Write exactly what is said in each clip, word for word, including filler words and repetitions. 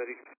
മരിക്കും.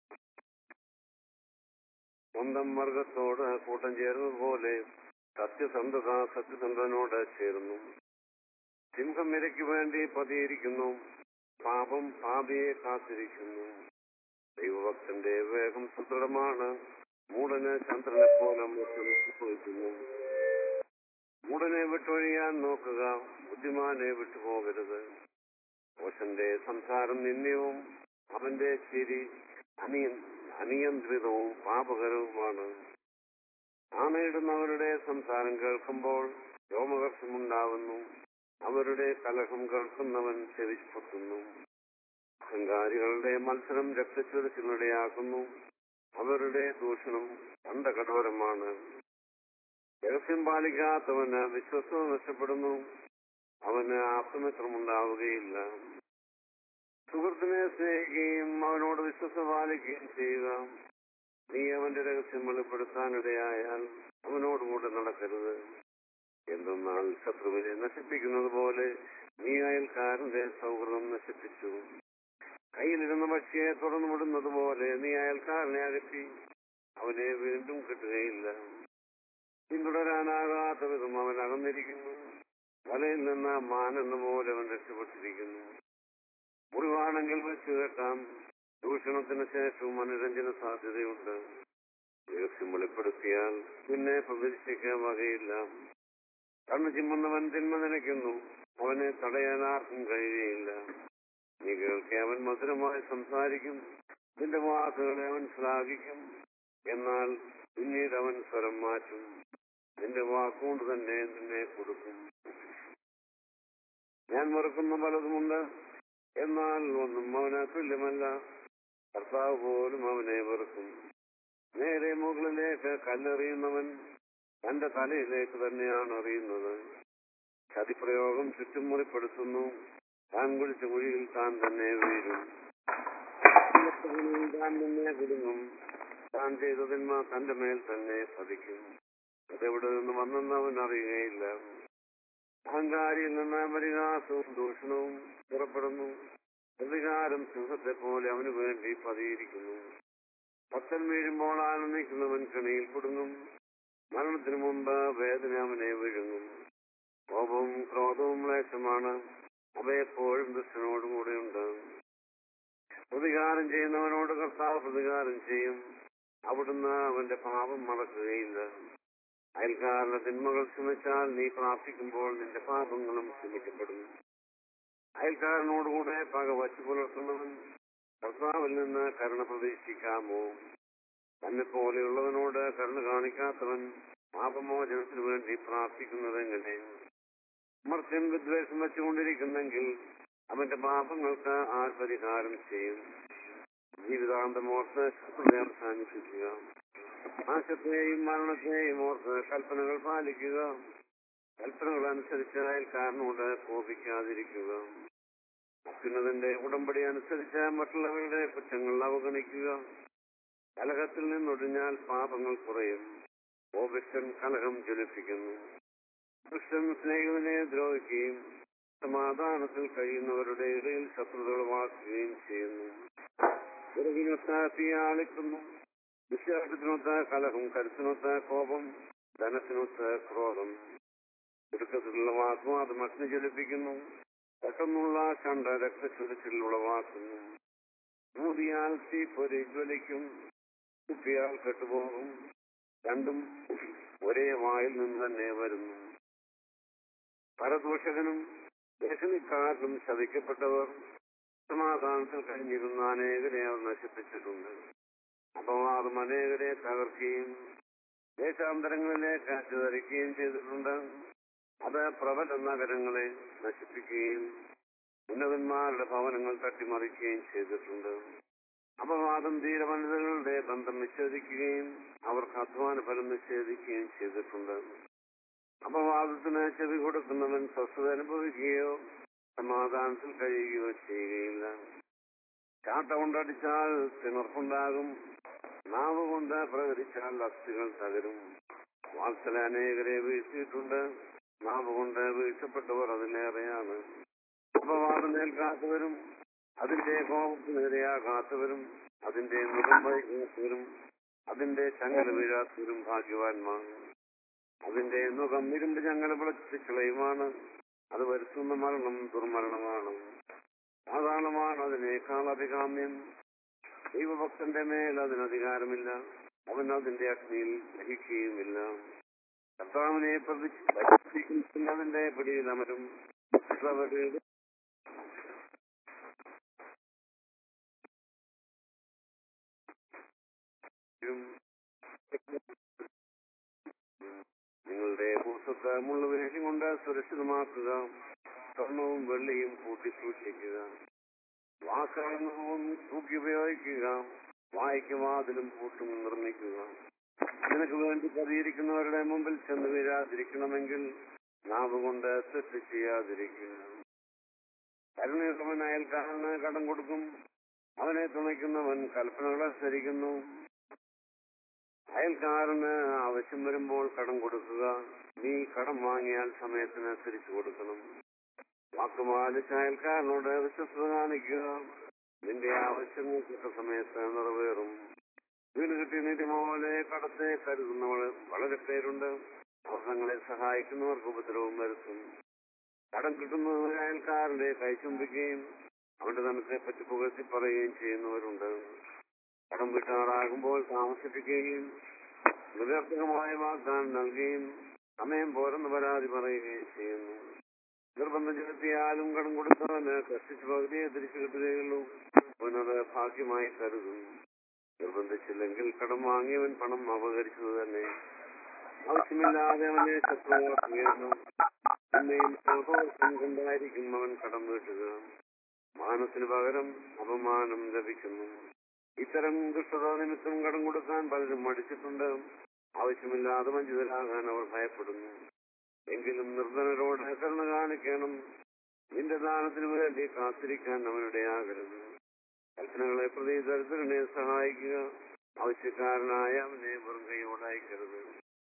സ്വന്തം വർഗത്തോട് കൂട്ടം ചേർന്നതുപോലെ സത്യസന്ധത സത്യസന്ധനോട് ചേർന്നു. സിംഹം ഇരയ്ക്ക് വേണ്ടി പതിയിരിക്കുന്നു, പാപം പാപിയെ കാത്തിരിക്കുന്നു. ദൈവഭക്തന്റെ വേഗം സുദൃഢമാണ്, മൂടന് ചന്ദ്രനെ പോലെ സംഭവിക്കുന്നു. മൂടനെ വിട്ടൊഴിയാൻ നോക്കുക, ബുദ്ധിമാനെ വിട്ടുപോകരുത്. ദോഷന്റെ സംസാരം നിന്ദ്യവും അവന്റെ ചിരി അനിയ അനിയന്ത്രിതവും പാപകരവുമാണ്. ആണയിടുന്നവരുടെ സംസാരം കേൾക്കുമ്പോൾ രോമഹർഷമുണ്ടാവുന്നു, അവരുടെ കലഹം കേൾക്കുന്നവൻ ചെവിപ്പൊത്തുന്നു. അഹങ്കാരികളുടെ മത്സരം രക്തച്ചൊരിച്ചിനിടയാക്കുന്നു, അവരുടെ ദൂഷണം കണ്ടകഠോരമാണ്. രഹസ്യം പാലിക്കാത്തവന് വിശ്വസ്തത നഷ്ടപ്പെടുന്നു, അവന് ആത്മമിത്രമുണ്ടാവുകയില്ല. സുഹൃത്തിനെ സ്നേഹിക്കുകയും അവനോട് വിശ്വസ്ത പാലിക്കുകയും ചെയ്യുക. നീ അവന്റെ രഹസ്യം വെളിപ്പെടുത്താനിടയായാൽ അവനോടുകൂടെ നടക്കരുത്. എന്തെന്നാൽ ശത്രുവിനെ നശിപ്പിക്കുന്നത് പോലെ നീ അയൽക്കാരന്റെ സൗഹൃദം നശിപ്പിച്ചു. കയ്യിലിരുന്ന പക്ഷിയെ തുറന്നു വിടുന്നത് പോലെ നീ അയൽക്കാരനെ അകറ്റി, അവനെ വീണ്ടും കിട്ടുകയില്ല. പിന്തുടരാനാകാത്ത വിധം അവൻ അകന്നിരിക്കുന്നു, വലയിൽ നിന്ന് മാനെന്ന പോലെ അവൻ രക്ഷപ്പെട്ടിരിക്കുന്നു. മുറിവാണെങ്കിൽ വെച്ചു കേട്ടാം, ദൂഷണത്തിന് ശേഷവും അനുരഞ്ജന സാധ്യതയുണ്ട്. രഹസ്യം വെളിപ്പെടുത്തിയാൽ പിന്നെ പ്രതീക്ഷിക്കാൻ വകയില്ല. കണ്ണു ചിമ്മുന്നവൻ തിന്മ നനയ്ക്കുന്നു, അവനെ തടയാൻ ആർക്കും കഴിയുകയില്ല. നീ കേൾക്കെ അവൻ മധുരമായി സംസാരിക്കും, നിന്റെ വാക്കുകളെ അവൻ ശ്ലാഘിക്കും. എന്നാൽ പിന്നീട് അവൻ സ്വരം മാറ്റും, നിന്റെ വാക്കുകൊണ്ട് തന്നെ നിന്നെ കൊടുക്കും. ഞാൻ മറക്കുന്ന പലതുമുണ്ട്, എന്നാൽ ഒന്നും അവന് തുല്യമല്ല. കർത്താവ് പോലും അവനെ വെറുക്കും. നേരെ മുകളിലേക്ക് കല്ലെറിയുന്നവൻ തന്റെ തലയിലേക്ക് തന്നെയാണ് എറിയുന്നത്. ചതിപ്രയോഗം ചുറ്റും മുറിപ്പെടുത്തുന്നു, താൻ കുഴിച്ച കുഴിയിൽ താൻ തന്നെ വീഴും. താൻ തന്നെ കുടുങ്ങും, താൻ ചെയ്ത തിന്മ തന്റെ മേൽ തന്നെ പതിക്കും. അതെവിടെ നിന്ന് വന്നെന്ന് അവൻ അറിയുകയില്ല. അഹങ്കാരിയിൽ നിന്ന് പരിഹാസവും ദൂഷണവും പുറപ്പെടുന്നു. പ്രതികാരം സിംഹത്തെ പോലെ അവന് വേണ്ടി പതിയിരിക്കുന്നു. ഭക്തൻ വീഴുമ്പോൾ ആനന്ദിക്കുന്നവൻ കെണിയിൽ കുടുങ്ങും. മരണത്തിനു മുമ്പ് വേദന അവനെ വിഴുങ്ങും. കോപവും ക്രോധവും ക്ലേശമാണ്, അവയെപ്പോഴും ദുഷ്ടനോടും കൂടെയുണ്ട്. പ്രതികാരം ചെയ്യുന്നവനോട് കർത്താവ് പ്രതികാരം ചെയ്യും, അവിടുന്ന് അവന്റെ പാപം മറക്കുകയില്ല. അയൽക്കാരന്റെ തിന്മകൾ ക്ഷമിച്ചാൽ നീ പ്രാർത്ഥിക്കുമ്പോൾ നിന്റെ പാപങ്ങളും ക്ഷമിക്കപ്പെടും. അയൽക്കാരനോടുകൂടെ പക വച്ചു പുലർത്തുന്നവൻ കർത്താവിൽ നിന്ന് കരുണ പ്രതീക്ഷിക്കാമോ? തന്നെ പോലെയുള്ളവനോട് കരുണ കാണിക്കാത്തവൻ പാപമോചനത്തിനു വേണ്ടി പ്രാർത്ഥിക്കുന്നത് എങ്ങനെ? മർത്യൻ വിദ്വേഷം വെച്ചുകൊണ്ടിരിക്കുന്നെങ്കിൽ അവന്റെ പാപങ്ങൾക്ക് ആർ പരിഹാരം ചെയ്യും? ജീവിതാന്തമോർത്ത് ശത്രുത അവസാനിപ്പിക്കുക. നാശത്തെയും മരണത്തെയും ഓർത്ത് കൽപ്പനകൾ പാലിക്കുക. കൽപ്പനകൾ അനുസരിച്ച് അയൽക്കാരനോട് കോപിക്കാതിരിക്കുക. അത്യുന്നതന്റെ ഉടമ്പടി അനുസരിച്ച് മറ്റുള്ളവരുടെ കുറ്റങ്ങൾ അവഗണിക്കുക. കലഹത്തിൽ നിന്നൊഴിഞ്ഞാൽ പാപങ്ങൾ കുറയും. കോപിഷ്ഠൻ കലഹം ജ്വലിപ്പിക്കുന്നു. ദുഷ്ടൻ സ്നേഹിതനെ ദ്രോഹിക്കുകയും സമാധാനത്തിൽ കഴിയുന്നവരുടെ ഇടയിൽ ശത്രുത ഉളവാക്കുകയും ചെയ്യുന്നു. വിറകിനൊത്ത തീ ആളിക്കുന്നു, വിശ്വാസത്തിനൊത്ത കലഹം, കരുത്തിനൊത്ത കോപം, ധനത്തിനൊത്ത ക്രോധം. ചുരുക്കത്തിലുള്ള വാക്കും അത് അഗ്നി ജ്വലിപ്പിക്കുന്നു. പെട്ടെന്നുള്ള ചണ്ട രക്തച്ചൊരിച്ചിൽ ഉളവാക്കുന്നു. ഊതിയാൽ തീ പൊരി ജ്വലിക്കും, കുപ്പിയാൽ കെട്ടുപോകും. രണ്ടും ഒരേ വായിൽ നിന്ന് തന്നെ വരുന്നു. പരദൂഷകനും ദേശനിക്കാരനും ശവിക്കപ്പെട്ടവർ സമാധാനത്തിൽ കഴിഞ്ഞിരുന്ന അനേകരെ അവർ നശിപ്പിച്ചിട്ടുണ്ട്. അപവാദം അനേകരെ തകർക്കുകയും ദേശാന്തരങ്ങളിലേക്ക് ചിതറിക്കുകയും ചെയ്തിട്ടുണ്ട്. അത് പ്രബല നഗരങ്ങളെ നശിപ്പിക്കുകയും ഉന്നതന്മാരുടെ ഭവനങ്ങൾ തട്ടിമറിക്കുകയും ചെയ്തിട്ടുണ്ട്. അപവാദം ധീരവനിതകളുടെ ബന്ധം നിഷേധിക്കുകയും അവർക്ക് അധ്വാന ഫലം നിഷേധിക്കുകയും ചെയ്തിട്ടുണ്ട്. അപവാദത്തിന് ചെവി കൊടുക്കുന്നവൻ സ്വസ്ഥത അനുഭവിക്കുകയോ സമാധാനത്തിൽ കഴിയുകയോ ചെയ്യുകയില്ല. ചാട്ട കൊണ്ടടിച്ചാൽ തിണർപ്പുണ്ടാകും, നാവ് കൊണ്ട് പ്രഹരിച്ചാൽ അസ്ഥികൾ തകരും. വാത്സല അനേകരെ വീഴ്ത്തിയിട്ടുണ്ട്, നാവ് കൊണ്ട് വീഴ്ചപ്പെട്ടവർ അതിലേറെയാണ്. അപവാദം ഏൽക്കാത്തവരും അതിന്റെ കോപത്തിനെതിരെയാകാത്തവരും അതിന്റെ മുഖം വൈകാത്തവരും അതിന്റെ ചങ്ങല വീഴാത്തവരും ഭാഗ്യവാന്മാർ. അതിന്റെ മുഖം ഇരുമ്പ് ചങ്ങല വിളച്ചിക്കളയുമാണ്. അത് വരുത്തുന്ന മരണം ദുർമരണമാണ്. പാതാളമാണ് അതിനേക്കാൾ അഭികാമ്യം. ദൈവഭക്തന്റെ മേൽ അതിനധികാരമില്ല. അവൻ അതിന്റെ അഗ്നിയിൽ ദഹിക്കുകയുമില്ല. കർത്താവിനെ പ്രതിഷ്ഠിക്കുന്നതിന്റെ പിടിയിൽ അമരും. നിങ്ങളുടെ പൂസത്ത് മുള്ളുവേഷം കൊണ്ട് സുരക്ഷിതമാക്കുക. സ്വർണവും വെള്ളിയും കൂട്ടി സൂക്ഷിക്കുക. വാക്കാണെന്നവും തൂക്കി ഉപയോഗിക്കുക. വായ്ക്ക് വാതിലും പൂട്ടും നിർമ്മിക്കുക. നിനക്ക് വേണ്ടി പതിയിരിക്കുന്നവരുടെ മുമ്പിൽ ചെന്ന് വീഴാതിരിക്കണമെങ്കിൽ നാവ് കൊണ്ട് തെറ്റ് ചെയ്യാതിരിക്കുക. കരുണയുള്ളവൻ അയൽക്കാരന് കടം കൊടുക്കും. അവനെ തുണയ്ക്കുന്നവൻ കൽപ്പനകൾ അനുസരിക്കുന്നു. അയൽക്കാരന് ആവശ്യം വരുമ്പോൾ കടം കൊടുക്കുക. നീ കടം വാങ്ങിയാൽ സമയത്തിന് തിരിച്ചു കൊടുക്കണം. വാക്കുപാലിച്ച് അയൽക്കാരനോട് വിശ്വസ്തത കാണിക്കുക. നിന്റെ ആവശ്യങ്ങൾ കിട്ട സമയത്ത് നിറവേറും. വീട് കിട്ടിയ നിധി പോലെ കടത്തെ കരുതുന്നവൾ വളരെ പേരുണ്ട്. അവസരങ്ങളെ സഹായിക്കുന്നവർക്ക് ഉപദ്രവം വരുത്തും. കടം കിട്ടുന്നവർ അയൽക്കാരന്റെ കൈചുംബിക്കുകയും അവന്റെ ധനത്തെ പറ്റി പുകഴ്ത്തി പറയുകയും ചെയ്യുന്നവരുണ്ട്. കടം വിട്ടാറാകുമ്പോൾ താമസിപ്പിക്കുകയും നിരർത്ഥകമായ വാഗ്ദാനം നൽകുകയും സമയം പോരെന്ന് പരാതി പറയുകയും ചെയ്യുന്നു. നിർബന്ധം ചെലുത്തിയാലും കടം കൊടുത്തവന് കഷ്ടിച്ച് പകുതിയെ തിരിച്ചു കിട്ടുകയുള്ളൂ. അവനത് ഭാഗ്യമായി കരുതും. നിർബന്ധിച്ചില്ലെങ്കിൽ കടം വാങ്ങിയവൻ പണം അപകരിച്ചത് തന്നെ. ആവശ്യമില്ലാതെ അവനെ ശത്രുവാക്കുകയാണ്. പിന്നെയും സന്തോഷം കൊണ്ടായിരിക്കും അവൻ കടം വീട്ടുക. മാനത്തിന് പകരം അപമാനം ലഭിക്കുന്നു. ഇത്തരം ദുഷ്ടത നിമിത്തം കടം കൊടുക്കാൻ പലരും മടിച്ചിട്ടുണ്ട്. ആവശ്യമില്ലാതെ വഞ്ചിതരാകാൻ അവർ ഭയപ്പെടുന്നു. എങ്കിലും നിർധനരോട് കരുണ കാണിക്കണം. നിന്റെ ദാനത്തിനു വേണ്ടി കാത്തിരിക്കാൻ അവനിടയാകരുത്. കൽപ്പനകളെ പ്രതി ദരിദ്രനെ സഹായിക്കുക. ആവശ്യക്കാരനായ അവനെ വെറും കൈയോടയക്കരുത്.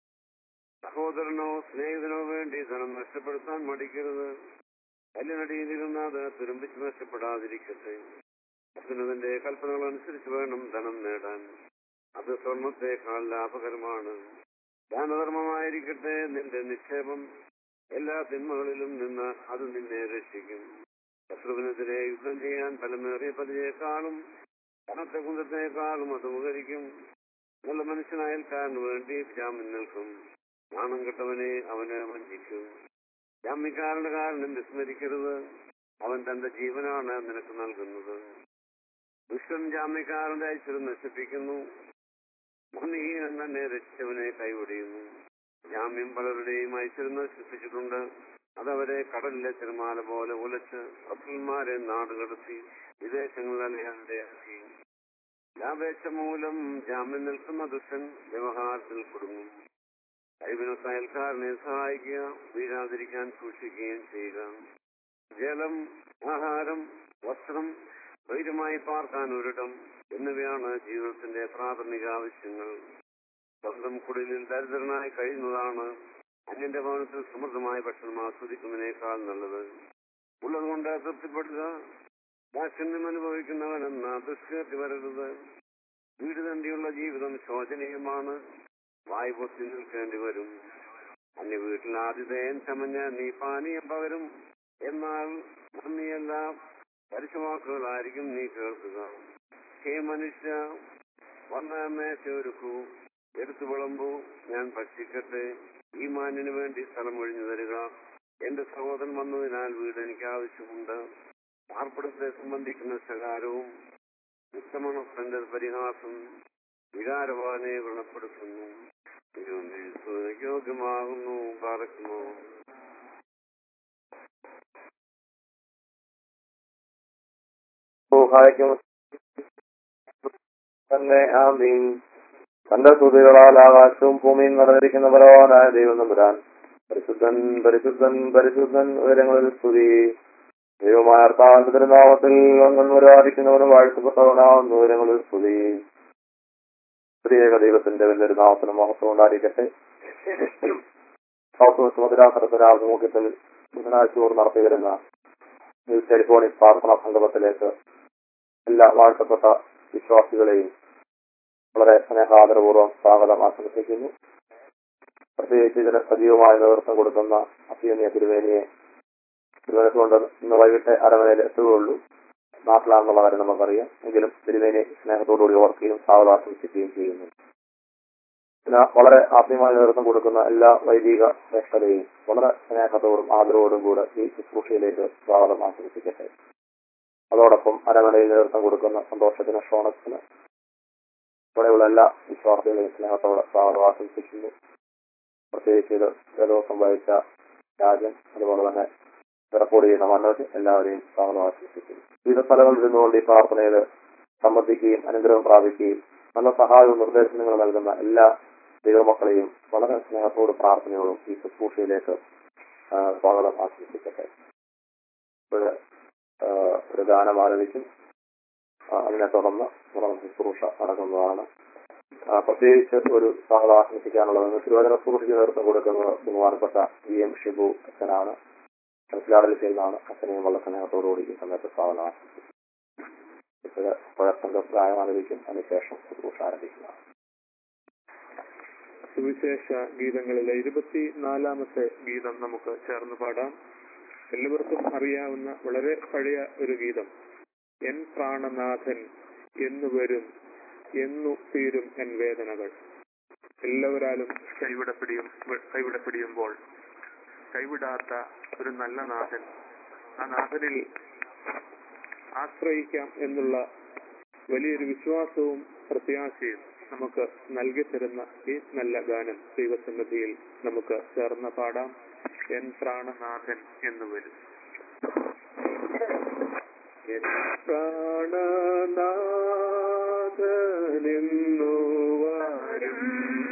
സഹോദരനോ സ്നേഹിതനോ വേണ്ടി ധനം നഷ്ടപ്പെടുത്താൻ മടിക്കരുത്. കല്ലിനടിയിലിരുന്ന് അത് തുരുമ്പിച്ച് നഷ്ടപ്പെടാതിരിക്കട്ടെ. അത്യുന്നതന്റെ കൽപ്പനകൾ അനുസരിച്ച് വേണം ധനം നേടാൻ. അത് സ്വർണത്തെക്കാൾ ലാഭകരമാണ്. ദാനധർമ്മമായിരിക്കട്ടെ നിന്റെ നിക്ഷേപം. എല്ലാ തിന്മകളിലും നിന്ന് അത് നിന്നെ രക്ഷിക്കും. ശത്രുവിനെതിരെ യുദ്ധം ചെയ്യാൻ ഫലമേറിയ പതിനേക്കാളും കനത്ത കുന്തത്തേക്കാളും അത് ഉപകരിക്കും. നല്ല മനുഷ്യനായൽക്കാരന് വേണ്ടി ജാമ്യം നിൽക്കും. നാണം കെട്ടവനെ അവന് വഞ്ചിക്കും. ജാമ്യക്കാരന്റെ കാരണം വിസ്മരിക്കരുത്. അവൻ തന്റെ ജീവനാണ് നിനക്ക് നൽകുന്നത്. ദുഷ്ടൻ ജാമ്യക്കാരന്റെ ഐശ്വര്യം നശിപ്പിക്കുന്നു. മന്ദിഹീനൻ തന്നെ രക്ഷിച്ചവനെ കൈവടിയുന്നു. ജാമ്യം പലരുടെയും ഐശ്വര്യം നശിപ്പിച്ചിട്ടുണ്ട്. അതവരെ കടലിലെ തിരമാല പോലെ ഉലച്ച് വക്കീൽമാരെ നാടുകടത്തി വിദേശങ്ങളിൽ അലയാനിടയാക്കി. ലാഭേച്ഛ മൂലം ജാമ്യം നിൽക്കുന്ന ദുഷ്ടൻ വ്യവഹാരത്തിൽ കുടുങ്ങും. കഴിവിനൊത്ത അയൽക്കാരനെ സഹായിക്കുക. വീഴാതിരിക്കാൻ സൂക്ഷിക്കുകയും ചെയ്യുക. ജലം, ആഹാരം, വസ്ത്രം, ധൈര്യമായി പാർക്കാൻ ഒരിടം എന്നിവയാണ് ജീവിതത്തിന്റെ പ്രാഥമിക ആവശ്യങ്ങൾ. സ്വന്തം കുടിലിൽ ദരിദ്രനായി കഴിയുന്നതാണ് അന്യന്റെ ഭവനത്തിൽ സമൃദ്ധമായ ഭക്ഷണം ആസ്വദിക്കുന്നതിനേക്കാൾ നല്ലത്. ഉള്ളതുകൊണ്ട് തൃപ്തിപ്പെടുക. ദാക്ഷിണ്യം അനുഭവിക്കുന്നവനെന്ന ദുഷ്കീർത്തി വരരുത്. വീട് തണ്ടിയുള്ള ജീവിതം ശോചനീയമാണ്. വായു പൊത്തി നിൽക്കേണ്ടി വരും. അന്യ വീട്ടിൽ ആതിഥേയൻ ചമഞ്ഞ് നീ പാനീയം പകരും. എന്നാൽ നന്ദിയെല്ലാം പരുഷവാക്കുകളായിരിക്കും നീ കേൾക്കുക. ഹേ മനുഷ്യ, വന്ന മേശ ഒരുക്കൂ, എടുത്തു വിളമ്പൂ, ഞാൻ ഭക്ഷിക്കട്ടെ. ഈ മാന്യന് വേണ്ടി സ്ഥലം ഒഴിഞ്ഞു തരിക. എന്റെ സഹോദരൻ വന്നതിനാൽ വീട് എനിക്ക് ആവശ്യമുണ്ട്. പാർപ്പിടത്തെ സംബന്ധിക്കുന്ന ശകാരവും ഉത്തമണത്തിന്റെ പരിഹാസം വികാരവാനെ വ്രണപ്പെടുത്തുന്നു. യോഗ്യമാകുന്നു. പാർക്കുന്നു. തന്നെ ആമീൻ. തന്റെ സ്തുതികളാൽ ആകാശവും ഭൂമിയും നിറഞ്ഞിരിക്കുന്ന ബലവാനായ ദൈവം തമ്പുരാൻ പരിശുദ്ധൻ പരിശുദ്ധൻ പരിശുദ്ധൻ ഉയരങ്ങളിൽ സ്തുതി. ദൈവമായ കർത്താവിന്റെ തിരുനാമത്തിൽ ആരാധിക്കുന്നവനും വാഴ്ത്തപ്പെട്ടവനാവുന്ന ഉയരങ്ങളിൽ സ്തുതി. സ്ത്രീയേക ദൈവത്തിന്റെ വലിയൊരു നാമത്തിന് മഹത്വം ഉണ്ടായിരിക്കട്ടെ. മധുരാസനത്തിനാഭിമുഖ്യത്തിൽ ബുധനാഴ്ച തോറും നടത്തി വരുന്ന ടെലിഫോണിക് പ്രാർത്ഥനാ സംഗമത്തിലേക്ക് എല്ലാ വാഴ്ത്തപ്പെട്ട വിശ്വാസികളെയും വളരെ സ്നേഹാദരപൂർവ്വം സ്വാഗതം ആശംസിക്കുന്നു. പ്രത്യേകിച്ച് ഇതിന് സജീവമായ നേതൃത്വം കൊടുക്കുന്ന അഭിയന്യ തിരുവേനിയെ തിരുവനന്തപുരം കൊണ്ട് ഇന്ന് വൈകിട്ട് അരമനയിൽ എത്തുകയുള്ളൂ. നാട്ടിലാണെന്നുള്ള കാര്യം നമുക്കറിയാം. എങ്കിലും തിരുവേനി സ്നേഹത്തോടുകൂടി ഓർക്കുകയും സ്വാഗതം ആശംസിക്കുകയും ചെയ്യുന്നു. പിന്നെ വളരെ ആത്മീയമായ നേതൃത്വം കൊടുക്കുന്ന എല്ലാ വൈദിക ശ്രേഷ്ഠതയും വളരെ സ്നേഹത്തോടും ആദരവോടും കൂടെ ഈ ശുശ്രൂഷയിലേക്ക് സ്വാഗതം ആശംസിക്കട്ടെ. അതോടൊപ്പം അരമനയിൽ നേതൃത്വം കൊടുക്കുന്ന സന്തോഷത്തിന് ഷോണത്തിന് ഇവിടെയുള്ള എല്ലാ വിശ്വാസികളെയും സ്നേഹത്തോടെ സ്വാഗതം ആശംസിക്കുന്നു. പ്രത്യേകിച്ച് ഇത് ദിവസം വഹിച്ച രാജൻ, അതുപോലെ തന്നെ റെക്കോർഡ് ചെയ്യുന്ന മനോജ്, എല്ലാവരെയും സ്വാഗതം ആശംസിക്കുന്നു. വിവിധ സ്ഥലങ്ങളിൽ നിന്നുകൊണ്ട് ഈ പ്രാർത്ഥനയിൽ സംബന്ധിക്കുകയും അനുഗ്രഹം പ്രാപിക്കുകയും നല്ല സഹായവും നിർദ്ദേശങ്ങളും നൽകുന്ന എല്ലാ ദൈവമക്കളെയും വളരെ സ്നേഹത്തോടും പ്രാർത്ഥനയോടും ഈ ശുശ്രൂഷയിലേക്ക് സ്വാഗതം ആശംസിക്കട്ടെ. ഇപ്പോൾ ഒരു ഗാനം ആരംഭിക്കും. അതിനെ തുടർന്ന് നമ്മുടെ ശുശ്രൂഷ നടക്കുന്നതാണ്. പ്രത്യേകിച്ച് ഒരു സ്വാഗതം ആശംസിക്കാനുള്ളത് തിരുവചന ശുശ്രൂഷയ്ക്ക് നേതൃത്വം കൊടുക്കുന്നത് ബഹുമാനപ്പെട്ട വി എം ഷിബു അച്ഛനാണ്. മനസ്സിലാടലിൽ ചെയ്യുന്നതാണ്. അച്ഛനെയും വളരെ സ്നേഹത്തോടുകൂടി ഈ സമയത്ത് സ്വാഗതം ആശംസിക്കും. ഇപ്പോൾ പ്രവർത്തനം ഗാനം ആരംഭിക്കും. അതിനുശേഷം ശുശ്രൂഷ ആരംഭിക്കുന്നതാണ്. സുവിശേഷ ഗീതങ്ങളിലെ ഇരുപത്തി നാലാമത്തെ ഗീതം നമുക്ക് ചേർന്ന് പാടാം. എല്ലാവർക്കും അറിയാവുന്ന വളരെ പഴയ ഒരു ഗീതം. എൻ പ്രാണനാഥൻ എന്നു വരും, എന്നു തീരും എൻ വേദനകൾ. എല്ലാവരാലും കൈവിടപ്പിടിയും കൈവിടപ്പിടിയുമ്പോൾ കൈവിടാത്ത ഒരു നല്ല നാഥൻ, ആ നാഥനിൽ ആശ്രയിക്കാം എന്നുള്ള വലിയൊരു വിശ്വാസവും പ്രത്യാശയും നമുക്ക് നൽകി തരുന്ന ഈ നല്ല ഗാനം ദൈവസന്നിധിയിൽ നമുക്ക് ചേർന്ന് പാടാം. എൻ പ്രാണനാഥൻ എന്നു വരും. എൻ പ്രാണനാഥനെന്നു വരും,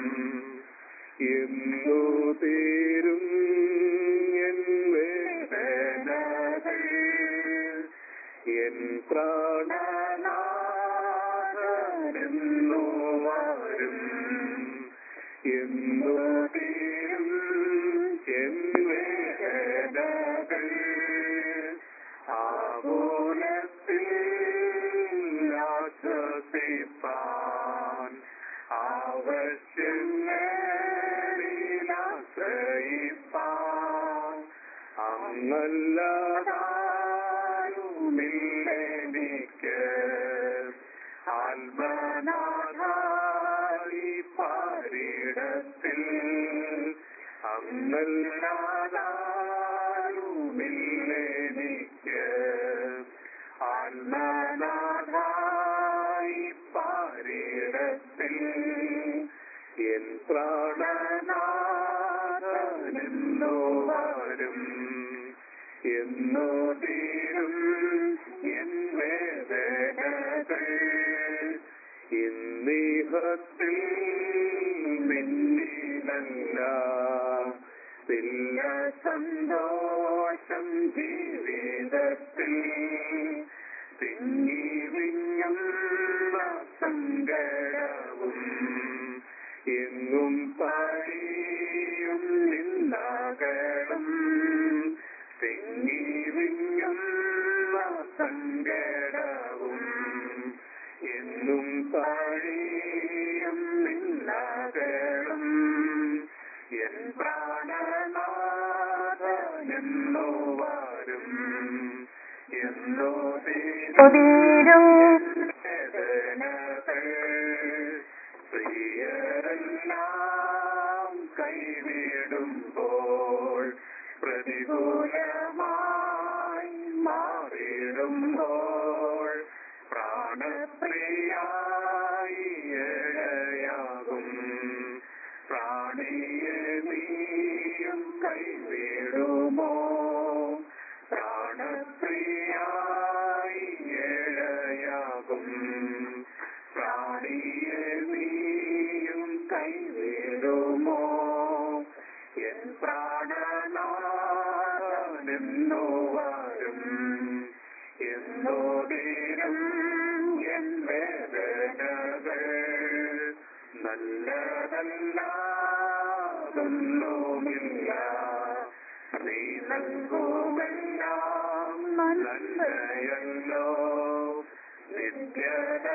എന്നു തീരും എൻ വേദനകൾ. എൻ പ്രാണനാഥനെന്നു വരും, എന്നു തീരും എൻ വേദനകൾ. ആകുലത്തിൽ ആശ്വസിപ്പാൻ, ആവശ്യങ്ങളിൽ ആശ്രയിപ്പാൻ, അങ്ങല്ലാതാരുമില്ലെനിക്ക്. ആത്മനാഥായി പാരിടത്തിൽ അങ്ങല്ലാതാരുമില്ലെനിക്ക്. ആത്മനാഥായി പാരിടത്തിൽ എൻ പ്രാണനാഥനെന്നു വരും, എന്നു തീരും എൻ വേദനകൾ. ഇന്നീഹത്തിൽ പിന്നിലല്ല പില്ല സന്തോഷം ജീവിതത്തിൽ. തിങ്ങി വിങ്ങുന്ന സങ്കടവും എങ്ങും പഴിയും നിന്ദകളും. തിങ്ങി വിങ്ങുന്ന സങ്കടവും എന്നും പഴിയും നിന്ദകളും. എൻ പ്രാണനാഥനെന്നു വരും, എന്നു തീരും വേദനകൾ. പ്രിയരെല്ലാം കൈവിടുമ്പോൾ, പ്രതികൂലമായി മാറിടുമ്പോൾ, പ്രാണപ്രിയായി ഇഴയാകും പ്രാണിയെ നീയും കൈവിടുമോ. പ്രാണപ്രിയായി ഇഴയാകും പ്രാണിയെ നീയും കൈവിടുമോ. എൻ പ്രാണനാഥനെന്നു വരും, എന്നു തീരും എൻ വേദനകൾ. നല്ലതല്ലാതൊന്നുമില്ല, നീ നൽകുമെല്ലാം നന്മയല്ലോ. നിത്യത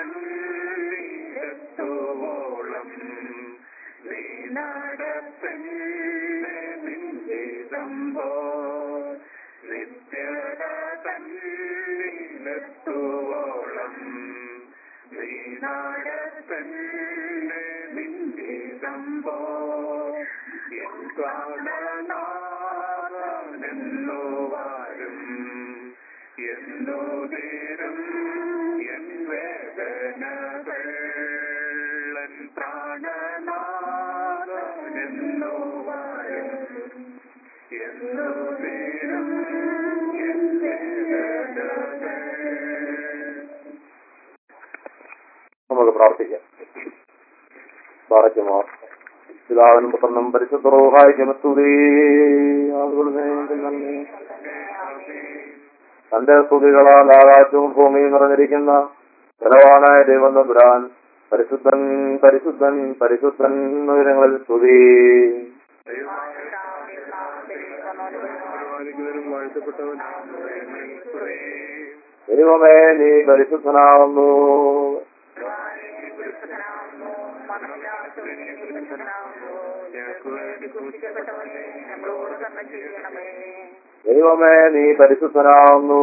തന്നിലെത്തുവോളം നീ നടപ്പെന്നെ നിൻഹിതം പോൽ നിത്യത തന്നിലെത്തുവോളം നീ നടപ്പെന്നെ നിൻഹിതം പോൽ എൻ പ്രാണനാഥനെന്നു വാരും എന്നു തീരും എൻ വേദനകൾ എൻ പ്രാണനാഥനെന്നു വാരും എന്നു തീരും എൻ വേദനകൾ. നമുക്ക് പ്രാർത്ഥിക്കാം. പാറയ്ക്കുമോ പിതാവിനും പുത്രനും പരിശുദ്ധ റൂഹായിക്കും സ്തുതി. ആളുകളുടെ നന്ദി. തന്റെ സ്തുതികളാൽ ആകാശവും ഭൂമിയും നിറഞ്ഞിരിക്കുന്ന ബലവാനായ ദൈവം തമ്പുരാൻ പരിശുദ്ധൻ പരിശുദ്ധൻ പരിശുദ്ധൻ ഉയരങ്ങളിൽ സ്തുതി. ദൈവമേ നീ പരിശുദ്ധനാവുന്നു. ദൈവമേ നീ പരിശുദ്ധനാവുന്നു.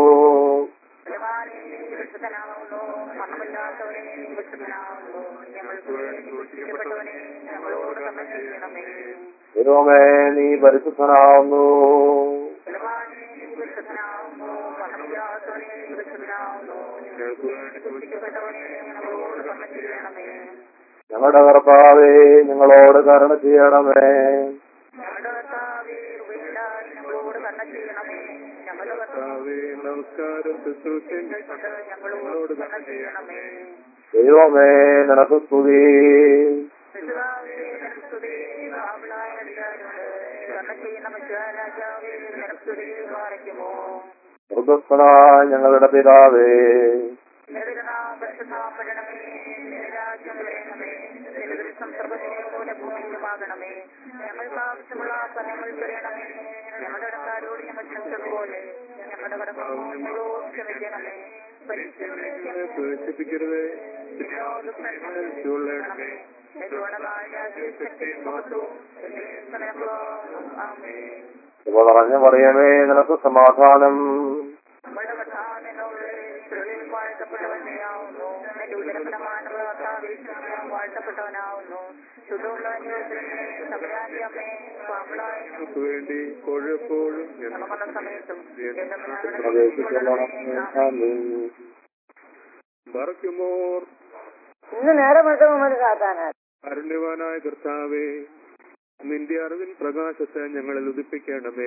ദൈവമേ നീ പരിശുദ്ധനാവുന്നു. ഞങ്ങളുടെ കർത്താവേ ഞങ്ങളോട് കരുണ ചെയ്യണമേ. നമസ്കാരം ദൈവമേ നിനക്ക് സ്തുതി. മൃഗസ്ഥനായ ഞങ്ങളുടെ പിതാവേ ഞങ്ങൾക്ക് ആവശ്യമുള്ള ഫലങ്ങൾ തരണമേ. ഞങ്ങളുടെ കടക്കാരോട് ഞങ്ങൾ ക്ഷമിച്ചതുപോലെ ഞങ്ങളുടെ കടങ്ങളോട് ക്ഷമിക്കണമേ. പ്രവേശിപ്പിക്കരുത്. ഇവ നിറഞ്ഞു പറയമേ നിനക്ക് സമാധാനം. നമ്മുടെ വാഴ്ത്തപ്പെട്ടവനെയാവുന്നു. എന്റെ ഉദരപ്രമാണങ്ങൾ വാഴ്ത്തപ്പെട്ടവനാവുന്നു. വേണ്ടി കൊഴപ്പോഴും സമയത്തും മറക്കുമോർ ഇന്ന് നേരം വെളുത്തവന്മാര് സാധാരണ കാരുണ്യവാനായ കർത്താവേ, നിന്റെ അറിവിൻ പ്രകാശത്തെ ഞങ്ങളിൽ ഉദിപ്പിക്കണമേ.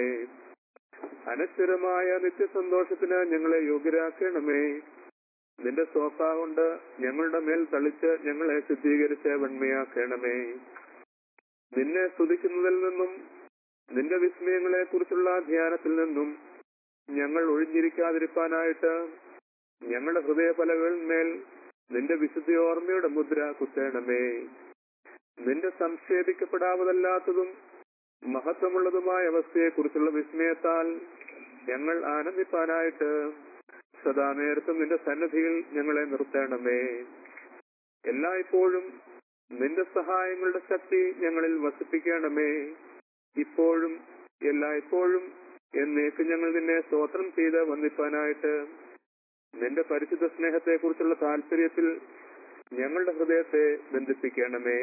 അനശ്വരമായ നിത്യസന്തോഷത്തിന് ഞങ്ങളെ യോഗ്യരാക്കണമേ. നിന്റെ സോഫ കൊണ്ട് ഞങ്ങളുടെ മേൽ തളിച്ച് ഞങ്ങളെ ശുദ്ധീകരിച്ച് വെണ്മയാക്കണമേ. നിന്നെ സ്തുതിക്കുന്നതിൽ നിന്നും നിന്റെ വിസ്മയങ്ങളെ കുറിച്ചുള്ള ധ്യാനത്തിൽ നിന്നും ഞങ്ങൾ ഒഴിഞ്ഞിരിക്കാതിരിക്കാനായിട്ട് ഞങ്ങളുടെ ഹൃദയപലകളിന്മേൽ നിന്റെ വിശുദ്ധ ഓർമ്മയുടെ മുദ്ര കുത്തേണമേ. നിന്റെ സംക്ഷേപിക്കപ്പെടാവതല്ലാത്തതും മഹത്വമുള്ളതുമായ അവസ്ഥയെക്കുറിച്ചുള്ള വിസ്മയത്താൽ ഞങ്ങൾ ആനന്ദിപ്പാനായിട്ട് സദാ നേരത്തും നിന്റെ സന്നിധിയിൽ ഞങ്ങളെ നിർത്തണമേ. എല്ലായ്പ്പോഴും നിന്റെ സഹായങ്ങളുടെ ശക്തി ഞങ്ങളിൽ വസിപ്പിക്കണമേ. ഇപ്പോഴും എല്ലായ്പ്പോഴും എന്നേക്ക് ഞങ്ങൾ നിന്നെ സ്തോത്രം ചെയ്ത് വന്ദിപ്പാനായിട്ട് നിന്റെ പരിശുദ്ധ സ്നേഹത്തെ കുറിച്ചുള്ള താല്പര്യത്തിൽ ഞങ്ങളുടെ ഹൃദയത്തെ ബന്ധിപ്പിക്കണമേ.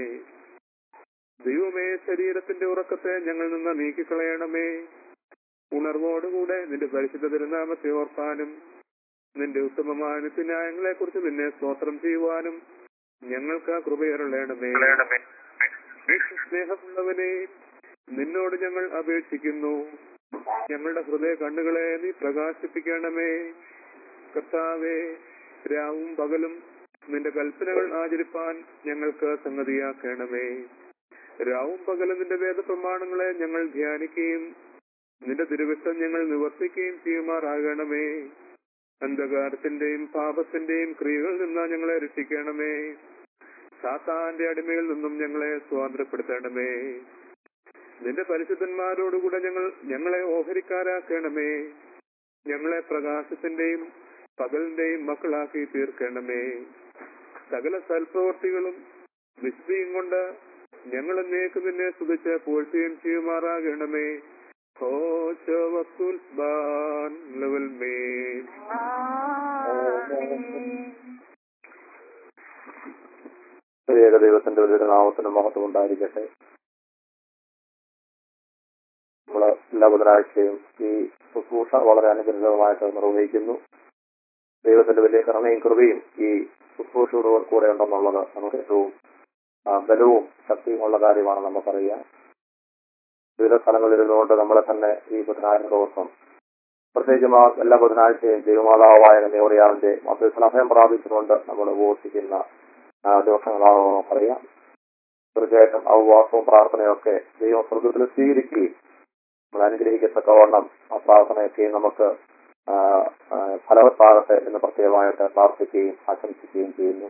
ദൈവമേ, ശരീരത്തിന്റെ ഉറക്കത്തെ ഞങ്ങളിൽ നിന്ന് നീക്കിക്കളയണമേ. ഉണർവോടുകൂടെ നിന്റെ പരിശുദ്ധ തിരുനാമത്തെ ഓർക്കാനും നിന്റെ ഉത്തമമായ നിത്യന്യായങ്ങളെ കുറിച്ച് നിന്നെ സ്തോത്രം ചെയ്യുവാനും ഞങ്ങൾക്ക് കൃപയരുളേണമേ. സ്നേഹമുള്ളവനെ, നിന്നോട് ഞങ്ങൾ അപേക്ഷിക്കുന്നു. ഞങ്ങളുടെ ഹൃദയ കണ്ണുകളെ നീ പ്രകാശിപ്പിക്കണമേ. കർത്താവേ, രാവും പകലും നിന്റെ കൽപ്പനകൾ ആചരിപ്പാൻ ഞങ്ങൾക്ക് സംഗതിയാക്കണമേ. രാവും പകലും നിന്റെ വേദപ്രമാണങ്ങളെ ഞങ്ങൾ ധ്യാനിക്കുകയും നിന്റെ തിരുവിഷ്ടം ഞങ്ങൾ നിവർത്തിക്കുകയും ചെയ്യുമാറാകണമേ. അന്ധകാരത്തിന്റെയും പാപത്തിന്റെയും ക്രിയകളിൽ നിന്ന് ഞങ്ങളെ രക്ഷിക്കണമേ. സാത്താന്റെ അടിമയിൽ നിന്നും ഞങ്ങളെ സ്വാതന്ത്ര്യപ്പെടുത്തണമേ. നിന്റെ പരിശുദ്ധന്മാരോടുകൂടെ ഞങ്ങൾ ഞങ്ങളെ ഓഹരിക്കാരാക്കണമേ. ഞങ്ങളെ പ്രകാശത്തിന്റെയും പകലിന്റെയും മക്കളാക്കി തീർക്കണമേ. സകല സൽപ്രവൃത്തികളും വിശുദ്ധിയും കൊണ്ട് ഞങ്ങൾ എന്നേക്ക് നിന്നെ സ്തുതിച്ച് പൂഴ്ത്തുകയും ചെയ്യുമാറാകണമേ. ഏക ദൈവത്തിന്റെ ഒരു നാമത്തിന് മഹത്വം ഉണ്ടായിരിക്കട്ടെ. നമ്മള് എല്ലാ ബുധനാഴ്ചയും ഈ ശുശ്രൂഷ വളരെ അനുഗ്രഹമായിട്ട് നിർവഹിക്കുന്നു. ദൈവത്തിന്റെ വലിയ കരുണയും കൃപയും ഈ ശുശ്രൂഷയോട് കൂടെ ഉണ്ടെന്നുള്ളത് നമുക്ക് ഏറ്റവും ബലവും ശക്തിയുമുള്ള കാര്യമാണ് നമുക്കറിയാം. വിവിധ സ്ഥലങ്ങളിൽ ഇരുന്നുകൊണ്ട് നമ്മളെ തന്നെ ഈ ബുധനാഴ്ച ദിവസം പ്രത്യേകിച്ചും എല്ലാ ബുധനാഴ്ചയും ദൈവമാതാവായ കന്യാമറിയാമിന്റെ മധ്യസ്ഥ അഭയം പ്രാപിച്ചുകൊണ്ട് നമ്മൾ ഉപവസിക്കുന്ന ദിവസങ്ങളാണെന്ന് നമുക്കറിയാം. തീർച്ചയായിട്ടും ആ ഉപവാസവും പ്രാർത്ഥനയൊക്കെ ദൈവം സ്വർഗത്തിൽ സ്വീകരിക്കുകയും നമ്മൾ അനുഗ്രഹിക്കത്തക്കവണ്ണം ആ പ്രാർത്ഥനയൊക്കെ നമുക്ക് ഫലവത്താകട്ടെ എന്ന് പ്രത്യേകമായിട്ട് പ്രാർത്ഥിക്കുകയും ആശംസിക്കുകയും ചെയ്യുന്നു.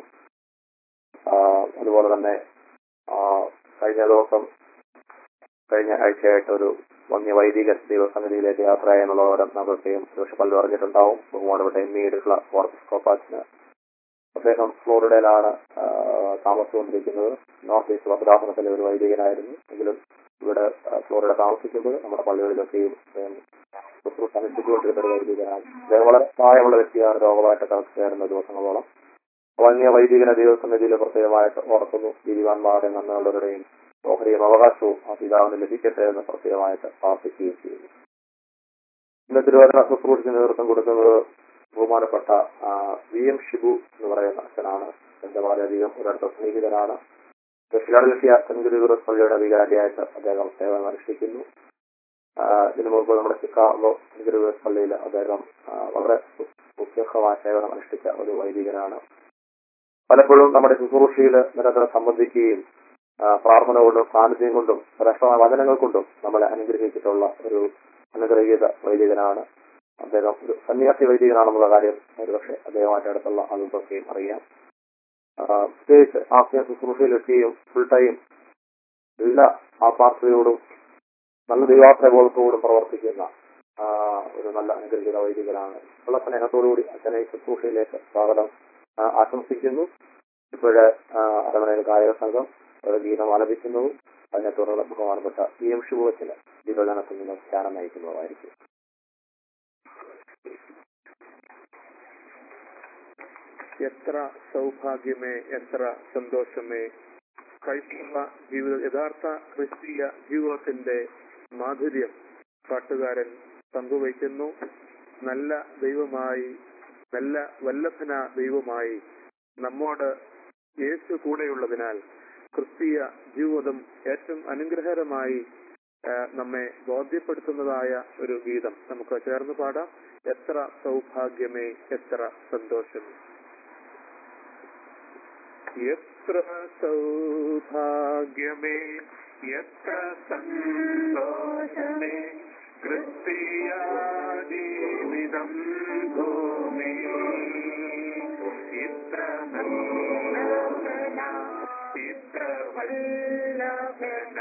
അതുപോലെ തന്നെ കഴിഞ്ഞ ദിവസം കഴിഞ്ഞ ആഴ്ചയായിട്ട് ഒരു വന്യ വൈദിക ദൈവസന്നിധിയിലേക്ക് യാത്ര ചെയ്യാനുള്ളവരും നമുക്കൊക്കെയും ഒരുപക്ഷെ പലരും അറിഞ്ഞിട്ടുണ്ടാവും. ബഹുമാനപ്പെട്ട എം ഇടുള്ള ഓർക്കോപ്പാച്ചിന് അദ്ദേഹം ഫ്ലോറിഡയിലാണ് താമസിച്ചുകൊണ്ടിരിക്കുന്നത്. നോർത്ത് ഈസ്റ്റ് ഭദ്രാസനത്തിലെ ഒരു വൈദികനായിരുന്നു. എങ്കിലും ഇവിടെ ഫ്ലോറിഡ താമസിക്കുമ്പോൾ നമ്മുടെ പള്ളികളിലൊക്കെയും ശുശ്രൂഷ അനുഷ്ഠിച്ചുകൊണ്ടിരുന്ന ഒരു വൈദികനാണ്. അദ്ദേഹം വളരെ പ്രായമുള്ള വ്യക്തിയാണ്. രോഗമായിട്ട് കടക്കുകയായിരുന്ന ദിവസങ്ങളോളം വന്യ വൈദികന ദൈവസന്നിധിയിൽ പ്രത്യേകമായിട്ട് ഓർക്കുന്നു. ജീവിവാന്മാരുടെ നന്മകളുടെയും ഓഹരിയും അവകാശവും ആ പിതാവിന് ലഭിക്കട്ടെ എന്ന് പ്രത്യേകമായിട്ട് പ്രാർത്ഥിക്കുകയും ചെയ്യുന്നു. ഇന്ന് തിരുവചന ശുശ്രൂഷയ്ക്ക് നേതൃത്വം കൊടുക്കുന്നത് ബഹുമാനപ്പെട്ട വി എം ഷിബു എന്ന് പറയുന്ന അച്ഛനാണ്. എന്റെ വളരെയധികം ഒരടുത്ത സ്നേഹിതനാണ്. ഫിലാഡൽഫിയ സെന്റ് ഗ്രിഗോറിയസ് പള്ളിയുടെ വികാരിയായിട്ട് അദ്ദേഹം സേവനം അനുഷ്ഠിക്കുന്നു. ഇതിനു മുമ്പ് നമ്മുടെ ചിക്കാഗോ സെന്റ് ഗ്രിഗോറിയസ് പള്ളിയിൽ അദ്ദേഹം വളരെ സുഖമായ സേവനം അനുഷ്ഠിച്ച ഒരു വൈദികനാണ്. പലപ്പോഴും നമ്മുടെ ശുശ്രൂഷയിൽ നിരന്തരം സംബന്ധിക്കുകയും പ്രാർത്ഥന കൊണ്ടും സാന്നിധ്യം കൊണ്ടും ശ്രേഷ്ഠമായ വചനങ്ങൾ കൊണ്ടും നമ്മളെ അനുഗ്രഹിച്ചിട്ടുള്ള ഒരു അനുഗ്രഹീത വൈദികനാണ്. അദ്ദേഹം ഒരു സന്യാസി വൈദികനാണെന്നുള്ള കാര്യം ഒരുപക്ഷെ അദ്ദേഹമായിട്ട് അടുത്തുള്ള ആളുകൾക്കൊക്കെയും അറിയാം. പ്രത്യേകിച്ച് ആത്മീയ ശുശ്രൂഷയിലെത്തിയും ഫുൾ ടൈം എല്ലാ ആത്മാർത്ഥതയോടും നല്ല ദൈവാത്രബോധത്തോടും പ്രവർത്തിക്കുന്ന ഒരു നല്ല അനുഗ്രഹീത വൈദികനാണ്. ഉള്ള സ്നേഹത്തോടുകൂടി അച്ഛനെ ശുശ്രൂഷയിലേക്ക് സ്വാഗതം ആശംസിക്കുന്നു. ഇപ്പോഴ് അരമനയിൽ ഗായക സംഘം ഒരു ഗീതം ആലപിക്കുന്നതും അതിനെ തുടർന്ന് ബഹുമാനപ്പെട്ട പി എം ഷിബുവച്ചിന് ദീപഗാനത്തിൽ നിന്ന് ധ്യാനം നയിക്കുന്നതുമായിരിക്കും. എത്ര സൗഭാഗ്യമേ, എത്ര സന്തോഷമേ. ക്രൈസ്തവ ജീവിത യഥാർത്ഥ ക്രിസ്തീയ ജീവിതത്തിന്റെ മാധുര്യം പാട്ടുകാരൻ പങ്കുവയ്ക്കുന്നു. നല്ല ദൈവമായി, നല്ല വല്ലഭന ദൈവമായി നമ്മോട് യേശു കൂടെയുള്ളതിനാൽ ക്രിസ്തീയ ജീവിതം ഏറ്റവും അനുഗ്രഹകരമായി നമ്മെ ബോധ്യപ്പെടുത്തുന്നതായ ഒരു ഗീതം നമുക്ക് ചേർന്ന് പാടാം. എത്ര സൗഭാഗ്യമേ, എത്ര സന്തോഷം. എത്ര സൗഭാഗ്യമേ, എത്ര സന്തോഷമേ, ക്രിസ്തീയ ജീവിതം ഭൂമിയിൽ ഇത്ര നല്ലവന, ഇത്ര വല്ലഭന,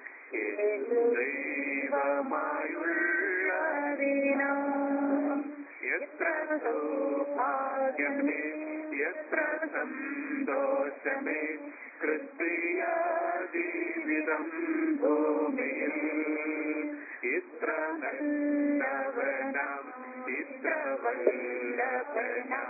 ദൈവമായുള്ളതിനാ. എത്ര സൗഭാഗ്യമേ, എത്ര സന്തോഷമേ, ക്രിസ്തീയ ജീവിതം ഭൂമിയിൽ ഇത്ര നല്ലവനം, ഇത്ര വല്ലഭനം,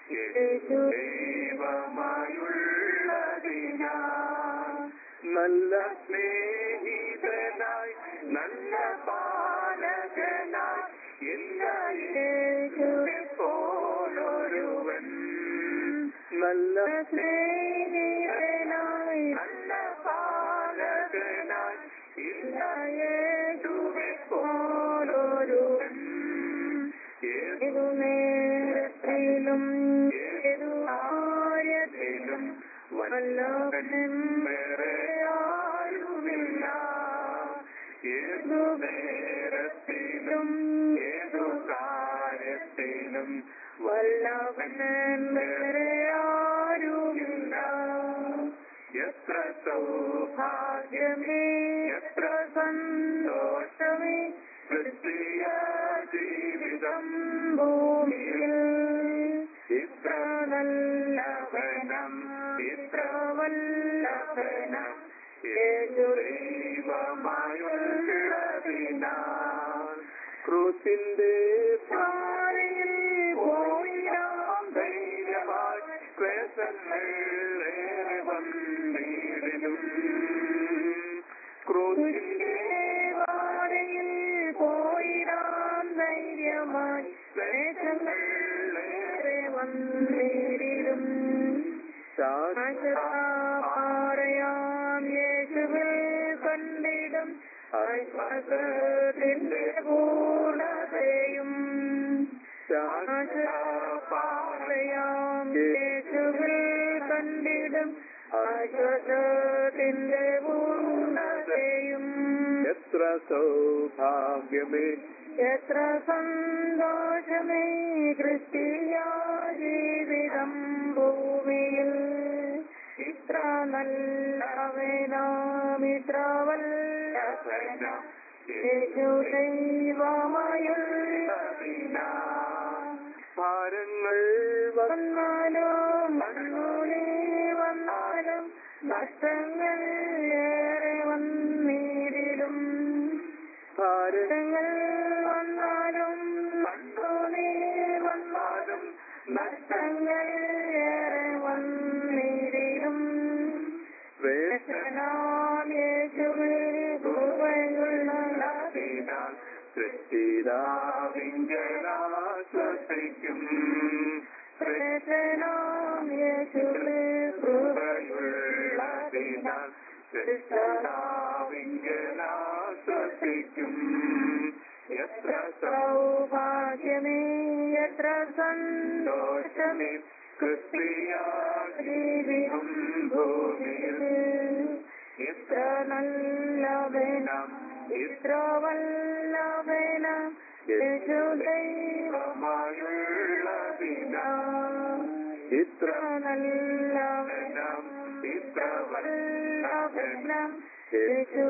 ദൈവമായുള്ളതിനാ. നല്ല സ്നേഹിതനായി, നല്ല പാലകനായി, എല്ലാ യേശുവെ പോലൊരുവൻ. നല്ല സ്നേഹിതനായി, നല്ല പാലകനായി, എല്ലാ യേശുവെ പോലൊരുവൻ. ഏതു നേരത്തിലും ഏതു കാര്യത്തിലും വല്ലവനും വേറെ ആരുമില്ല. ഏതു നേരത്തിലും ഏതു കാര്യത്തിലും വല്ലവനും വേറെ ആരുമില്ല. എത്ര സൗഭാഗ്യമേ, എത്ര സന്തോഷമേ, ക്രിസ്തീയ ജീവിതം ഭൂമിയിൽ ഇത്രവല്ലഭനം യേശു ദൈവമായുള്ളതിനാൽ ക്രൂശിന്റെ പാതയിൽ പോയിടാം ധൈര്യമായി ക്ലേശങ്ങൾ ഏറെ വന്നിടിലും ക്രൂശിന്റെ പാതയിൽ പോയിടാം ധൈര്യമായി ക്ലേശങ്ങൾ ഏറെ വന്നിടിലും പറയാം യേശുവിൽ കണ്ടിടും ആശ്വാസത്തിന്റെ പൂർണ്ണതയും പറയാം യേശുവിൽ കണ്ടിടും ആശ്വാസത്തിന്റെ പൂർണ്ണതയും എത്ര സൗഭാഗ്യമേ എത്ര സന്തോഷമേ ക്രിസ്തീയ ജീവിതം ഭൂമിയിൽ ഇത്ര നല്ലവനാം ഇത്ര വല്ലഭനാം യേശു ദൈവമായുള്ളതിനാൽ ഭാരങ്ങൾ വന്നാലും മണ്ണൂലി വന്നാലും നഷ്ടങ്ങൾ ഏറെ വന്നിടിലും ഭാരങ്ങൾ വന്നാലും മണ്ണൂലി വന്നാലും നഷ്ടങ്ങൾ ഏറെ വന്നിടിലും വേദനാം യേശുവേ കൃപയുള്ളതിനാൽ സൃഷ്ടിതാവിങ്കലാശ്വസിക്കും വേദനാം യേശുവേ കൃപയുള്ളതിനാൽ സൃഷ്ടിതാവിങ്കലാശ്വസിക്കും എത്ര സൗഭാഗ്യമേ എത്ര സന്തോഷമേ ക്രിസ്തീയ ജീവിതം ഭൂമിയിൽ ഇത്ര നല്ലവനാം ഇത്ര വല്ലഭനാം യേശു ദൈവമായുള്ളതിനാൽ ഇത്ര നല്ലവനാം ഇത്ര വല്ലഭനാം യേശു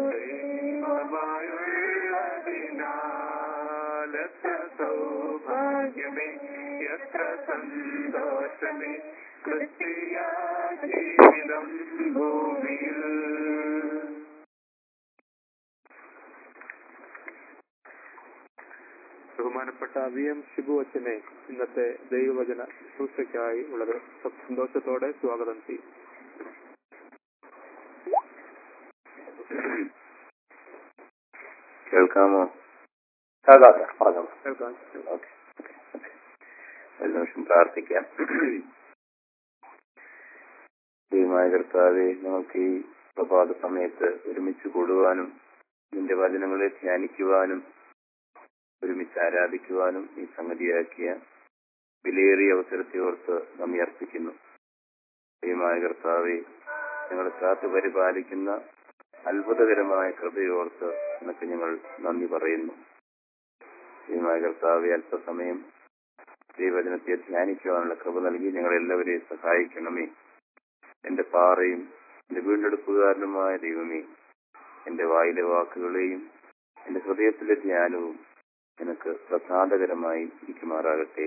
ദൈവമായുള്ളതിനാൽ എത്ര സൗഭാഗ്യമേ എത്ര സന്തോഷമേ ക്രിസ്തീയ ജീവിതം ഭൂമിയിൽ. ബഹുമാനപ്പെട്ട വി എം ഷിബു അച്ഛനെ ഇന്നത്തെ ദൈവവചന ശുശ്രൂഷയ്ക്കായി വളരെ സന്തോഷത്തോടെ സ്വാഗതം ചെയ്യും. കേൾക്കാമോ? കേൾക്കാം, പറഞ്ഞോളൂ. കേൾക്കാം. ഓക്കെ, ഒരു നിമിഷം പ്രാർത്ഥിക്കാം. ദൈവമായ കർത്താവേ, നമുക്ക് ഈ പ്രഭാത സമയത്ത് ഒരുമിച്ച് കൂടുവാനും നിന്റെ വചനങ്ങളെ ധ്യാനിക്കുവാനും ഒരുമിച്ച് ആരാധിക്കുവാനും ഈ സംഗതിയാക്കിയ വിലയേറിയ അവസരത്തെ ഓർത്ത് നമ്മെ അർപ്പിക്കുന്നു. ദൈവമായ കർത്താവേ, ഞങ്ങളെ കാത്തു പരിപാലിക്കുന്ന അത്ഭുതകരമായ കൃപയോർത്ത് നിനക്ക് ഞങ്ങൾ നന്ദി പറയുന്നു. ദൈവമായ കർത്താവേ, അല്പസമയം ദൈവവചനത്തെ ധ്യാനിക്കുവാനുള്ള കൃപ നൽകി ഞങ്ങളെല്ലാവരെയും സഹായിക്കണമേ. എന്റെ പാറയും എന്റെ വീണ്ടെടുപ്പുകാരനുമായ ദൈവമേ, എന്റെ വായിലെ വാക്കുകളെയും എന്റെ ഹൃദയത്തിലെ ധ്യാനവും നിനക്ക് പ്രസാദകരമായി ഇരിക്കുമാറാകട്ടെ.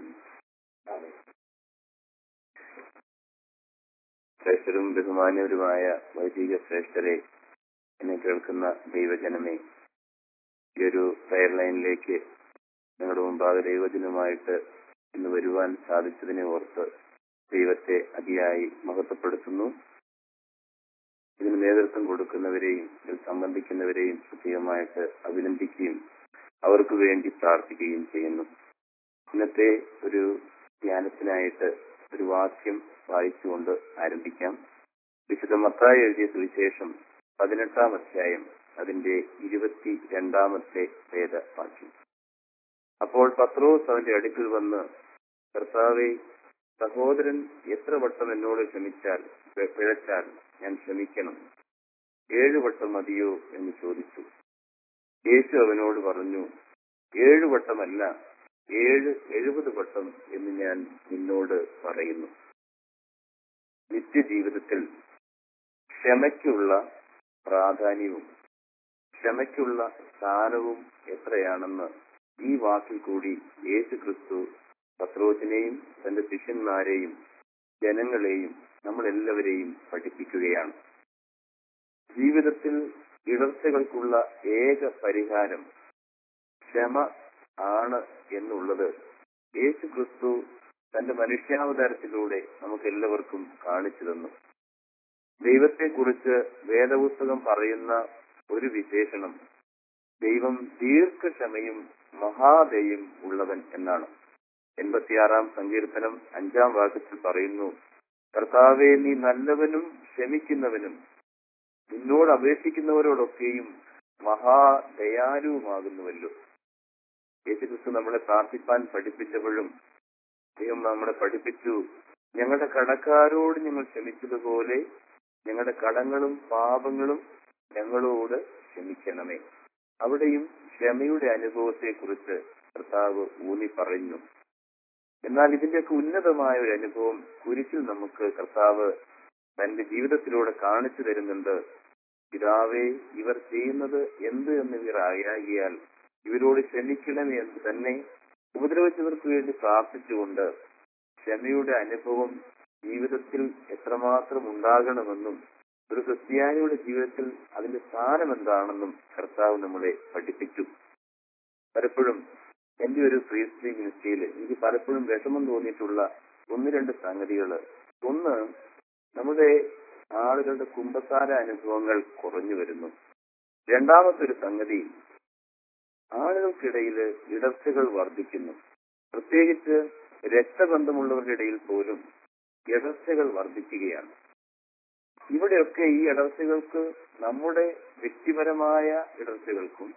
ശ്രേഷ്ഠരും ബഹുമാന്യവരുമായ വൈദിക ശ്രേഷ്ഠരെ, എന്നെ കേൾക്കുന്ന ദൈവജനമേ, ഈ ഒരു പ്രയർ ലൈനിലേക്ക് നിങ്ങളുടെ മുമ്പാകെ ദൈവജനമായിട്ട് ഇന്ന് വരുവാൻ സാധിച്ചതിനെ ഓർത്ത് ദൈവത്തെ അതിയായി മഹത്വപ്പെടുത്തുന്നു. ഇതിന് നേതൃത്വം കൊടുക്കുന്നവരെയും ഇതിൽ സംബന്ധിക്കുന്നവരെയും പ്രത്യേകമായിട്ട് അഭിനന്ദിക്കുകയും അവർക്ക് വേണ്ടി പ്രാർത്ഥിക്കുകയും ചെയ്യുന്നു. ഇന്നത്തെ ഒരു ധ്യാനത്തിനായിട്ട് ഒരു വാക്യം വായിച്ചുകൊണ്ട് ആരംഭിക്കാം. വിശുദ്ധ മത്തായി എഴുതിയ സുവിശേഷം പതിനെട്ടാം അധ്യായം അതിന്റെ ഇരുപത്തി രണ്ടാമത്തെ വേദവാക്യം. അപ്പോൾ പത്രോസ് അവന്റെ അടുക്കൽ വന്ന്, കർത്താവേ, സഹോദരൻ എത്ര വട്ടം എന്നോട് ക്ഷമിച്ചാൽ പിഴച്ചാൽ ഞാൻ ക്ഷമിക്കണം? ഏഴു വട്ടം മതിയോ എന്ന് ചോദിച്ചു. യേശു അവനോട് പറഞ്ഞു, ഏഴു വട്ടമല്ല, ഏഴ് എഴുപത് വട്ടം എന്ന് ഞാൻ നിന്നോട് പറയുന്നു. നിത്യജീവിതത്തിൽ ക്ഷമയ്ക്കുള്ള പ്രാധാന്യവും ക്ഷമയ്ക്കുള്ള സ്ഥാനവും എത്രയാണെന്ന് ഈ വാക്കിൽ കൂടി യേശു ക്രിസ്തു പത്രോസിനെയും തന്റെ ശിഷ്യന്മാരെയും ജനങ്ങളെയും നമ്മൾ എല്ലാവരെയും പഠിപ്പിക്കുകയാണ്. ജീവിതത്തിൽ ഇടർച്ചകൾക്കുള്ള ഏക പരിഹാരം ക്ഷമ ആണ് എന്നുള്ളത് യേശു ക്രിസ്തു തന്റെ മനുഷ്യാവതാരത്തിലൂടെ നമുക്ക് എല്ലാവർക്കും കാണിച്ചു തന്നു. ദൈവത്തെക്കുറിച്ച് വേദപുസ്തകം പറയുന്ന ഒരു വിശേഷണം ദൈവം ദീർഘക്ഷമയും മഹാദയും ഉള്ളവൻ എന്നാണ്. എൺപത്തിയാറാം സങ്കീർത്തനം അഞ്ചാം വാക്യത്തിൽ പറയുന്നു, കർത്താവേ, നീ നല്ലവനും ക്ഷമിക്കുന്നവനും നിന്നോട് അപേക്ഷിക്കുന്നവരോടൊക്കെയും മഹാദയാലുവുമാകുന്നുവല്ലോ. യേശുക്രിസ്തു നമ്മളെ പ്രാർത്ഥിപ്പാൻ പഠിപ്പിച്ചപ്പോഴും ദൈവം നമ്മളെ പഠിപ്പിച്ചു, ഞങ്ങളുടെ കടക്കാരോട് ഞങ്ങൾ ക്ഷമിച്ചതുപോലെ ഞങ്ങളുടെ കടങ്ങളും പാപങ്ങളും ഞങ്ങളോട് ക്ഷമിക്കണമേ. അവിടെയും ക്ഷമയുടെ അനുഭവത്തെക്കുറിച്ച് കർത്താവ് ഊന്നി പറഞ്ഞു. എന്നാൽ ഇതിന്റെയൊക്കെ ഉന്നതമായ ഒരു അനുഭവം കുരിശിൽ നമുക്ക് കർത്താവ് തന്റെ ജീവിതത്തിലൂടെ കാണിച്ചു തരുന്നുണ്ട്. പിതാവേ, ഇവർ ചെയ്യുന്നത് എന്ത് എന്ന് ഇവർ അറിയാകിയാൽ ഇവരോട് ക്ഷമിക്കണമേ എന്ന് തന്നെ ഉപദ്രവിച്ചവർക്ക് വേണ്ടി പ്രാർത്ഥിച്ചുകൊണ്ട് ക്ഷമയുടെ അനുഭവം ജീവിതത്തിൽ എത്രമാത്രം ഉണ്ടാകണമെന്നും ഒരു ക്രിസ്ത്യാനിയുടെ ജീവിതത്തിൽ അതിന്റെ സ്ഥാനം എന്താണെന്നും കർത്താവ് നമ്മളെ പഠിപ്പിച്ചു. പലപ്പോഴും എന്റെ ഒരു ഫ്രീ സ്പീച്ച് മിനിസ്ട്രിയിൽ എനിക്ക് പലപ്പോഴും വിഷമം തോന്നിയിട്ടുള്ള ഒന്ന് രണ്ട് സംഗതികള്. ഒന്ന്, നമ്മുടെ ആളുകളുടെ കുമ്പസാര അനുഭവങ്ങൾ കുറഞ്ഞു വരുന്നു. രണ്ടാമത്തെ ഒരു സംഗതി, ആളുകൾക്കിടയിൽ ഇടർച്ചകൾ വർദ്ധിക്കുന്നു. പ്രത്യേകിച്ച് രക്തബന്ധമുള്ളവരുടെ ഇടയിൽ പോലും ഇടർച്ചകൾ വർദ്ധിക്കുകയാണ്. ഇവിടെയൊക്കെ ഈ ഇടർച്ചകൾക്ക് നമ്മുടെ വ്യക്തിപരമായ ഇടർച്ചകൾക്കും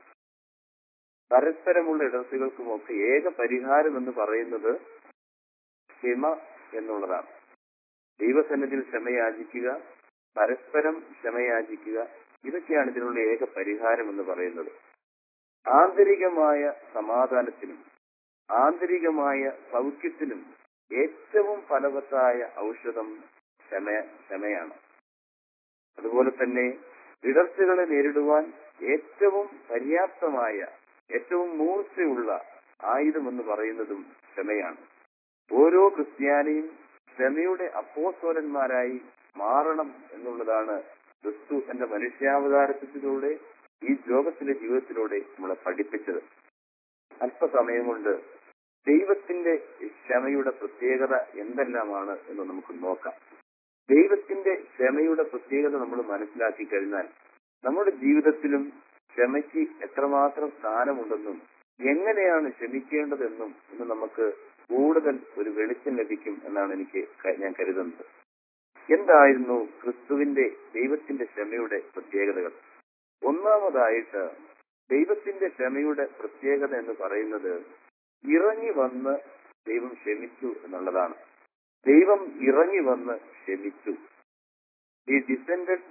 പരസ്പരമുള്ള ഇടർച്ചകൾക്കുമൊക്കെ ഏക പരിഹാരം എന്ന് പറയുന്നത് ക്ഷമ എന്നുള്ളതാണ്. ദൈവസന്നിധിയിൽ ക്ഷമയാചിക്കുക, പരസ്പരം ക്ഷമയാചിക്കുക, ഇതൊക്കെയാണ് ഇതിനുള്ള ഏക പരിഹാരം എന്ന് പറയുന്നത്. ആന്തരികമായ സമാധാനത്തിനും ആന്തരികമായ സൗഖ്യത്തിനും ഏറ്റവും ഫലവത്തായ ഔഷധം ക്ഷമ ക്ഷമയാണ്. അതുപോലെ തന്നെ ഇടർച്ചകളെ നേരിടുവാൻ ഏറ്റവും പര്യാപ്തമായ ഏറ്റവും മൂർച്ചയുള്ള ആയുധം എന്ന് പറയുന്നതും ക്ഷമയാണ്. ഓരോ ക്രിസ്ത്യാനിയും ക്ഷമയുടെ അപ്പോസ്തലന്മാരായി മാറണം എന്നുള്ളതാണ് ക്രിസ്തു തന്റെ മനുഷ്യാവതാരത്തിലൂടെ ഈ ലോകത്തിലെ ജീവിതത്തിലൂടെ നമ്മളെ പഠിപ്പിച്ചത്. അല്പസമയം കൊണ്ട് ദൈവത്തിന്റെ ക്ഷമയുടെ പ്രത്യേകത എന്തെല്ലാമാണ് എന്ന് നമുക്ക് നോക്കാം. ദൈവത്തിന്റെ ക്ഷമയുടെ പ്രത്യേകത നമ്മൾ മനസ്സിലാക്കി കഴിഞ്ഞാൽ നമ്മുടെ ജീവിതത്തിലും ക്ഷമയ്ക്ക് എത്രമാത്രം സ്ഥാനമുണ്ടെന്നും എങ്ങനെയാണ് ക്ഷമിക്കേണ്ടതെന്നും ഇന്ന് നമുക്ക് കൂടുതൽ ഒരു വെളിച്ചം ലഭിക്കും എന്നാണ് എനിക്ക് ഞാൻ കരുതുന്നത്. എന്തായിരുന്നു ക്രിസ്തുവിന്റെ ദൈവത്തിന്റെ ക്ഷമയുടെ പ്രത്യേകതകൾ? ഒന്നാമതായിട്ട് ദൈവത്തിന്റെ ക്ഷമയുടെ പ്രത്യേകത എന്ന് പറയുന്നത് ഇറങ്ങി വന്ന് ദൈവം ക്ഷമിച്ചു എന്നുള്ളതാണ്. ദൈവം ഇറങ്ങി വന്ന് ക്ഷമിച്ചു. ഈ ഡിസെൻഡഡ്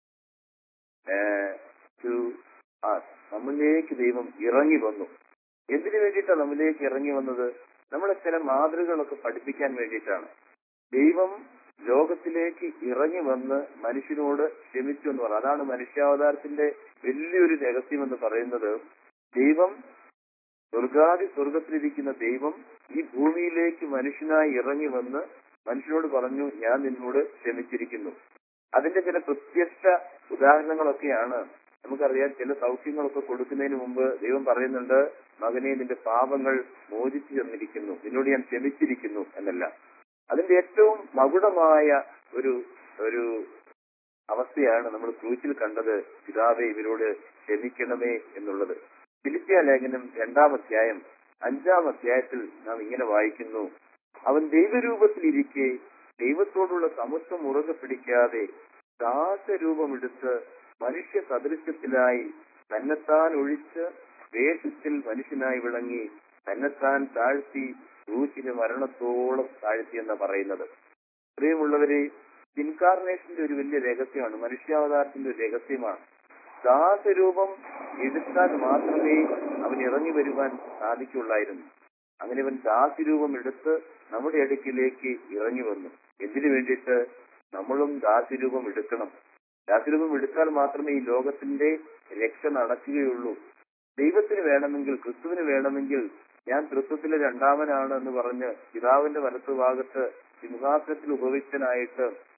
ടു us, നമ്മളിലേക്ക് ദൈവം ഇറങ്ങി വന്നു. എന്തിനു വേണ്ടിയിട്ടാണ് നമ്മളിലേക്ക് ഇറങ്ങി വന്നത്? നമ്മളെ ചില മാതൃകകളൊക്കെ പഠിപ്പിക്കാൻ വേണ്ടിയിട്ടാണ്. ദൈവം ലോകത്തിലേക്ക് ഇറങ്ങി വന്ന് മനുഷ്യനോട് ക്ഷമിച്ചു എന്ന് പറയുന്നത്. അതാണ് മനുഷ്യാവതാരത്തിന്റെ വലിയൊരു രഹസ്യം എന്ന് പറയുന്നത്. ദൈവം സ്വർഗാദി സ്വർഗത്തിലിരിക്കുന്ന ദൈവം ഈ ഭൂമിയിലേക്ക് മനുഷ്യനായി ഇറങ്ങി വന്ന് മനുഷ്യനോട് പറഞ്ഞു, ഞാൻ നിന്നോട് ക്ഷമിച്ചിരിക്കുന്നു. അതിന്റെ ചില പ്രത്യക്ഷ ഉദാഹരണങ്ങളൊക്കെയാണ് നമുക്കറിയാം. ചില സൗഖ്യങ്ങളൊക്കെ കൊടുക്കുന്നതിന് മുമ്പ് ദൈവം പറയുന്നുണ്ട്, മകനെ, നിന്റെ പാപങ്ങൾ മോചിച്ചു തന്നിരിക്കുന്നു, നിന്നോട് ഞാൻ ക്ഷമിച്ചിരിക്കുന്നു എന്നല്ല. അതിന്റെ ഏറ്റവും മകുടമായ ഒരു ഒരു അവസ്ഥയാണ് നമ്മൾ ക്രൂശിൽ കണ്ടത്. പിതാവേ, ഇവരോട് ക്ഷമിക്കണമേ എന്നുള്ളത്. ഫിലിപ്പിയ ലേഖനം രണ്ടാം അധ്യായം അഞ്ചാം അധ്യായത്തിൽ നാം ഇങ്ങനെ വായിക്കുന്നു, അവൻ ദൈവരൂപത്തിലിരിക്കെ ദൈവത്തോടുള്ള സമത്വം മുറുകെ പിടിക്കാതെ ദാസരൂപമെടുത്ത് മനുഷ്യ സദൃശ്യത്തിലായി തന്നെത്താൻ ഒഴിച്ച് വേഷത്തിൽ മനുഷ്യനായി വിളങ്ങി തന്നെത്താൻ താഴ്ത്തി ക്രൂശിന് മരണത്തോളം താഴ്ത്തി എന്ന് പറയുന്നത്. പ്രിയമുള്ളവരെ, ഇൻകാർണേഷന്റെ ഒരു വലിയ രഹസ്യമാണ്, മനുഷ്യാവതാരത്തിന്റെ ഒരു രഹസ്യമാണ്. ദാസരൂപം എടുത്താൽ മാത്രമേ അവൻ ഇറങ്ങി വരുവാൻ സാധിക്കുള്ളായിരുന്നു. അങ്ങനെ അവൻ ദാസരൂപം എടുത്ത് നമ്മുടെ അടുക്കിലേക്ക് ഇറങ്ങി വന്നു. എന്തിനു വേണ്ടിയിട്ട്? നമ്മളും ദാസരൂപം എടുക്കണം. ദാസരൂപം എടുത്താൽ മാത്രമേ ഈ ലോകത്തിന്റെ രക്ഷ നടക്കുകയുള്ളൂ. ദൈവത്തിന് വേണമെങ്കിൽ, ക്രിസ്തുവിന് വേണമെങ്കിൽ, ഞാൻ ക്രിസ്തുവിലെ രണ്ടാമനാണ് എന്ന് പറഞ്ഞ് പിതാവിന്റെ വലത്തുഭാഗത്ത് സിംഹാസനത്തിൽ ഉപവിഷ്ടനായിട്ട്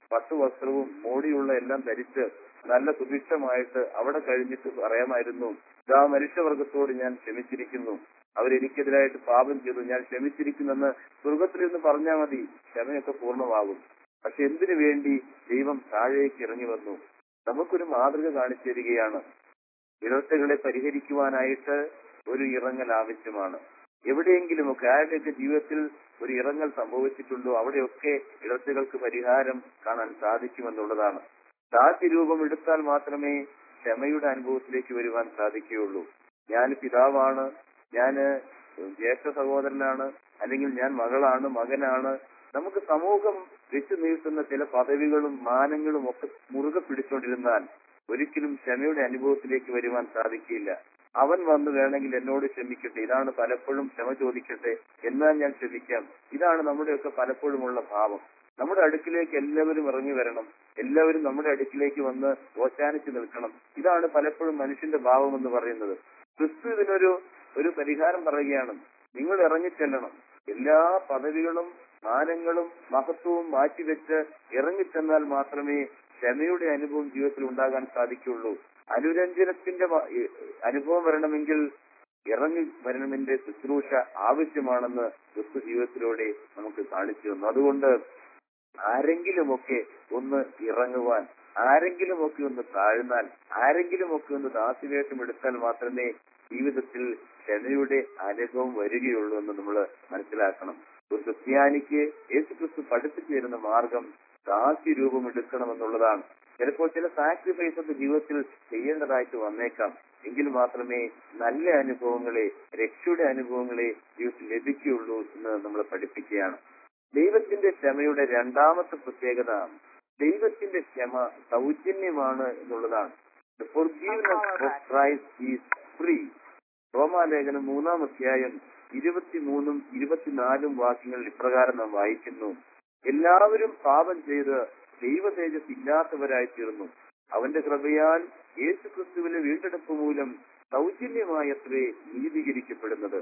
പട്ടുവസ്ത്രവും മോടിയുള്ള എല്ലാം ധരിച്ച് നല്ല സുഭിക്ഷമായിട്ട് അവിടെ കഴിഞ്ഞിട്ട് പറയാമായിരുന്നു, ഇതാ മനുഷ്യവർഗത്തോട് ഞാൻ ക്ഷമിച്ചിരിക്കുന്നു, അവരെനിക്കെതിരായിട്ട് പാപം ചെയ്തു, ഞാൻ ക്ഷമിച്ചിരിക്കുന്നെന്ന് സ്വർഗത്തിലിരുന്ന് പറഞ്ഞാൽ മതി, ക്ഷമയൊക്കെ പൂർണ്ണമാകും. പക്ഷെ എന്തിനു വേണ്ടി ദൈവം താഴേക്ക് ഇറങ്ങി വന്നു? നമുക്കൊരു മാതൃക കാണിച്ചു തരികയാണ്. ഇടർച്ചകളെ പരിഹരിക്കുവാനായിട്ട് ഒരു ഇറങ്ങൽ ആവശ്യമാണ്. എവിടെയെങ്കിലുമൊക്കെ ആരുടെയൊക്കെ ജീവിതത്തിൽ ഒരു ഇറങ്ങൽ സംഭവിച്ചിട്ടുണ്ടോ അവിടെയൊക്കെ ഇടർച്ചകൾക്ക് പരിഹാരം കാണാൻ സാധിക്കുമെന്നുള്ളതാണ്. ദാസ്യരൂപം എടുത്താൽ മാത്രമേ ക്ഷമയുടെ അനുഭവത്തിലേക്ക് വരുവാൻ സാധിക്കുകയുള്ളൂ. ഞാൻ പിതാവാണ്, ഞാന് ജ്യേഷ്ഠ സഹോദരനാണ്, അല്ലെങ്കിൽ ഞാൻ മകളാണ്, മകനാണ്, നമുക്ക് സമൂഹം വെച്ചു നീട്ടുന്ന ചില പദവികളും മാനങ്ങളും ഒക്കെ മുറുകെ പിടിച്ചുകൊണ്ടിരുന്നാൽ ഒരിക്കലും ക്ഷമയുടെ അനുഭവത്തിലേക്ക് വരുവാൻ സാധിക്കില്ല. അവൻ വന്ന് വേണമെങ്കിൽ എന്നോട് ക്ഷമിക്കട്ടെ, ഇതാണ് പലപ്പോഴും ക്ഷമ ചോദിക്കട്ടെ, എന്നാൽ ഞാൻ ക്ഷമിക്കാം, ഇതാണ് നമ്മുടെയൊക്കെ പലപ്പോഴുമുള്ള ഭാവം. നമ്മുടെ അടുക്കിലേക്ക് എല്ലാവരും ഇറങ്ങി വരണം, എല്ലാവരും നമ്മുടെ അടുക്കിലേക്ക് വന്ന് ഓശാനിച്ച് നിൽക്കണം, ഇതാണ് പലപ്പോഴും മനുഷ്യന്റെ ഭാവം എന്ന് പറയുന്നത്. ക്രിസ്തു ഇതിനൊരു ഒരു പരിഹാരം പറയുകയാണ്. നിങ്ങൾ ഇറങ്ങിച്ചെല്ലണം, എല്ലാ പദവികളും മാനങ്ങളും മഹത്വവും മാറ്റിവെച്ച് ഇറങ്ങിച്ചെന്നാൽ മാത്രമേ ക്ഷമയുടെ അനുഭവം ജീവിതത്തിൽ ഉണ്ടാകാൻ സാധിക്കുള്ളൂ. അനുരഞ്ജനത്തിന്റെ അനുഭവം വരണമെങ്കിൽ ഇറങ്ങി വരണമെന്റെ ശുശ്രൂഷ ആവശ്യമാണെന്ന് ക്രിസ്തു ജീവിതത്തിലൂടെ നമുക്ക് കാണിച്ചു തന്നു. അതുകൊണ്ട് ആരെങ്കിലുമൊക്കെ ഒന്ന് ഇറങ്ങുവാൻ, ആരെങ്കിലുമൊക്കെ ഒന്ന് താഴ്ന്നാൽ, ആരെങ്കിലുമൊക്കെ ഒന്ന് ദാസ്യവേഷം എടുത്താൽ മാത്രമേ ജീവിതത്തിൽ ക്ഷമയുടെ അനുഭവം വരികയുള്ളൂ എന്ന് നമ്മൾ മനസ്സിലാക്കണം. ഒരു ക്രിസ്ത്യാനിക്ക് യേശു ക്രിസ്തു പഠിപ്പിച്ചു തരുന്ന മാർഗം ദാസ്യരൂപം എടുക്കണമെന്നുള്ളതാണ്. ചിലപ്പോൾ ചില സാക്രിഫൈസ് ഒക്കെ ജീവിതത്തിൽ ചെയ്യേണ്ടതായിട്ട് വന്നേക്കാം, എങ്കിൽ മാത്രമേ നല്ല അനുഭവങ്ങളെ, രക്ഷയുടെ അനുഭവങ്ങളെ ജീവിതത്തിൽ ലഭിക്കുകയുള്ളൂ എന്ന് നമ്മൾ പഠിപ്പിക്കുകയാണ്. ദൈവത്തിന്റെ ക്ഷമയുടെ രണ്ടാമത്തെ പ്രത്യേകത, ദൈവത്തിന്റെ ക്ഷമ സൗജന്യമാണ് എന്നുള്ളതാണ്. The forgiveness of Christ is free. റോമാലേഖനം മൂന്നാം അധ്യായം ഇരുപത്തിമൂന്നും ഇരുപത്തിനാലും വാക്യങ്ങളിൽ ഇപ്രകാരം നാം വായിക്കുന്നു, എല്ലാവരും പാപം ചെയ്ത് ദൈവ തേജസ് ഇല്ലാത്തവരായി തീർന്നു. അവന്റെ കൃപയാൽ യേശു ക്രിസ്തുവിന്റെ വീണ്ടെടുപ്പ് മൂലം സൗജന്യമായത്രേ നീതീകരിക്കപ്പെടുന്നത്.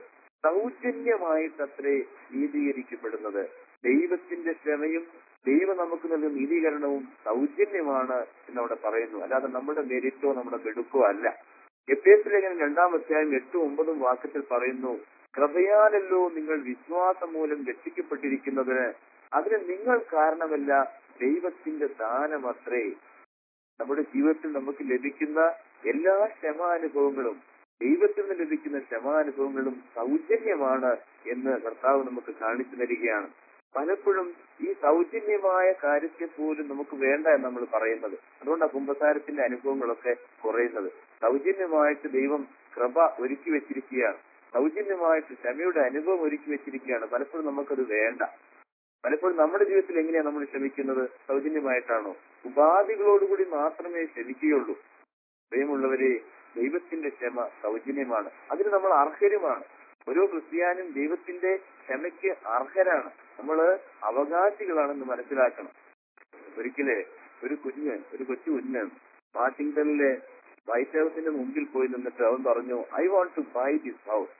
സൗജന്യമായിട്ടത്രേ നീതീകരിക്കപ്പെടുന്നത്. ദൈവത്തിന്റെ ക്ഷമയും ദൈവം നമുക്ക് നൽകുന്ന നീതീകരണവും സൗജന്യമാണ് എന്നവിടെ പറയുന്നു, അല്ലാതെ നമ്മുടെ മെരിറ്റോ നമ്മുടെ മെടുക്കോ അല്ല. എഫേസ്യ ലേഖനം രണ്ടാം അധ്യായം എട്ടും ഒമ്പതും വാക്യത്തിൽ പറയുന്നു, കൃപയാലല്ലോ നിങ്ങൾ വിശ്വാസം മൂലം രക്ഷിക്കപ്പെട്ടിരിക്കുന്നതിന്, അതിന് നിങ്ങൾ കാരണമല്ല, ദൈവത്തിന്റെ ദാനമത്രേ. നമ്മുടെ ജീവിതത്തിൽ നമുക്ക് ലഭിക്കുന്ന എല്ലാ ക്ഷമാനുഭവങ്ങളും, ദൈവത്തിൽ നിന്ന് ലഭിക്കുന്ന ക്ഷമാനുഭവങ്ങളും സൗജന്യമാണ് എന്ന് കർത്താവ് നമുക്ക് കാണിച്ചു തരികയാണ്. പലപ്പോഴും ഈ സൗജന്യമായ കാര്യത്തെ പോലും നമുക്ക് വേണ്ട എന്ന് നമ്മൾ പറയുന്നത്. അതുകൊണ്ടാണ് കുമ്പസാരത്തിന്റെ അനുഭവങ്ങളൊക്കെ കുറയുന്നത്. സൗജന്യമായിട്ട് ദൈവം കൃപ ഒരുക്കി വെച്ചിരിക്കുകയാണ്, സൗജന്യമായിട്ട് ക്ഷമയുടെ അനുഭവം ഒരുക്കി വെച്ചിരിക്കുകയാണ്. പലപ്പോഴും നമുക്കത് വേണ്ട. പലപ്പോഴും നമ്മുടെ ജീവിതത്തിൽ എങ്ങനെയാണ് നമ്മൾ ക്ഷമിക്കുന്നത്? സൗജന്യമായിട്ടാണോ? ഉപാധികളോടുകൂടി മാത്രമേ ക്ഷമിക്കുകയുള്ളൂ. പ്രിയമുള്ളവരെ, ദൈവത്തിന്റെ ക്ഷമ സൗജന്യമാണ്, അതിന് നമ്മൾ അർഹരുമാണ്. ഓരോ ക്രിസ്ത്യാനും ദൈവത്തിന്റെ ക്ഷമയ്ക്ക് അർഹരാണ്. നമ്മള് അവകാശികളാണെന്ന് മനസ്സിലാക്കണം. ഒരിക്കല് ഒരു കുഞ്ഞ് ഒരു കൊച്ചു കുഞ്ഞ് വാഷിംഗ്ടണിലെ വൈറ്റ് ഹൗസിന്റെ മുമ്പിൽ പോയി നിന്നിട്ട് അവൻ പറഞ്ഞു, I want to buy this house,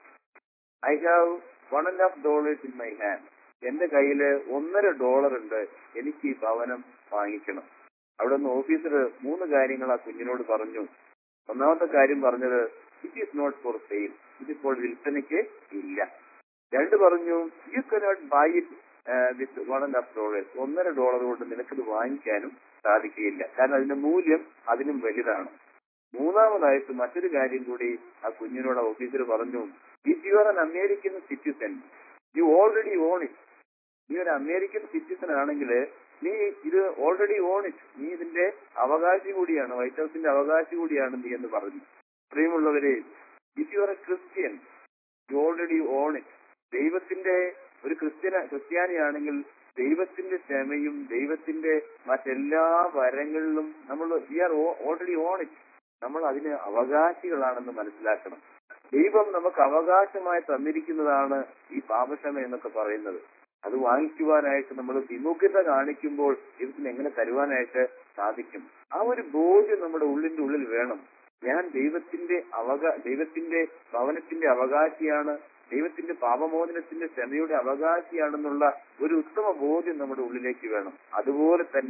I have one and half dollars in my hand. എന്റെ കയ്യില് ഒന്നര ഡോളർ ഉണ്ട്, എനിക്ക് ഈ ഭവനം വാങ്ങിക്കണം. അവിടെ നിന്ന് ഓഫീസർ മൂന്ന് കാര്യങ്ങൾ ആ കുഞ്ഞിനോട് പറഞ്ഞു. ഒന്നാമത്തെ കാര്യം പറഞ്ഞത്, it is not for sale, ഇതിപ്പോൾ വിൽപ്പനയ്ക്ക് ഇല്ല. രണ്ട് പറഞ്ഞു, you cannot buy it with one and half dollars, ഒന്നര ഡോളർ കൊണ്ട് നിനക്കിത് വാങ്ങിക്കാനും സാധിക്കുകയില്ല, കാരണം അതിന്റെ മൂല്യം അതിനും വലുതാണ്. മൂന്നാമതായിട്ട് മറ്റൊരു കാര്യം കൂടി ആ കുഞ്ഞിനോട് ഓഫീസർ പറഞ്ഞു, if you are an American citizen you already own it. നീ ഒരു അമേരിക്കൻ സിറ്റിസൺ ആണെങ്കിൽ നീ ഇത് ഓൾറെഡി ഓൺ ഇറ്റ്, നീ ഇതിന്റെ അവകാശി കൂടിയാണ്, വൈറ്റ് ഹൗസിന്റെ അവകാശി കൂടിയാണ് നീ എന്ന് പറഞ്ഞു. പ്രിയമുള്ളവരെ, if you are a Christian you already own it. ദൈവത്തിന്റെ ഒരു ക്രിസ്ത്യന ക്രിസ്ത്യാനിയാണെങ്കിൽ ദൈവത്തിന്റെ ക്ഷമയും ദൈവത്തിന്റെ മറ്റെല്ലാ വരങ്ങളിലും നമ്മൾ we are already own it. നമ്മൾ അതിന് അവകാശികളാണെന്ന് മനസ്സിലാക്കണം. ദൈവം നമുക്ക് അവകാശമായി തന്നിരിക്കുന്നതാണ് ഈ പാപക്ഷമ എന്നൊക്കെ പറയുന്നത്. അത് വാങ്ങിക്കുവാനായിട്ട് നമ്മൾ വിമുഖത കാണിക്കുമ്പോൾ ദൈവത്തിന് എങ്ങനെ തരുവാനായിട്ട് സാധിക്കും? ആ ഒരു ബോധ്യം നമ്മുടെ ഉള്ളിന്റെ ഉള്ളിൽ വേണം. ഞാൻ ദൈവത്തിന്റെ അവകാ ദൈവത്തിന്റെ ഭവനത്തിന്റെ അവകാശിയാണ്, ദൈവത്തിന്റെ പാപമോചനത്തിന്റെ ക്ഷമയുടെ അവകാശിയാണെന്നുള്ള ഒരു ഉത്തമ ബോധ്യം നമ്മുടെ ഉള്ളിലേക്ക് വേണം. അതുപോലെ തന്നെ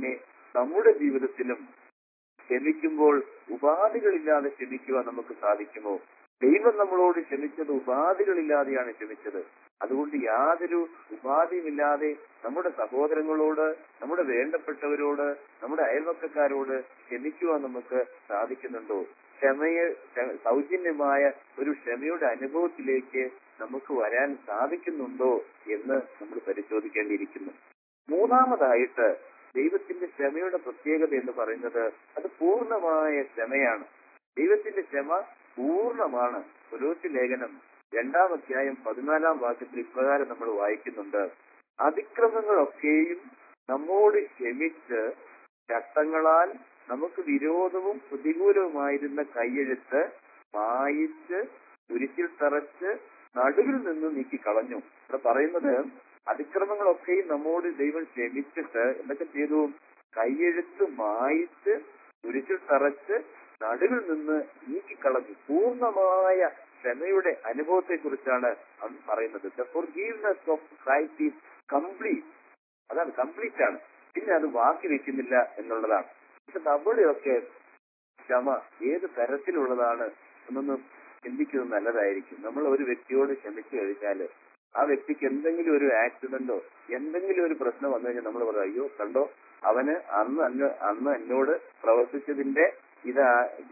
നമ്മുടെ ജീവിതത്തിലും ക്ഷമിക്കുമ്പോൾ ഉപാധികളില്ലാതെ ക്ഷമിക്കുവാൻ നമുക്ക് സാധിക്കുമോ? ദൈവം നമ്മളോട് ക്ഷമിച്ചത് ഉപാധികളില്ലാതെയാണ് ക്ഷമിച്ചത്. അതുകൊണ്ട് യാതൊരു ഉപാധിയുമില്ലാതെ നമ്മുടെ സഹോദരങ്ങളോട്, നമ്മുടെ വേണ്ടപ്പെട്ടവരോട്, നമ്മുടെ അയൽവക്കക്കാരോട് ക്ഷമിക്കുവാൻ നമുക്ക് സാധിക്കുന്നുണ്ടോ? ക്ഷമയെ സൗജന്യമായ ഒരു ക്ഷമയുടെ അനുഭവത്തിലേക്ക് നമുക്ക് വരാൻ സാധിക്കുന്നുണ്ടോ എന്ന് നമ്മൾ പരിശോധിക്കേണ്ടിയിരിക്കുന്നു. മൂന്നാമതായിട്ട് ദൈവത്തിന്റെ ക്ഷമയുടെ പ്രത്യേകത എന്ന് പറയുന്നത് അത് പൂർണ്ണമായ ക്ഷമയാണ്. ദൈവത്തിന്റെ ക്ഷമ പൂർണ്ണമാണ്. കൊലോസ്യ ലേഖനം രണ്ടാം അധ്യായം പതിനാലാം വാക്യത്തിൽ ഇപ്രകാരം നമ്മൾ വായിക്കുന്നുണ്ട്: അതിക്രമങ്ങളൊക്കെയും നമ്മോട് ക്ഷമിച്ച് ചട്ടങ്ങളാൽ നമുക്ക് വിരോധവും പ്രതികൂലവുമായിരുന്ന കൈയെഴുത്ത് മായിച്ച് കുരിശിൽ തറച്ച് നടുവിൽ നിന്ന് നീക്കി കളഞ്ഞു. ഇവിടെ പറയുന്നത് അതിക്രമങ്ങളൊക്കെയും നമ്മോട് ദൈവം ക്ഷമിച്ചിട്ട് എന്തൊക്കെ ചെയ്തു? കൈയെഴുത്ത് മായിച്ച് കുരിശിൽ തറച്ച് നടുവിൽ നിന്ന് നീക്കിക്കളഞ്ഞു. പൂർണ്ണമായ ക്ഷമയുടെ അനുഭവത്തെ കുറിച്ചാണ് പറയുന്നത്. The forgiveness of Christ is complete. അതാണ്, കംപ്ലീറ്റ് ആണ്. പിന്നെ അത് ബാക്കി വെക്കുന്നില്ല എന്നുള്ളതാണ്. പക്ഷെ നമ്മുടെയൊക്കെ ക്ഷമ ഏത് തരത്തിലുള്ളതാണ് എന്നൊന്ന് ചിന്തിക്കുന്നത് നല്ലതായിരിക്കും. നമ്മൾ ഒരു വ്യക്തിയോട് ക്ഷമിച്ചു കഴിഞ്ഞാൽ ആ വ്യക്തിക്ക് എന്തെങ്കിലും ഒരു ആക്സിഡന്റോ എന്തെങ്കിലും ഒരു പ്രശ്നം വന്നു കഴിഞ്ഞാൽ നമ്മൾ പറയും, അയ്യോ കണ്ടോ അവന് അന്ന് അന്ന് അന്ന് എന്നോട് പ്രവർത്തിച്ചതിന്റെ ഇതാ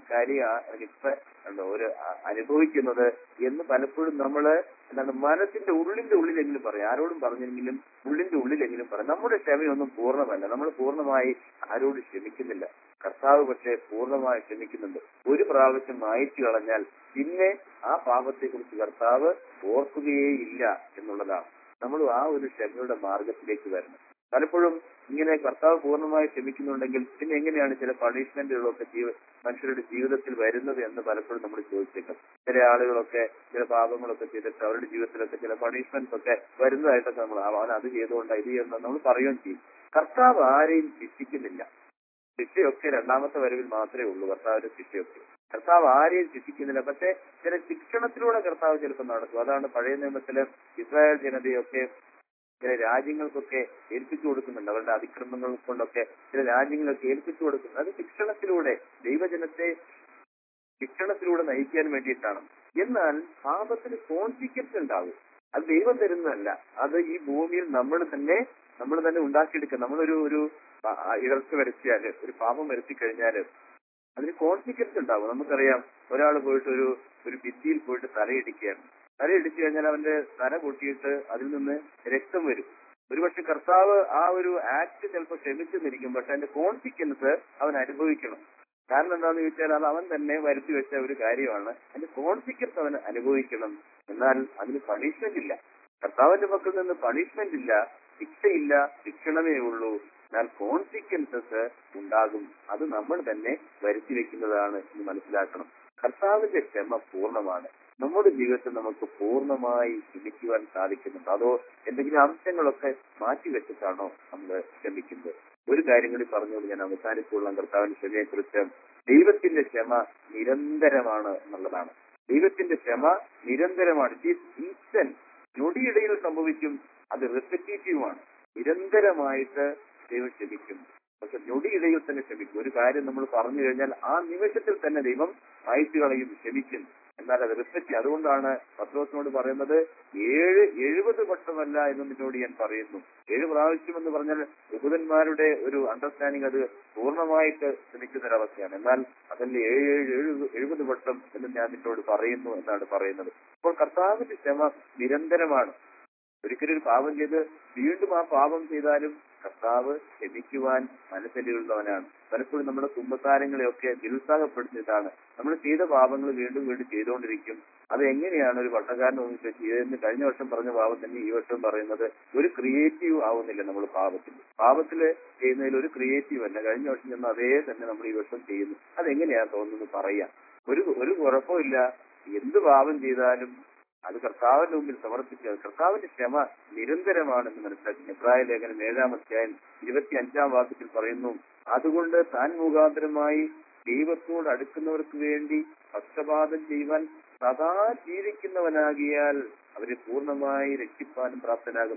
കാര്യം ഇപ്പൊ കണ്ടോ ഒരു അനുഭവിക്കുന്നത് എന്ന് പലപ്പോഴും നമ്മള് എന്താണ് മനസ്സിന്റെ ഉള്ളിന്റെ ഉള്ളിലെങ്കിലും പറയും. ആരോടും പറഞ്ഞെങ്കിലും ഉള്ളിന്റെ ഉള്ളിലെങ്കിലും പറയും. നമ്മുടെ ക്ഷമയൊന്നും പൂർണ്ണമല്ല. നമ്മൾ പൂർണ്ണമായി ആരോടും ക്ഷമിക്കുന്നില്ല. കർത്താവ് പക്ഷേ പൂർണ്ണമായി ക്ഷമിക്കുന്നുണ്ട്. ഒരു പ്രാവശ്യം മായിച്ചു കളഞ്ഞാൽ പിന്നെ ആ പാപത്തെ കുറിച്ച് കർത്താവ് ഓർക്കുകയേ ഇല്ല എന്നുള്ളതാണ്. നമ്മൾ ആ ഒരു ക്ഷമയുടെ മാർഗത്തിലേക്ക് വരണം. പലപ്പോഴും ഇങ്ങനെ കർത്താവ് പൂർണ്ണമായി ക്ഷമിക്കുന്നുണ്ടെങ്കിൽ പിന്നെ എങ്ങനെയാണ് ചില പണിഷ്മെന്റുകളൊക്കെ ജീവ മനുഷ്യരുടെ ജീവിതത്തിൽ വരുന്നത് എന്ന് പലപ്പോഴും നമ്മൾ ചോദിച്ചേക്കാം. ചില ആളുകളൊക്കെ ചില പാപങ്ങളൊക്കെ ചെയ്തിട്ട് അവരുടെ ജീവിതത്തിലൊക്കെ ചില പണിഷ്മെന്റ്സ് ഒക്കെ വരുന്നതായിട്ടൊക്കെ നമ്മൾ അവൻ അത് ചെയ്തുകൊണ്ട് ഇത് ചെയ്യുന്നത് നമ്മൾ പറയുകയും ചെയ്യും. കർത്താവ് ആരെയും ശിക്ഷിക്കുന്നില്ല. ശിക്ഷയൊക്കെ രണ്ടാമത്തെ വരവിൽ മാത്രമേ ഉള്ളൂ. കർത്താവിന്റെ ശിക്ഷയൊക്കെ കർത്താവ് ആരെയും ശിക്ഷിക്കുന്നില്ല. പക്ഷെ ചില ശിക്ഷണത്തിലൂടെ കർത്താവ് ചിലപ്പോൾ നടക്കും. അതാണ് പഴയ നിയമത്തില് ഇസ്രായേൽ ജനതയൊക്കെ ചില രാജ്യങ്ങൾക്കൊക്കെ ഏൽപ്പിച്ചു കൊടുക്കുന്നുണ്ട്. അവരുടെ അതിക്രമങ്ങൾ കൊണ്ടൊക്കെ ചില രാജ്യങ്ങളൊക്കെ ഏൽപ്പിച്ചു കൊടുക്കുന്നുണ്ട്. അത് ശിക്ഷണത്തിലൂടെ ദൈവജനത്തെ ശിക്ഷണത്തിലൂടെ നയിക്കാൻ വേണ്ടിയിട്ടാണ്. എന്നാൽ പാപത്തിന് കോൺസിക്വൻസ് ഉണ്ടാകും. അത് ദൈവം തരുന്നതല്ല. അത് ഈ ഭൂമിയിൽ നമ്മൾ തന്നെ നമ്മൾ തന്നെ ഉണ്ടാക്കിയെടുക്കുക. നമ്മളൊരു ഒരു ഇടർച്ച വരുത്തിയാല് ഒരു പാപം വരുത്തി കഴിഞ്ഞാല് അതിന് കോൺസിക്വൻസ് ഉണ്ടാവും. നമുക്കറിയാം, ഒരാൾ പോയിട്ട് ഒരു ഒരു ഭിത്തിയിൽ പോയിട്ട് തലയിടിക്കുകയാണ്. തലയിടിച്ചു കഴിഞ്ഞാൽ അവന്റെ തല പൊട്ടിയിട്ട് അതിൽ നിന്ന് രക്തം വരും. ഒരുപക്ഷെ കർത്താവ് ആ ഒരു ആക്ട് ചിലപ്പോൾ ക്ഷമിച്ചെന്നിരിക്കും. പക്ഷെ അതിന്റെ കോൺസിക്വൻസ് അവൻ അനുഭവിക്കണം. കാരണം എന്താണെന്ന് ചോദിച്ചാൽ അത് അവൻ തന്നെ വരുത്തി വെച്ച ഒരു കാര്യമാണ്. അതിന്റെ കോൺസിക്വൻസ് അവൻ അനുഭവിക്കണം. എന്നാൽ അതിന് പണിഷ്മെന്റ് ഇല്ല. കർത്താവിന്റെ പക്കൽ നിന്ന് പണിഷ്മെന്റ് ഇല്ല, ശിക്ഷയില്ല, ശിക്ഷണമേ ഉള്ളൂ. എന്നാൽ കോൺസിക്വൻസസ് ഉണ്ടാകും. അത് നമ്മൾ തന്നെ വരുത്തി വെക്കുന്നതാണ് എന്ന് മനസ്സിലാക്കണം. കർത്താവിന്റെ ക്ഷമ പൂർണ്ണമാണ്. നമ്മുടെ ജീവിതത്തിൽ നമുക്ക് പൂർണ്ണമായി ക്ഷമിക്കുവാൻ സാധിക്കുന്നുണ്ട്. അതോ എന്തെങ്കിലും അംശങ്ങളൊക്കെ മാറ്റിവെച്ചിട്ടാണോ നമ്മൾ ക്ഷമിക്കുന്നത്? ഒരു കാര്യം കൂടി പറഞ്ഞുകൊണ്ട് ഞാൻ അവസാനിച്ചുള്ള കർത്താവിന്റെ ക്ഷമയെ കുറിച്ച്. ദൈവത്തിന്റെ ക്ഷമ നിരന്തരമാണ് എന്നുള്ളതാണ്. ദൈവത്തിന്റെ ക്ഷമ നിരന്തരമാണ്. It is instant. ഞൊടിയിടയിൽ സംഭവിക്കും. അത് റെപ്പിറ്റേറ്റീവാണ്. നിരന്തരമായിട്ട് ദൈവം ക്ഷമിക്കും. പക്ഷെ ഞൊടിയിടയിൽ തന്നെ ക്ഷമിക്കും. ഒരു കാര്യം നമ്മൾ പറഞ്ഞു കഴിഞ്ഞാൽ ആ നിമിഷത്തിൽ തന്നെ ദൈവം മായ്ച്ചു കളയും, ക്ഷമിക്കും. എന്നാൽ അത് റിപ്പറ്റ്. അതുകൊണ്ടാണ് പത്രോസിനോട് പറയുന്നത് ഏഴ് എഴുപത് വട്ടമല്ല എന്ന് നിന്നോട് ഞാൻ പറയുന്നു. ഏഴ് പ്രാവശ്യം എന്ന് പറഞ്ഞാൽ യഹൂദന്മാരുടെ ഒരു അണ്ടർസ്റ്റാൻഡിങ് അത് പൂർണ്ണമായിട്ട് ക്ഷമിക്കുന്നൊരവസ്ഥയാണ്. എന്നാൽ അതല്ല ഏഴ് ഏഴ് എഴുപത് എഴുപത് വട്ടം എന്ന് ഞാൻ നിന്നോട് പറയുന്നു എന്നാണ് പറയുന്നത്. അപ്പോൾ കർത്താവിന്റെ ക്ഷമ നിരന്തരമാണ്. ഒരിക്കലും ഒരു പാപം ചെയ്ത് വീണ്ടും ആ പാപം ചെയ്താലും കർത്താവ് ക്ഷമിക്കുവാൻ മനസ്സലിയുള്ളവനാണ്. പലപ്പോഴും നമ്മുടെ കുമ്പസാരങ്ങളെയൊക്കെ നിരുത്സാഹപ്പെടുത്തിയതാണ്. നമ്മൾ ചെയ്ത പാപങ്ങൾ വീണ്ടും വീണ്ടും ചെയ്തുകൊണ്ടിരിക്കും. അത് എങ്ങനെയാണ് ഒരു പട്ടക്കാരൻ ഒന്നിച്ച് ചെയ്തെന്ന് കഴിഞ്ഞ വർഷം പറഞ്ഞ പാപം തന്നെ ഈ വർഷം പറയുന്നത്? ഒരു ക്രിയേറ്റീവ് ആവുന്നില്ല നമ്മൾ പാപത്തിൽ. പാപത്തില് ചെയ്യുന്നതിൽ ഒരു ക്രിയേറ്റീവ് അല്ല. കഴിഞ്ഞ വർഷം ചെന്ന് അതേ തന്നെ നമ്മൾ ഈ വർഷം ചെയ്യുന്നു. അതെങ്ങനെയാ തോന്നുന്നത് പറയാം. ഒരു ഒരു കുഴപ്പമില്ല. എന്ത് പാപം ചെയ്താലും അത് കർത്താവിന്റെ മുമ്പിൽ സമർപ്പിക്കുക. കർത്താവിന്റെ ക്ഷമ നിരന്തരമാണെന്ന് മനസ്സിലാക്കി. എബ്രായ ലേഖനം ഏഴാം അധ്യായം ഇരുപത്തി അഞ്ചാം വാക്യത്തിൽ പറയുന്നു, അതുകൊണ്ട് താൻ മുഖാന്തരമായി ദൈവത്തോട് അടുക്കുന്നവർക്ക് വേണ്ടി പക്ഷപാതം ചെയ്യുവാൻ സദാ ജീവിക്കുന്നവനാകിയാൽ അവരെ പൂർണ്ണമായി രക്ഷിപ്പാനും പ്രാപ്തനാകുന്നു.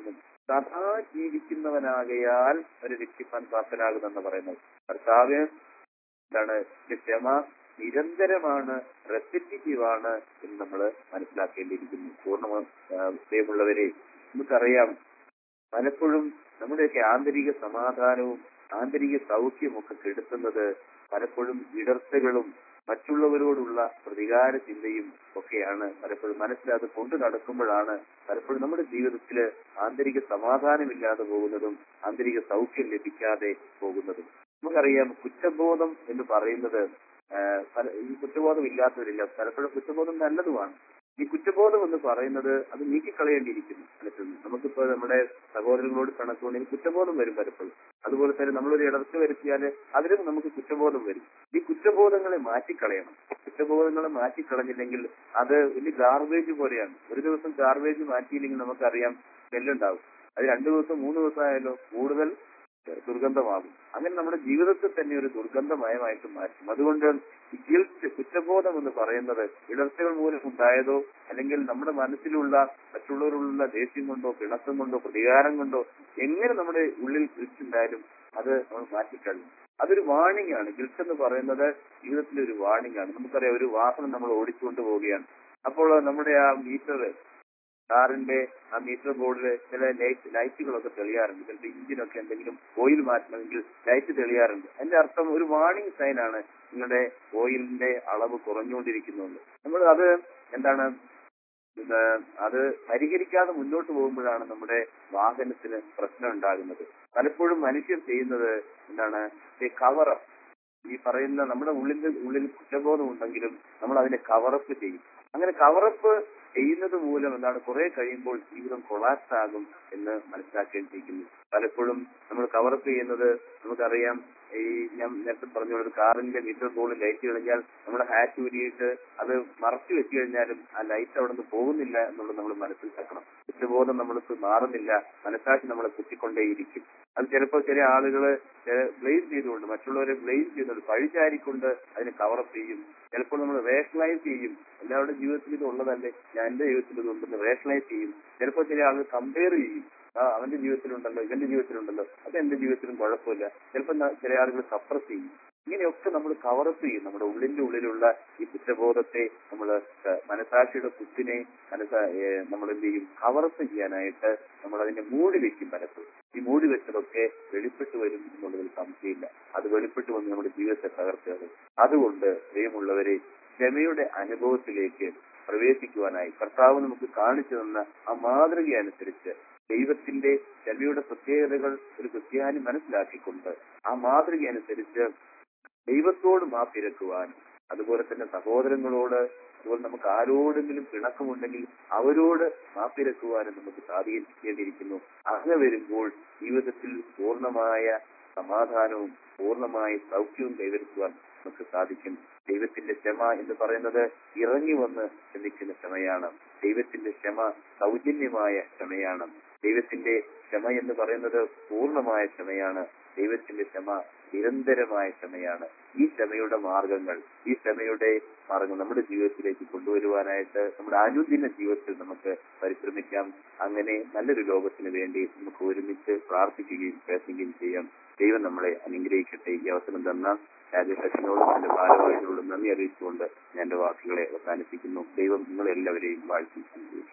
സദാ ജീവിക്കുന്നവനാകയാൽ ഒരു രക്ഷിപ്പാൻ പ്രാപ്തനാകുമെന്ന് പറയുന്നത്. കർത്താവ് എന്താണ് ക്ഷമ നിരന്തരമാണ്, റെപ്പിറ്റീവ് ആണ് എന്ന് നമ്മൾ മനസ്സിലാക്കേണ്ടിയിരിക്കുന്നു. പൂർണ്ണ പ്രിയമുള്ളവരെ, നമുക്കറിയാം പലപ്പോഴും നമ്മുടെയൊക്കെ ആന്തരിക സമാധാനവും ആന്തരിക സൗഖ്യമൊക്കെ കെടുത്തുന്നത് പലപ്പോഴും ഇടർച്ചകളും മറ്റുള്ളവരോടുള്ള പ്രതികാര ചിന്തയും ഒക്കെയാണ്. പലപ്പോഴും മനസ്സിലത് കൊണ്ടു നടക്കുമ്പോഴാണ് പലപ്പോഴും നമ്മുടെ ജീവിതത്തിൽ ആന്തരിക സമാധാനമില്ലാതെ പോകുന്നതും ആന്തരിക സൗഖ്യം ലഭിക്കാതെ പോകുന്നതും. നമുക്കറിയാം കുറ്റബോധം എന്ന് പറയുന്നത് ഈ കുറ്റബോധം ഇല്ലാത്തവരില്ല. പലപ്പോഴും കുറ്റബോധം നല്ലതുമാണ്. ഈ കുറ്റബോധം എന്ന് പറയുന്നത് അത് നീക്കിക്കളയേണ്ടിയിരിക്കുന്നു. പലപ്പോഴും നമുക്കിപ്പോ നമ്മുടെ സഹോദരങ്ങളോട് കണക്കുകൊണ്ടെങ്കിൽ കുറ്റബോധം വരും പലപ്പോഴും. അതുപോലെ തന്നെ നമ്മളൊരു ഇടർച്ച വരുത്തിയാൽ അതിലും നമുക്ക് കുറ്റബോധം വരും. ഈ കുറ്റബോധങ്ങളെ മാറ്റിക്കളയണം. കുറ്റബോധങ്ങളെ മാറ്റിക്കളഞ്ഞില്ലെങ്കിൽ അത് വലിയ ഗാർബേജ് പോലെയാണ്. ഒരു ദിവസം ഗാർബേജ് മാറ്റിയില്ലെങ്കിൽ നമുക്കറിയാം സ്മെല്ലുണ്ടാവും. അത് രണ്ടു ദിവസം മൂന്ന് ദിവസം ആയാലോ കൂടുതൽ ദുർഗന്ധമാകും. അങ്ങനെ നമ്മുടെ ജീവിതത്തിൽ തന്നെ ഒരു ദുർഗന്ധമയമായിട്ട് മാറ്റും. അതുകൊണ്ട് ഈ ഗിൽറ്റ്, കുറ്റബോധം എന്ന് പറയുന്നത് ഇടർച്ചകൾ മൂലം ഉണ്ടായതോ അല്ലെങ്കിൽ നമ്മുടെ മനസ്സിലുള്ള മറ്റുള്ളവരുള്ള ദേഷ്യം കൊണ്ടോ പിണക്കം കൊണ്ടോ പ്രതികാരം കൊണ്ടോ എങ്ങനെ നമ്മുടെ ഉള്ളിൽ ഗിൽറ്റ് ഉണ്ടായാലും അത് നമ്മൾ മാറ്റിക്കളയും. അതൊരു വാണിംഗ് ആണ്. ഗിൽറ്റ് എന്ന് പറയുന്നത് ജീവിതത്തിലെ ഒരു വാണിംഗ് ആണ്. നമുക്കറിയാം ഒരു വാഹനം നമ്മൾ ഓടിച്ചുകൊണ്ട് പോവുകയാണ്. അപ്പോൾ നമ്മുടെ ആ മീറ്റർ, കാറിന്റെ ആ മീറ്റർ ബോർഡിൽ ചില ലൈറ്റ് ലൈറ്റുകളൊക്കെ തെളിയാറുണ്ട്. ചിലപ്പോൾ ഇഞ്ചിനൊക്കെ എന്തെങ്കിലും ഓയിൽ മാറ്റണമെങ്കിൽ ലൈറ്റ് തെളിയാറുണ്ട്. അതിന്റെ അർത്ഥം ഒരു വാർണിംഗ് സൈനാണ് നിങ്ങളുടെ ഓയിലിന്റെ അളവ് കുറഞ്ഞുകൊണ്ടിരിക്കുന്നുണ്ട്. നമ്മൾ അത് എന്താണ് അത് പരിഹരിക്കാതെ മുന്നോട്ട് പോകുമ്പോഴാണ് നമ്മുടെ വാഹനത്തിന് പ്രശ്നം ഉണ്ടാകുന്നത്. പലപ്പോഴും മനുഷ്യർ ചെയ്യുന്നത് എന്താണ് കവറപ്പ്. ഈ പറയുന്ന നമ്മുടെ ഉള്ളിന്റെ ഉള്ളിൽ കുറ്റബോധം ഉണ്ടെങ്കിലും നമ്മൾ അതിനെ കവറപ്പ് ചെയ്യും. അങ്ങനെ കവറപ്പ് ചെയ്യുന്നത് മൂലം എന്താണ് കുറെ കഴിയുമ്പോൾ ജീവിതം കൊളാപ്സ് ആകും എന്ന് മനസ്സിലാക്കേണ്ടിയിരിക്കുന്നു. പലപ്പോഴും നമ്മൾ കവറപ്പ് ചെയ്യുന്നത് നമുക്കറിയാം. ഈ ഞാൻ നേരത്തെ പറഞ്ഞുകൊണ്ട് കാറിന്റെ മീറ്റർ ബോർഡിൽ ലൈറ്റ് കഴിഞ്ഞാൽ നമ്മുടെ ഹാറ്റ് ഊരിയിട്ട് അത് മറച്ചു വെച്ച് കഴിഞ്ഞാലും ആ ലൈറ്റ് അവിടെ നിന്ന് പോകുന്നില്ല എന്നുള്ളത് നമ്മൾ മനസ്സിലാക്കണം. കുറ്റബോധം നമ്മൾക്ക് മാറുന്നില്ല. മനസ്സാക്ഷി നമ്മളെ കുത്തിക്കൊണ്ടേയിരിക്കും. അത് ചിലപ്പോൾ ചില ആളുകള് ബ്ലെയിം ചെയ്തുകൊണ്ട് മറ്റുള്ളവരെ ബ്ലെയിം ചെയ്തുകൊണ്ട് പഴിചാരിക്കൊണ്ട് അതിനെ കവറപ്പ് ചെയ്യും. ചിലപ്പോൾ നമ്മൾ റേഷണലൈസ് ചെയ്യും. എല്ലാവരുടെ ജീവിതത്തിൽ ഇത് ഉള്ളതല്ലേ, ഞാൻ എന്റെ ജീവിതത്തിൽ ഇതുണ്ടെന്ന് റേഷണലൈസ് ചെയ്യും. ചിലപ്പോൾ ചില ആളുകൾ കമ്പയർ ചെയ്യും. ആ അവന്റെ ജീവിതത്തിലുണ്ടല്ലോ ഇവന്റെ ജീവിതത്തിലുണ്ടല്ലോ അത് എന്റെ ജീവിതത്തിലും കുഴപ്പമില്ല. ചിലപ്പോൾ ചില ആളുകൾ സപ്രസ് ചെയ്യും. ഇങ്ങനെയൊക്കെ നമ്മൾ കവറപ്പ് ചെയ്യും. നമ്മുടെ ഉള്ളിന്റെ ഉള്ളിലുള്ള ഈ കുറ്റബോധത്തെ നമ്മൾ മനസാക്ഷിയുടെ കുത്തിനെ മനസ്സാ നമ്മൾ എന്ത് ചെയ്യും കവറപ്പ് ചെയ്യാനായിട്ട് നമ്മൾ അതിനെ മൂടി വെക്കും. പലപ്പോഴും ഈ മൂടി വെച്ചതൊക്കെ വെളിപ്പെട്ട് വരും എന്നുള്ളതിൽ സംശയമില്ല. അത് വെളിപ്പെട്ട് വന്ന് നമ്മുടെ ജീവിതത്തെ തകർച്ചയാണ്. അതുകൊണ്ട് പ്രിയമുള്ളവരെ, ക്ഷമയുടെ അനുഭവത്തിലേക്ക് പ്രവേശിക്കുവാനായി കർത്താവ് നമുക്ക് കാണിച്ചു തന്ന ആ മാതൃക അനുസരിച്ച് ദൈവത്തിന്റെ ക്ഷമയുടെ പ്രത്യേകതകൾ ഒരു ക്രിസ്ത്യാനി മനസ്സിലാക്കിക്കൊണ്ട് ആ മാതൃക അനുസരിച്ച് ദൈവത്തോട് മാപ്പിരക്കുവാനും അതുപോലെ തന്നെ സഹോദരങ്ങളോട് അതുപോലെ നമുക്ക് ആരോടെങ്കിലും പിണക്കമുണ്ടെങ്കിൽ അവരോട് മാപ്പിരക്കുവാനും നമുക്ക് സാധിക്കേണ്ടിയിരിക്കുന്നു. അങ്ങനെ വരുമ്പോൾ ജീവിതത്തിൽ പൂർണ്ണമായ സമാധാനവും പൂർണ്ണമായ സൗഖ്യവും കൈവരിക്കുവാൻ നമുക്ക് സാധിക്കും. ദൈവത്തിന്റെ ക്ഷമ എന്ന് പറയുന്നത് ഇറങ്ങി വന്ന് ക്ഷമിക്കുന്ന ക്ഷമയാണ്. ദൈവത്തിന്റെ ക്ഷമ സൗജന്യമായ ക്ഷമയാണ്. ദൈവത്തിന്റെ ക്ഷമ എന്ന് പറയുന്നത് പൂർണ്ണമായ ക്ഷമയാണ്. ദൈവത്തിന്റെ ക്ഷമ നിരന്തരമായ ക്ഷമയാണ്. ഈ ക്ഷമയുടെ മാർഗങ്ങൾ ഈ ക്ഷമയുടെ മാർഗം നമ്മുടെ ജീവിതത്തിലേക്ക് കൊണ്ടുവരുവാനായിട്ട് നമ്മുടെ അനുദിന ജീവിതത്തിൽ നമുക്ക് പരിശ്രമിക്കാം. അങ്ങനെ നല്ലൊരു ലോകത്തിന് വേണ്ടി നമുക്ക് ഒരുമിച്ച് പ്രാർത്ഥിക്കുകയും പ്രയത്നിക്കുകയും ചെയ്യാം. ദൈവം നമ്മളെ അനുഗ്രഹിക്കട്ടെ. ഈ അവസരം തന്ന രാജേഷനോടും എന്റെ ഭാരവാഹികളോടും നന്ദി അറിയിച്ചുകൊണ്ട് ഞാൻ എന്റെ വാക്കുകളെ അവസാനിപ്പിക്കുന്നു. ദൈവം നിങ്ങളെല്ലാവരെയും വാഴ്ത്തി അനുഗ്രഹിക്കും.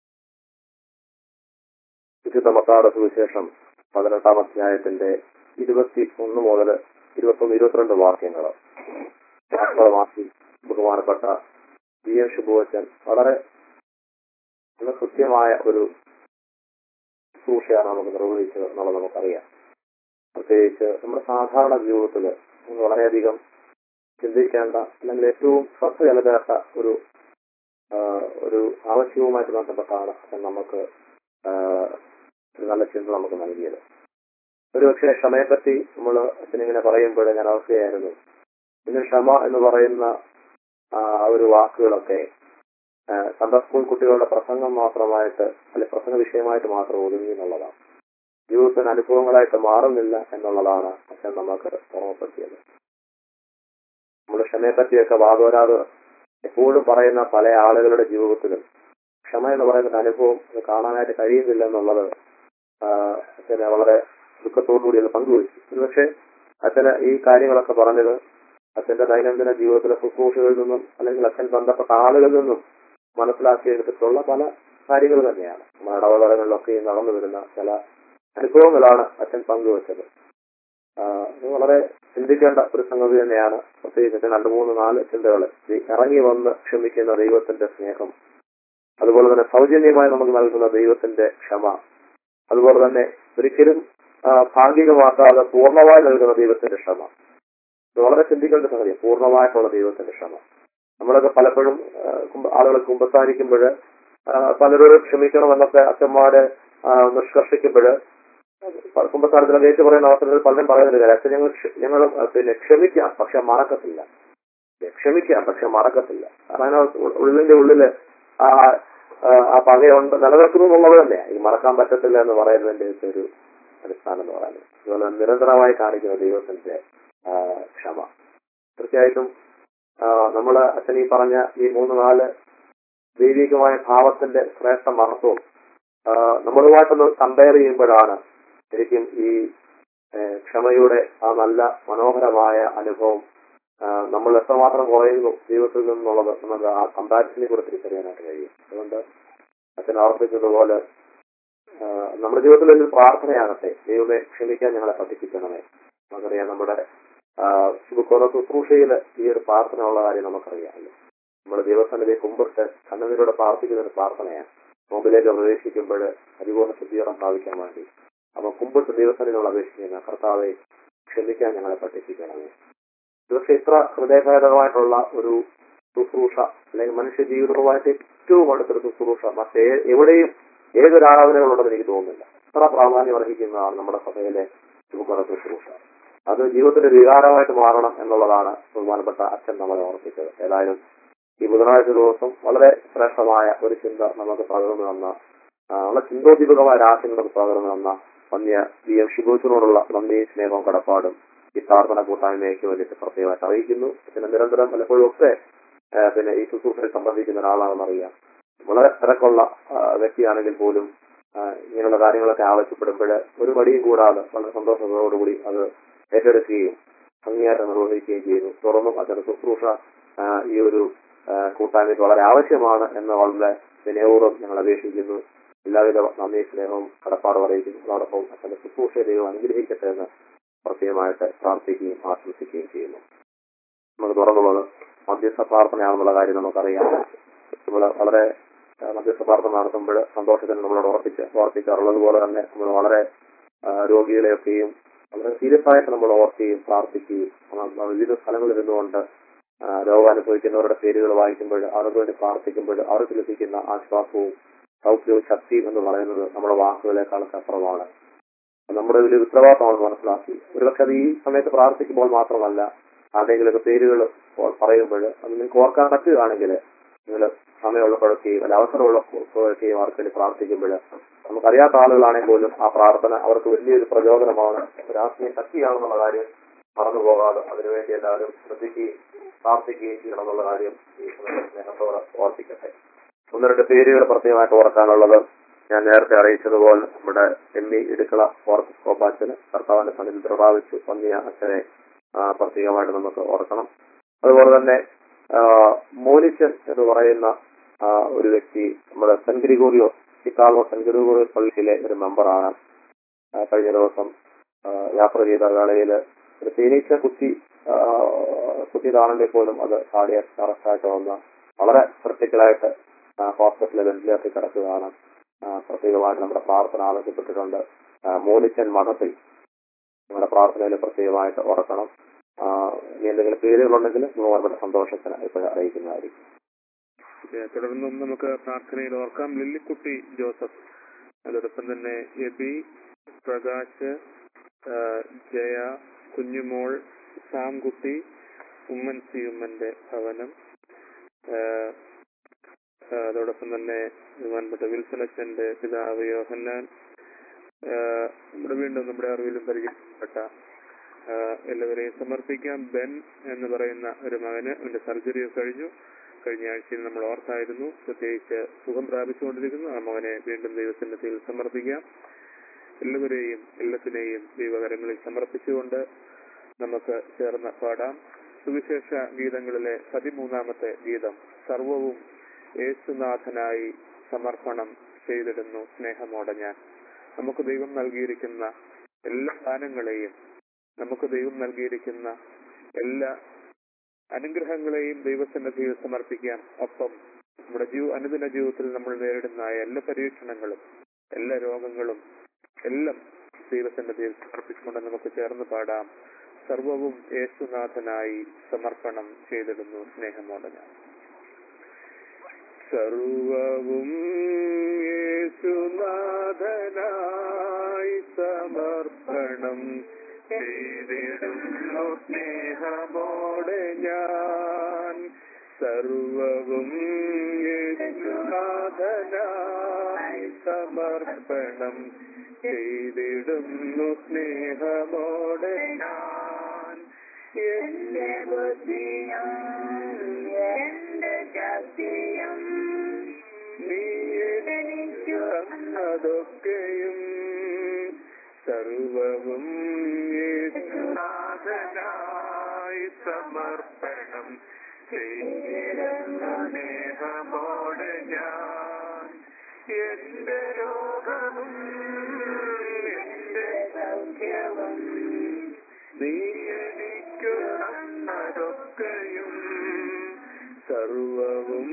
വിശുദ്ധ മത്തായിയുടെ സുവിശേഷം പതിനെട്ടാം അധ്യായത്തിന്റെ ഇരുപത്തി ഒന്ന് മുതൽ ഇരുപത്തൊന്ന് ഇരുപത്തിരണ്ട് വാക്യങ്ങൾ വാസ്തവമാക്കി ബഹുമാനപ്പെട്ട വി എം ശുഭോച്ചൻ വളരെ കൃത്യമായ ഒരു ശുശ്രൂഷയാണ് നമുക്ക് നിർവഹിച്ചത് എന്നുള്ളത് നമുക്കറിയാം. പ്രത്യേകിച്ച് നമ്മുടെ സാധാരണ ജീവിതത്തിൽ വളരെയധികം ചിന്തിക്കേണ്ട അല്ലെങ്കിൽ ഏറ്റവും ശ്രദ്ധ ചെലുത്തേണ്ട ഒരു ഒരു ആവശ്യവുമായിട്ട് ബന്ധപ്പെട്ടാണ് നമുക്ക് ഒരു നല്ല ചിന്ത നമുക്ക് നൽകിയത്. ഒരുപക്ഷെ ക്ഷമയെപ്പറ്റി നമ്മൾ അച്ഛനിങ്ങനെ പറയുമ്പോൾ ഞാൻ ഓർക്കുകയായിരുന്നു, ഇന്ന് ക്ഷമ എന്ന് പറയുന്ന ആ ഒരു വാക്കുകളൊക്കെ സൺഡേ സ്കൂൾ കുട്ടികളുടെ പ്രസംഗം മാത്രമായിട്ട് അല്ലെ പ്രസംഗ വിഷയമായിട്ട് മാത്രം ഒതുങ്ങി എന്നുള്ളതാണ്. ജീവിതത്തിന് അനുഭവങ്ങളായിട്ട് മാറുന്നില്ല എന്നുള്ളതാണ് അച്ഛൻ നമുക്ക് ഓർമ്മപ്പെടുത്തിയത്. നമ്മൾ ക്ഷമയെപ്പറ്റിയൊക്കെ വാദോരാത് എപ്പോഴും പറയുന്ന പല ആളുകളുടെ ജീവിതത്തിലും ക്ഷമ എന്ന് പറയുന്ന അനുഭവം അത് കാണാനായിട്ട് കഴിയുന്നില്ല എന്നുള്ളത് അച്ഛനെ വളരെ ദുഃഖത്തോടുകൂടി അത് പങ്കുവച്ചു. ഒരുപക്ഷെ അച്ഛന് ഈ കാര്യങ്ങളൊക്കെ പറഞ്ഞത് അച്ഛന്റെ ദൈനംദിന ജീവിതത്തിലെ ശുശ്രൂഷകളിൽ നിന്നും അല്ലെങ്കിൽ അച്ഛൻ ബന്ധപ്പെട്ട ആളുകളിൽ നിന്നും മനസ്സിലാക്കിയെടുത്തിട്ടുള്ള പല കാര്യങ്ങൾ തന്നെയാണ്. നമ്മുടെ ഇടപെടലുകളിലൊക്കെ നടന്നു വരുന്ന ചില അനുഭവങ്ങളാണ് അച്ഛൻ പങ്കുവച്ചത്. ഇത് വളരെ ചിന്തിക്കേണ്ട ഒരു സംഗതി തന്നെയാണ്. പ്രത്യേകിച്ച് രണ്ട് മൂന്ന് നാല് ചിന്തകൾ, ഇറങ്ങി വന്ന് ക്ഷമിക്കുന്ന ദൈവത്തിന്റെ സ്നേഹം, അതുപോലെ തന്നെ സൗജന്യമായി നമുക്ക് നൽകുന്ന ദൈവത്തിന്റെ ക്ഷമ, അതുപോലെ തന്നെ ഒരിക്കലും ഭാഗികമാക്കാതെ പൂർണ്ണമായി നൽകുന്ന ദൈവത്തിന്റെ ക്ഷമ. ഇത് വളരെ ചിന്തിക്കേണ്ട സംഗതി, പൂർണ്ണമായിട്ടുള്ള ദൈവത്തിന്റെ ക്ഷമ. നമ്മളൊക്കെ പലപ്പോഴും ആളുകൾ കുമ്പസാരിക്കുമ്പോൾ പലരോടും ക്ഷമിക്കണമെന്നൊക്കെ അച്ഛന്മാര് നിഷ്കർഷിക്കുമ്പോൾ കുമ്പസാരത്തിലൊക്കെ ഏറ്റു പറയുന്ന അവസരത്തിൽ പലരും പറയുന്നത് അച്ഛൻ ഞങ്ങൾ ഞങ്ങൾ പിന്നെ ക്ഷമിക്കാം പക്ഷെ മറക്കത്തില്ല, ക്ഷമിക്കാം പക്ഷെ മറക്കത്തില്ല. കാരണം ഉള്ളിന്റെ ഉള്ളില് ആ ആ പകയുണ്ട് നിലനിൽക്കുന്നു എന്നുള്ളത് തന്നെയാണ് ഈ മറക്കാൻ പറ്റത്തില്ല എന്ന് പറയുന്നതിന്റെ ഒരു അടിസ്ഥാനം എന്ന് പറയുന്നത്. അതുപോലെ നിരന്തരമായി കാണിക്കുന്ന ദൈവത്തിന്റെ ക്ഷമ. തീർച്ചയായിട്ടും നമ്മള് അച്ഛൻ ഈ പറഞ്ഞ ഈ മൂന്ന് നാല് ദൈവികമായ ഭാവത്തിന്റെ ശ്രേഷ്ഠ മഹത്വവും നമ്മളുമായിട്ടൊന്ന് കമ്പയർ ചെയ്യുമ്പോഴാണ് ശരിക്കും ഈ ക്ഷമയുടെ ആ നല്ല മനോഹരമായ അനുഭവം നമ്മൾ എത്രമാത്രം കുറയുന്നു ജീവിതത്തിൽ നിന്നുള്ളത് നമുക്ക് ആ കമ്പാരിസനെ കൂടെ തിരിച്ചറിയാനായിട്ട് കഴിയും. അതുകൊണ്ട് അച്ഛൻ ആവർത്തിച്ചതുപോലെ നമ്മുടെ ജീവിതത്തിൽ ഒരു പ്രാർത്ഥനയാകട്ടെ, ദൈവമേ ക്ഷമിക്കാൻ ഞങ്ങളെ പഠിപ്പിക്കണമേ. നമുക്കറിയാം നമ്മുടെ ശുഭക്കോണ ശുശ്രൂഷയിൽ ഈ ഒരു പ്രാർത്ഥന ഉള്ള കാര്യം നമുക്കറിയാമല്ലോ. നമ്മുടെ ദൈവസന്നിധിയെ കുമ്പിട്ട് കണ്ണുനീരോടെ പ്രാർത്ഥിക്കുന്ന ഒരു പ്രാർത്ഥനയാണ്. നോമ്പിലേക്ക് പ്രവേശിക്കുമ്പോൾ പരിപൂർണ്ണ ശുദ്ധീകരണം പ്രാപിക്കാൻ വേണ്ടി അപ്പൊ കുമ്പിട്ട് ദൈവസന്നിധിയോട് അപേക്ഷിക്കുന്ന കർത്താവെ ക്ഷമിക്കാൻ ഞങ്ങളെ പഠിപ്പിക്കണമേ. പക്ഷെ ഇത്ര ഹൃദയഭേദമായിട്ടുള്ള ഒരു ശുശ്രൂഷ അല്ലെങ്കിൽ മനുഷ്യ ജീവിതവുമായിട്ട് ഏറ്റവും അടുത്തൊരു ശുശ്രൂഷ മറ്റേ എവിടെയും ഏതൊരു ആരാധനകളുണ്ടെന്ന് എനിക്ക് തോന്നുന്നില്ല. ഇത്ര പ്രാധാന്യം അർഹിക്കുന്നതാണ് നമ്മുടെ സഭയിലെ ശുഭകര ശുശ്രൂഷ. അത് ജീവിതത്തിന്റെ വികാരമായിട്ട് മാറണം എന്നുള്ളതാണ് ബഹുമാനപ്പെട്ട അച്ഛൻ നമ്മളെ ഓർപ്പിച്ചത്. ഏതായാലും ഈ ബുധനാഴ്ച ദിവസം വളരെ ശ്രേഷ്ഠമായ ഒരു ചിന്ത നമുക്ക് പകർന്നു തന്ന, വളരെ ചിന്തോദ്ദീപകമായ രാശി നമുക്ക് പകർന്നു തന്ന വന്യ വി എം ഷിബോസിനോടുള്ള നന്ദി, സ്നേഹവും കടപ്പാടും ഈ പ്രാർത്ഥന കൂട്ടായ്മയ്ക്ക് വേണ്ടിയിട്ട് പ്രത്യേകമായിട്ട് അറിയിക്കുന്നു. പിന്നെ നിരന്തരം പലപ്പോഴും ഒക്കെ പിന്നെ ഈ ശുശ്രൂഷയിൽ സംബന്ധിക്കുന്ന ഒരാളാണെന്നറിയാം. വളരെ തിരക്കുള്ള വ്യക്തിയാണെങ്കിൽ പോലും ഇങ്ങനെയുള്ള കാര്യങ്ങളൊക്കെ ആവശ്യപ്പെടുമ്പോൾ ഒരു മടിയും കൂടാതെ വളരെ സന്തോഷത്തോടുകൂടി അത് ഏറ്റെടുക്കുകയും ഭംഗിയായിട്ട് നിർവഹിക്കുകയും ചെയ്യുന്നു. തുറന്നും അതിന്റെ ശുശ്രൂഷ ഈ ഒരു കൂട്ടായ്മയ്ക്ക് വളരെ ആവശ്യമാണ് എന്ന് വളരെ വിനയപൂർവ്വം ഞങ്ങൾ അപേക്ഷിക്കുന്നു. എല്ലാവിധ നന്ദി, സ്നേഹവും കടപ്പാടും അറിയിക്കുന്നു. അതോടൊപ്പം അതിന്റെ ശുശ്രൂഷ ദൈവം അനുഗ്രഹിക്കട്ടെ എന്ന് പ്രത്യേകമായിട്ട് പ്രാർത്ഥിക്കുകയും ആശംസിക്കുകയും ചെയ്യുന്നു. നമുക്ക് തുറന്നുള്ളത് മധ്യസ്ഥ പ്രാർത്ഥനയാണെന്നുള്ള കാര്യം നമുക്കറിയാം. നമ്മൾ വളരെ മധ്യസ്ഥ പ്രാർത്ഥന നടത്തുമ്പോൾ സന്തോഷത്തിന് നമ്മളോട് ഓർപ്പിച്ച് ഓർപ്പിക്കാറുള്ളത് പോലെ തന്നെ നമ്മൾ വളരെ രോഗികളെയൊക്കെയും വളരെ സീരിയസ് ആയിട്ട് നമ്മൾ ഓർക്കുകയും പ്രാർത്ഥിക്കുകയും വിവിധ സ്ഥലങ്ങളിൽ ഇരുന്നുകൊണ്ട് രോഗം അനുഭവിക്കുന്നവരുടെ പേരുകൾ വായിക്കുമ്പോൾ അവർക്ക് വേണ്ടി പ്രാർത്ഥിക്കുമ്പോൾ അവർക്ക് ലഭിക്കുന്ന ആശ്വാസവും സൗഖ്യവും ശക്തിയും എന്ന് പറയുന്നത് നമ്മുടെ വാക്കുകളെക്കാളൊക്കെ അപ്പുറമാണ്. നമ്മുടെ വലിയ ഉത്തരവാദിത്തമാണെന്ന് മനസ്സിലാക്കി ഒരുപക്ഷെ അത് ഈ സമയത്ത് പ്രാർത്ഥിക്കുമ്പോൾ മാത്രമല്ല ആരുടെയെങ്കിലൊക്കെ പേരുകൾ പറയുമ്പോൾ അത് നിങ്ങൾക്ക് ഓർക്കാൻ പറ്റുകയാണെങ്കിൽ നിങ്ങൾ സമയമുള്ളപ്പോഴൊക്കെയും അല്ല അവസരമുള്ളപ്പോഴൊക്കെയും അവർക്ക് വേണ്ടി പ്രാർത്ഥിക്കുമ്പോൾ നമുക്കറിയാത്ത ആളുകളാണെങ്കിൽ പോലും ആ പ്രാർത്ഥന അവർക്ക് വലിയൊരു പ്രചോദനമാണ്, ഒരു ആത്മീയ ശക്തിയാണെന്നുള്ള കാര്യം മറന്നു പോകാതെ അതിനുവേണ്ടി എല്ലാവരും ശ്രദ്ധിക്കുകയും പ്രാർത്ഥിക്കുകയും ചെയ്യണമെന്നുള്ള കാര്യം ഈ സ്നേഹത്തോടെ ഓർപ്പിക്കട്ടെ. ഒന്ന് രണ്ട് പേരുകൾ പ്രത്യേകമായിട്ട് ഓർക്കാനുള്ളത് ഞാൻ നേരത്തെ അറിയിച്ചതുപോലെ നമ്മുടെ എം ഇ ഇടുക്കള ഓർക്കോപ്പാച്ചന് കർത്താവിന്റെ സന്നിധി പ്രഭാവിച്ചു വന്നിയ അച്ഛനെ പ്രത്യേകമായിട്ട് നമുക്ക് ഓർക്കണം. അതുപോലെ തന്നെ മോനിച്ചൻ എന്ന് പറയുന്ന ഒരു വ്യക്തി നമ്മുടെ saint Gregorios Chicago saint Gregorios പള്ളിയിലെ ഒരു മെമ്പറാണ്. കഴിഞ്ഞ ദിവസം യാത്ര ചെയ്ത വേളയിൽ ഒരു തേനീച്ച കുത്തി കുത്തിയതാണെങ്കിൽ പോലും അത് കാർഡിയാക് അറസ്റ്റായിട്ട് വന്ന് വളരെ ക്രിട്ടിക്കലായിട്ട് ഹോസ്പിറ്റലിൽ വെന്റിലേറ്ററിൽ കിടക്കുകയാണ്. പ്രത്യേകമായിട്ട് നമ്മുടെ പ്രാർത്ഥന ആവശ്യപ്പെട്ടിട്ടുണ്ട്. മോനിച്ചൻ മഠത്തിൽ നമ്മുടെ പ്രാർത്ഥനയിൽ പ്രത്യേകമായിട്ട് ഓർക്കണം. ഇനി എന്തെങ്കിലും പേരുകളുണ്ടെങ്കിൽ വളരെ സന്തോഷത്തിന് ഇപ്പോൾ അറിയിക്കുന്നതായിരിക്കും. തുടർന്നും നമുക്ക് പ്രാർത്ഥനയിൽ ഓർക്കാം ലില്ലിക്കുട്ടി ജോസഫ്, അതോടൊപ്പം തന്നെ എബി, പ്രകാശ്, ജയ, കുഞ്ഞുമോൾ, സാംകുട്ടി, ഉമ്മൻ സി ഉമ്മന്റെ ഭവനം, അതോടൊപ്പം തന്നെ ബഹുമാനപ്പെട്ട വിൽസലച്ചന്റെ പിതാവ് യോഹന്നാൻ, നമ്മുടെ വീണ്ടും നമ്മുടെ അറിവിലും പരിചയപ്പെട്ട എല്ലാവരെയും സമർപ്പിക്കാം. ബെൻ എന്ന് പറയുന്ന ഒരു മകന് അവന്റെ സർജറി കഴിഞ്ഞു, കഴിഞ്ഞ ആഴ്ചയിൽ നമ്മൾ ഓർത്തായിരുന്നു. പ്രത്യേകിച്ച് സുഖം പ്രാപിച്ചുകൊണ്ടിരിക്കുന്നു ആ മകനെ വീണ്ടും ദൈവസന്നിധിയിൽ സമർപ്പിക്കാം. എല്ലാവരെയും എല്ലാത്തിനെയും ദൈവകരങ്ങളിൽ സമർപ്പിച്ചുകൊണ്ട് നമുക്ക് ചേർന്ന് പാടാം. സുവിശേഷ ഗീതങ്ങളിലെ പതിമൂന്നാമത്തെ ഗീതം, സർവവും യേശുനാഥനായി സമർപ്പണം ചെയ്തിടുന്നു സ്നേഹമോടെ ഞാൻ. നമുക്ക് ദൈവം നൽകിയിരിക്കുന്ന എല്ലാ ദാനങ്ങളെയും, നമുക്ക് ദൈവം നൽകിയിരിക്കുന്ന എല്ലാ അനുഗ്രഹങ്ങളെയും ദൈവസന്നിധിയിൽ സമർപ്പിക്കാം. ഒപ്പം നമ്മുടെ ജീവ അനുദിന ജീവിതത്തിൽ നമ്മൾ നേരിടുന്ന എല്ലാ പരീക്ഷണങ്ങളും എല്ലാ രോഗങ്ങളും എല്ലാം ദൈവസന്നിധിയിൽ സമർപ്പിച്ചുകൊണ്ട് നമുക്ക് ചേർന്ന് പാടാം. സർവവും യേശുനാഥനായി സമർപ്പണം ചെയ്തിടുന്നു സ്നേഹമോടെ ഞാൻ. സർവവും യേശുനാഥനായി സമർപ്പണം ചെയ്തിടുന്നു സ്നേഹമോടെ ഞാൻ. സർവവും യേശുനാഥനായി സമർപ്പണം ചെയ്തിടുന്നു സ്നേഹമോടെ ഞാൻ. എന്റെ ബുദ്ധിയും എന്റെ ശക്തിയും നീ എനിക്ക് തന്നതൊക്കെയും സർവവും യേശുനാഥനായി സമർപ്പണം ചെയ്തിടുന്നു സ്നേഹമോടെ ഞാൻ. എന്റെ രോഗവും എന്റെ സൗഖ്യവും നീ എനിക്കു തന്നതൊക്കെയും സർവവും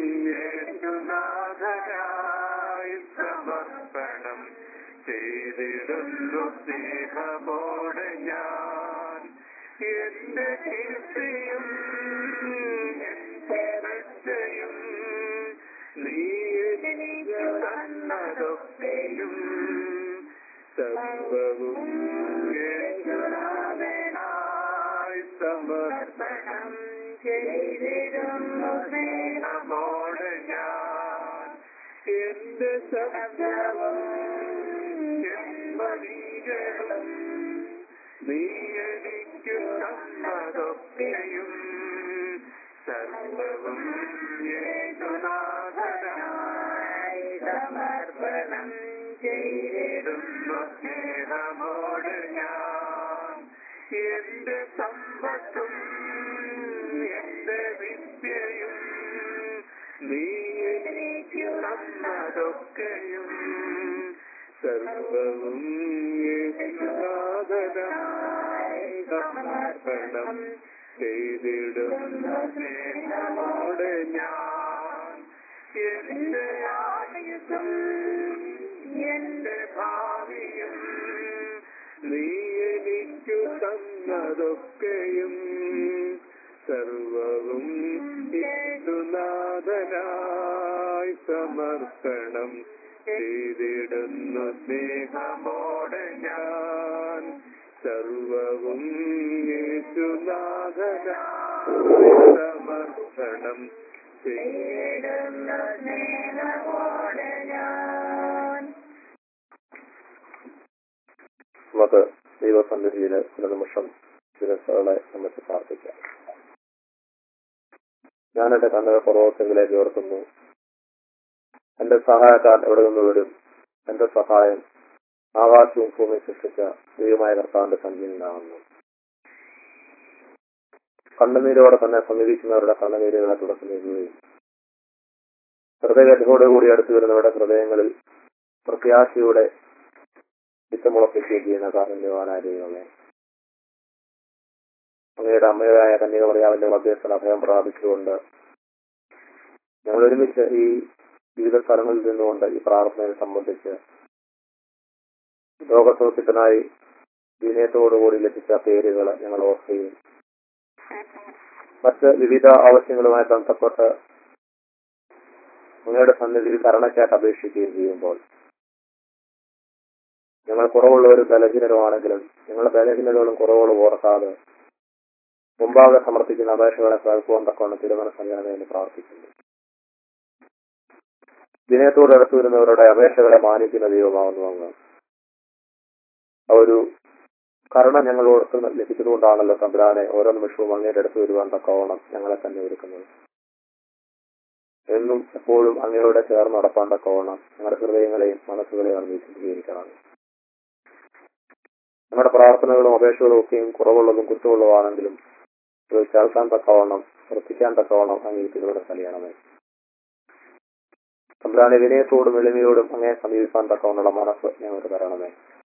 യേശുനാഥനായി സമർപ്പണം ചെയ്തിടുന്നു സ്നേഹമോടെ ഞാൻ. എന്റെ കീർത്തിയും എന്റെ രക്ഷയും നീ എനിക്ക് തന്നതൊക്കെയും സർവവും യേശുനാഥനായി സമർപ്പണം ചെയ്തിടുന്നു സ്നേഹമോടെ ഞാൻ. എന്റെ ശബ്ദവും എൻപടികളും നീ എനിക്ക് തന്നതൊക്കെയും സർവവും യേശുനാഥനായി സമർപ്പണം ചെയ്തിടുന്നു സ്നേഹമോടെ ഞാൻ. എന്റെ സമ്പത്തും എന്റെ വിദ്യയും നീ എനിക്ക് തന്നതൊക്കെയും സർവവും യേശുനാഥനായി സമർപ്പണം ചെയ്തിടുന്നു സ്നേഹമോടെ ഞാൻ. എന്റെ ആയുസ്സും എന്റെ ഭാവിയും നീ എനിക്കു തന്നതൊക്കെയും സർവവും യേശുനാഥനായി സമർപ്പണം ചെയ്തിടുന്നു സ്നേഹമോടെ ഞാൻ. സർവവും യേശുനാഥനായി സമർപ്പണം ചെയ്തിടുന്നു സ്നേഹമോടെ ഞാൻ. നമുക്ക് ദൈവസന്നിധിയിൽ ചില നിമിഷം ശിരസ്സുകളെ നമുക്ക് പ്രാർത്ഥിക്കാം. ഞാൻ എന്റെ കണ്ണുകൾ പർവ്വതത്തിലേക്ക് ഉയർത്തുന്നു. എന്റെ സഹായക്കാരൻ എവിടെ നിന്ന് വരും? എന്റെ സഹായം ആകാശവും ഭൂമി സൃഷ്ടിച്ച ദൈവമായ കർത്താവിന്റെ സന്നിധിയിൽ നിന്നാകുന്നു. കണ്ണുനീരോടെ തന്നെ സമീപിക്കുന്നവരുടെ കണ്ണുനീരുകളെ തുടച്ചു നീക്കുകയും ഹൃദയത്തോടുകൂടി അടുത്തു വരുന്നവരുടെ ഹൃദയങ്ങളിൽ പ്രത്യാശയുടെ ചിത്തമുളപ്പിക്കുകയും ചെയ്യുന്ന കാരണവാനായ ദൈവമേ, അങ്ങയുടെ അമ്മയായ കന്യകമറിയാവിന്റെ മധ്യസ്ഥൽ അഭയം പ്രാപിച്ചുകൊണ്ട് ഞങ്ങൾ ഒരുമിച്ച് ഈ വിവിധ സ്ഥലങ്ങളിൽ നിന്നുകൊണ്ട് ഈ പ്രാർത്ഥനയെ സംബന്ധിച്ച് ലോകസൗഖ്യത്തിനായി വിനയത്തോടുകൂടി ലഭിച്ച പേരുകൾ ഞങ്ങൾ ഓർക്കുകയും മറ്റ് വിവിധ ആവശ്യങ്ങളുമായി ബന്ധപ്പെട്ട് അങ്ങയുടെ സന്നിധിയിൽ കരുണയ്ക്കായിട്ട് അപേക്ഷിക്കുകയും ചെയ്യുമ്പോൾ ഞങ്ങൾ കുറവുള്ളവരും ബലഹീനരുമാണെങ്കിലും ഞങ്ങളുടെ ബലഹീനതകളും കുറവുകളും ഓർക്കാതെ മുമ്പാകെ സമർപ്പിക്കുന്ന അപേക്ഷകളെ കേൾക്കുവാൻ തക്കവണ്ണം തിരുമനസ്സംഗമെന്ന് പ്രാർത്ഥിക്കുന്നു. വിനയത്തോട് അടുത്തു വരുന്നവരുടെ അപേക്ഷകളെ മാനിക്കുന്ന ദൈവമാകുന്നു അങ്ങ്. ഒരു കരുണ ഞങ്ങളോട് ലഭിച്ചതുകൊണ്ടാണല്ലോ തമ്പുരാനെ ഓരോ നിമിഷവും അങ്ങയുടെ അടുത്ത് വരുവാൻ തക്കവണ്ണം ഞങ്ങളെ തന്നെ ഒരുക്കുന്നത്. എന്നും എപ്പോഴും അങ്ങയോടെ ചേർന്ന് നടപ്പാൻ തക്കവണ്ണം ഞങ്ങളുടെ ഹൃദയങ്ങളെയും മനസ്സുകളെയും വിശദീകരിക്കണം. നമ്മുടെ പ്രാർത്ഥനകളും അപേക്ഷകളും ഒക്കെയും കുറവുള്ളതും കുറ്റമുള്ളതാണെങ്കിലും ഇത് കേൾക്കാൻ തക്കവണ്ണം ശ്രദ്ധിക്കാൻ തക്കവണ്ണം അങ്ങേ തിരുവടെ കഴിയണമേ. തമ്പുരാനെ വിനയത്തോടും എളിമയോടും അങ്ങേ സമീപിക്കാൻ തക്കവണ്ണുള്ള മനസ്സ് ഞങ്ങൾക്ക് തരണമേ.